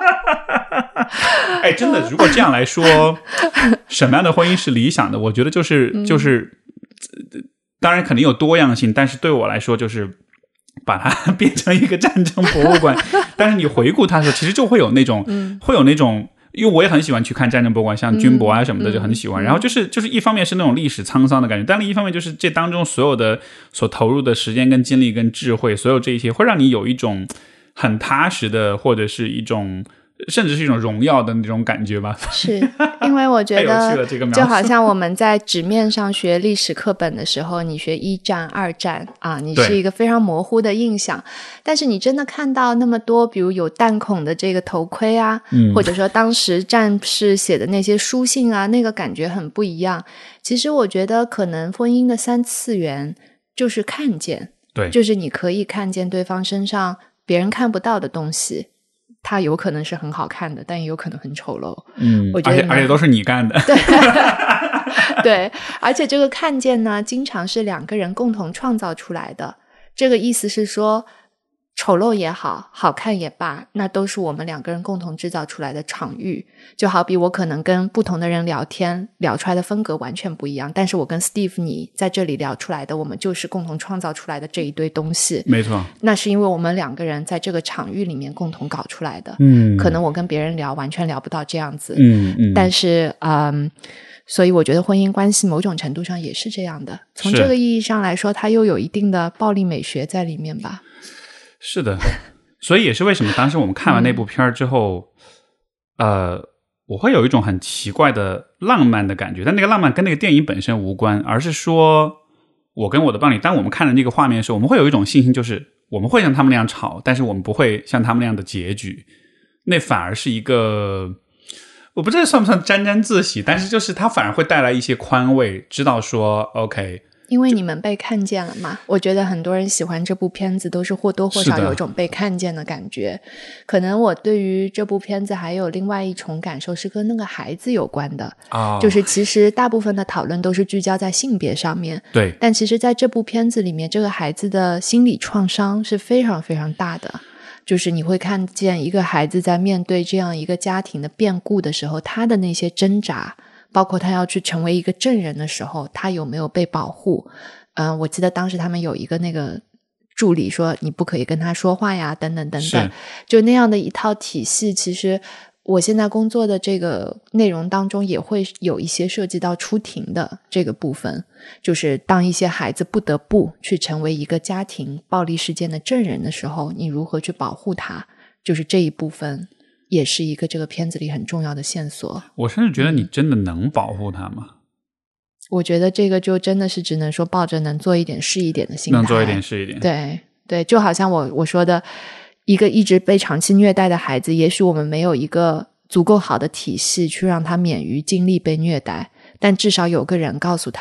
哎，真的，如果这样来说，什么样的婚姻是理想的？我觉得就是，当然肯定有多样性，但是对我来说，就是把它变成一个战争博物馆。但是你回顾它的时候，其实就会有那种，因为我也很喜欢去看战争博物馆，像军博啊什么的，就很喜欢。然后就是一方面是那种历史沧桑的感觉，但另一方面就是这当中所有的所投入的时间跟精力跟智慧，所有这一些会让你有一种很踏实的，或者是一种。甚至是一种荣耀的那种感觉吧。 是因为我觉得就好像我们在纸面上学历史课本的时候，你学一战二战啊，你是一个非常模糊的印象，但是你真的看到那么多比如有弹孔的这个头盔啊，或者说当时战士写的那些书信啊，那个感觉很不一样。其实我觉得可能婚姻的三次元就是看见， 对， 就是你可以看见对方身上别人看不到的东西，它有可能是很好看的，但也有可能很丑陋。我觉得而且都是你干的。 对对，而且这个看见呢，经常是两个人共同创造出来的。这个意思是说，丑陋也好，好看也罢，那都是我们两个人共同制造出来的场域。就好比我可能跟不同的人聊天，聊出来的风格完全不一样，但是我跟 Steve 你在这里聊出来的，我们就是共同创造出来的这一堆东西。 没错， 那是因为我们两个人在这个场域里面共同搞出来的。可能我跟别人聊完全聊不到这样子。但是所以我觉得婚姻关系某种程度上也是这样的。从这个意义上来说，它又有一定的暴力美学在里面吧。 是的，所以也是为什么当时我们看完那部片之后，我会有一种很奇怪的浪漫的感觉，但那个浪漫跟那个电影本身无关，而是说我跟我的伴侣，当我们看了那个画面的时候，我们会有一种信心，就是我们会像他们那样吵，但是我们不会像他们那样的结局。那反而是一个，我不知道算不算沾沾自喜，但是就是它反而会带来一些宽慰，知道说 OK， 因为你们被看见了嘛。我觉得很多人喜欢这部片子都是或多或少有一种被看见的感觉。可能我对于这部片子还有另外一重感受是跟那个孩子有关的。就是其实大部分的讨论都是聚焦在性别上面， 对， 但其实在这部片子里面，这个孩子的心理创伤是非常非常大的。就是你会看见一个孩子在面对这样一个家庭的变故的时候，他的那些挣扎，包括他要去成为一个证人的时候，他有没有被保护。我记得当时他们有一个那个助理说你不可以跟他说话呀，等等等等，就那样的一套体系。其实我现在工作的这个内容当中也会有一些涉及到出庭的这个部分，就是当一些孩子不得不去成为一个家庭暴力事件的证人的时候，你如何去保护他，就是这一部分也是一个这个片子里很重要的线索。我甚至觉得你真的能保护他吗？ 我觉得这个就真的是只能说抱着能做一点是一点的心态， 能做一点是一点。 对对，就好像我说的，一个一直被长期虐待的孩子，也许我们没有一个足够好的体系去让他免于经历被虐待，但至少有个人告诉他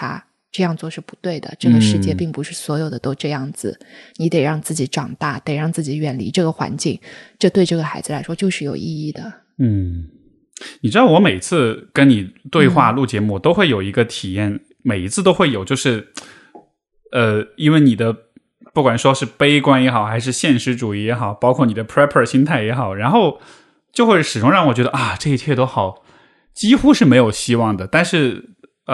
这样做是不对的，这个世界并不是所有的都这样子，你得让自己长大，得让自己远离这个环境，这对这个孩子来说就是有意义的。 你知道我每次跟你对话录节目，我都会有一个体验，每一次都会有，就是因为你的不管说是悲观也好，还是现实主义也好，包括你的 prepper 心态也好，然后就会始终让我觉得啊，这一切都好，几乎是没有希望的。但是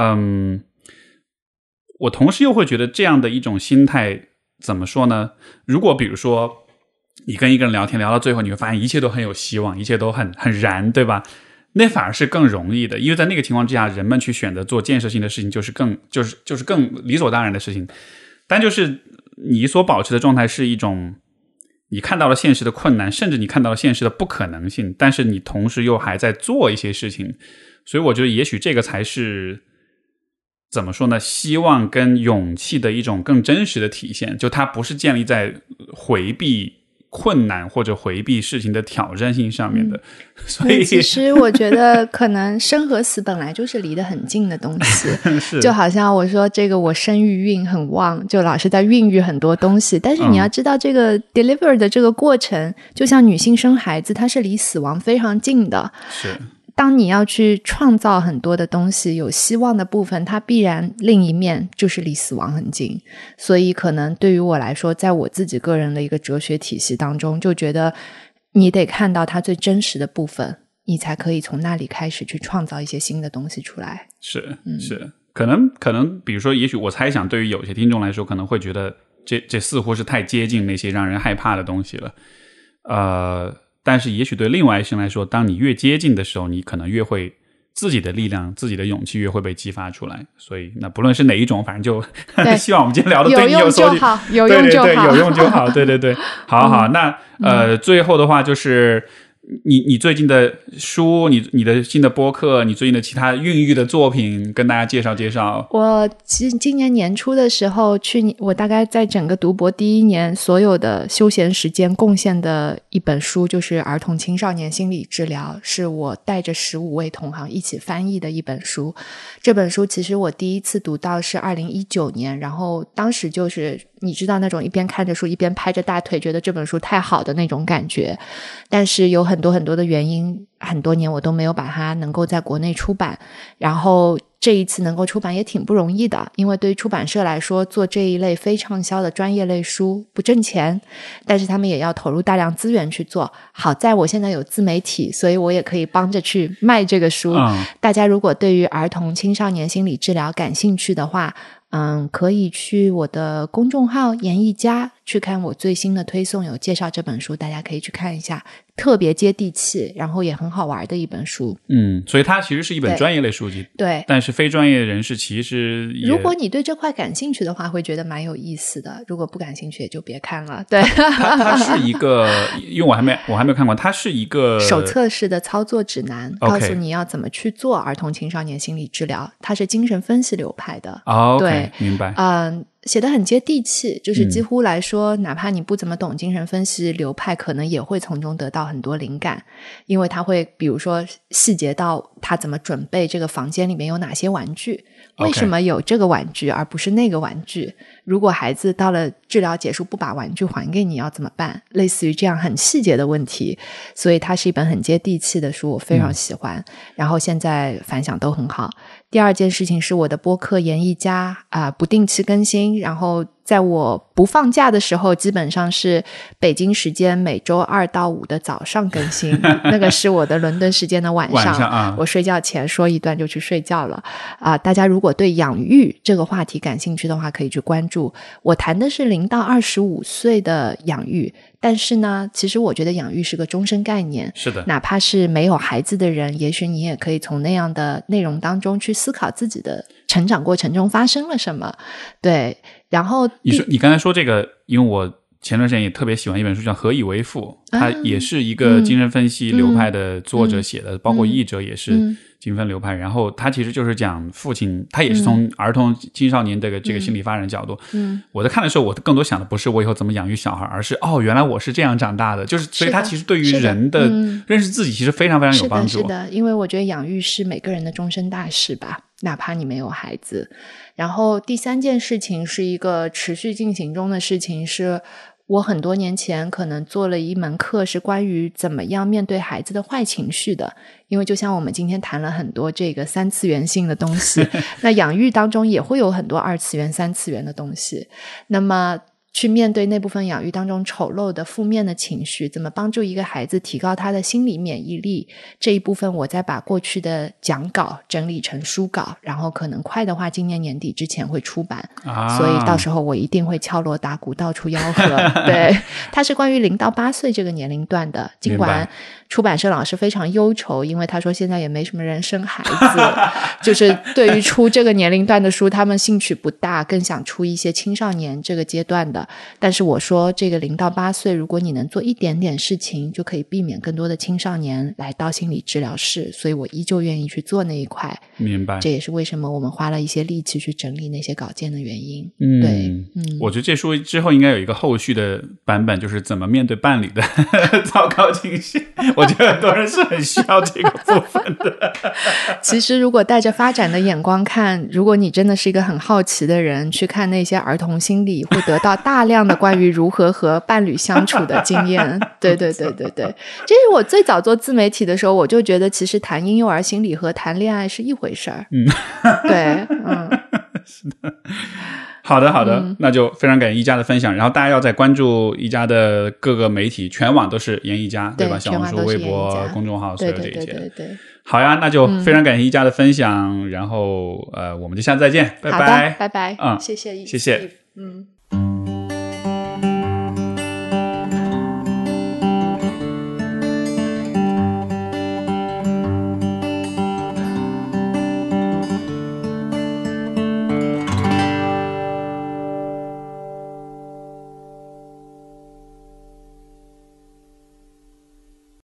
我同时又会觉得这样的一种心态怎么说呢，如果比如说你跟一个人聊天聊到最后，你会发现一切都很有希望，一切都很燃，对吧？那反而是更容易的，因为在那个情况之下，人们去选择做建设性的事情就是更理所当然的事情。但就是你所保持的状态是一种你看到了现实的困难，甚至你看到了现实的不可能性，但是你同时又还在做一些事情。所以我觉得也许这个才是怎么说呢，希望跟勇气的一种更真实的体现，就它不是建立在回避困难或者回避事情的挑战性上面的。所以其实我觉得可能生和死本来就是离得很近的东西就好像我说这个我生育运很旺，就老是在孕育很多东西，但是你要知道这个 deliver 的这个过程，就像女性生孩子，它是离死亡非常近的。 是， 当你要去创造很多的东西，有希望的部分，它必然另一面就是离死亡很近。所以可能对于我来说，在我自己个人的一个哲学体系当中，就觉得你得看到它最真实的部分，你才可以从那里开始去创造一些新的东西出来。 是，可能比如说也许我猜想对于有些听众来说可能会觉得这似乎是太接近那些让人害怕的东西了。但是也许对另外一些人来说，当你越接近的时候，你可能越会自己的力量自己的勇气越会被激发出来。所以那不论是哪一种，反正就希望我们今天聊的对你有所有用就好， 对，有用就好。对好，那最后的话就是你最近的书，你的新的播客，你最近的其他孕育的作品，跟大家介绍介绍。 我今年年初的时候，我大概在整个读博第一年所有的休闲时间贡献的一本书，就是《儿童青少年心理治疗》，是我带着15位同行一起翻译的一本书。这本书其实我第一次读到是2019年，然后当时就是你知道那种一边看着书一边拍着大腿觉得这本书太好的那种感觉，但是有很多的原因，很多年我都没有把它能够在国内出版，然后这一次能够出版也挺不容易的，因为对于出版社来说，做这一类非畅销的专业类书不挣钱，但是他们也要投入大量资源去做。好在我现在有自媒体，所以我也可以帮着去卖这个书。大家如果对于儿童青少年心理治疗感兴趣的话，可以去我的公众号研一家去看我最新的推送，有介绍这本书，大家可以去看一下，特别接地气，然后也很好玩的一本书。 所以它其实是一本专业类书籍，对，但是非专业人士其实如果你对这块感兴趣的话，会觉得蛮有意思的，如果不感兴趣也就别看了。对， 它是一个，因为我还没有看过，它是一个手册式的操作指南，告诉你要怎么去做儿童青少年心理治疗，它是精神分析流派的。 对，明白。 写得很接地气，就是几乎来说，哪怕你不怎么懂精神分析流派，可能也会从中得到很多灵感，因为他会比如说细节到他怎么准备这个房间里面有哪些玩具，为什么有这个玩具而不是那个玩具，如果孩子到了治疗结束不把玩具还给你要怎么办，类似于这样很细节的问题。所以它是一本很接地气的书，我非常喜欢，然后现在反响都很好。第二件事情是我的播客研一家不定期更新，然后在我不放假的时候基本上是北京时间每周2到5的早上更新那个是我的伦敦时间的晚上我睡觉前说一段就去睡觉了大家如果对养育这个话题感兴趣的话可以去关注。我谈的是0到25岁的养育，但是呢其实我觉得养育是个终身概念， 是的， 哪怕是没有孩子的人，也许你也可以从那样的内容当中去思考自己的成长过程中发生了什么。对，然后你刚才说这个，因为我前段时间也特别喜欢一本书叫《何以为父》，它也是一个精神分析流派的作者写的，包括译者也是精分流派，然后他其实就是讲父亲，他也是从儿童青少年这个心理发展角度。我在看的时候我更多想的不是我以后怎么养育小孩，而是原来我是这样长大的，就是所以他其实对于人的认识自己其实非常非常有帮助。 是的，因为我觉得养育是每个人的终身大事吧。 哪怕你没有孩子。然后第三件事情是一个持续进行中的事情，是我很多年前可能做了一门课，是关于怎么样面对孩子的坏情绪的。因为就像我们今天谈了很多这个3次元性的东西，那养育当中也会有很多2次元、3次元的东西。那么去面对那部分养育当中丑陋的负面的情绪，怎么帮助一个孩子提高他的心理免疫力，这一部分我再把过去的讲稿整理成书稿，然后可能快的话今年年底之前会出版所以到时候我一定会敲锣打鼓到处吆喝对，它是关于0到8岁这个年龄段的，尽管出版社老师非常忧愁，因为他说现在也没什么人生孩子就是对于出这个年龄段的书他们兴趣不大，更想出一些青少年这个阶段的。但是我说这个0到8岁如果你能做一点点事情，就可以避免更多的青少年来到心理治疗室，所以我依旧愿意去做那一块。 明白， 这也是为什么我们花了一些力气去整理那些稿件的原因。对， 我觉得这书之后应该有一个后续的版本，就是怎么面对伴侣的糟糕情绪，我觉得很多人是很需要这个部分的其实如果带着发展的眼光看，如果你真的是一个很好奇的人，去看那些儿童心理，会得到大量的关于如何和伴侣相处的经验对对对对对，这是我最早做自媒体的时候，我就觉得其实谈婴幼儿心理和谈恋爱是一回事儿。对， 是的。好的好的，那就非常感谢一家的分享，然后大家要再关注一家的各个媒体，全网都是严一家，对吧？小红书、微博、公众号，所有这一切。对，好呀，那就非常感谢一家的分享，然后我们就下次再见，拜拜， 拜拜，谢谢， 谢谢。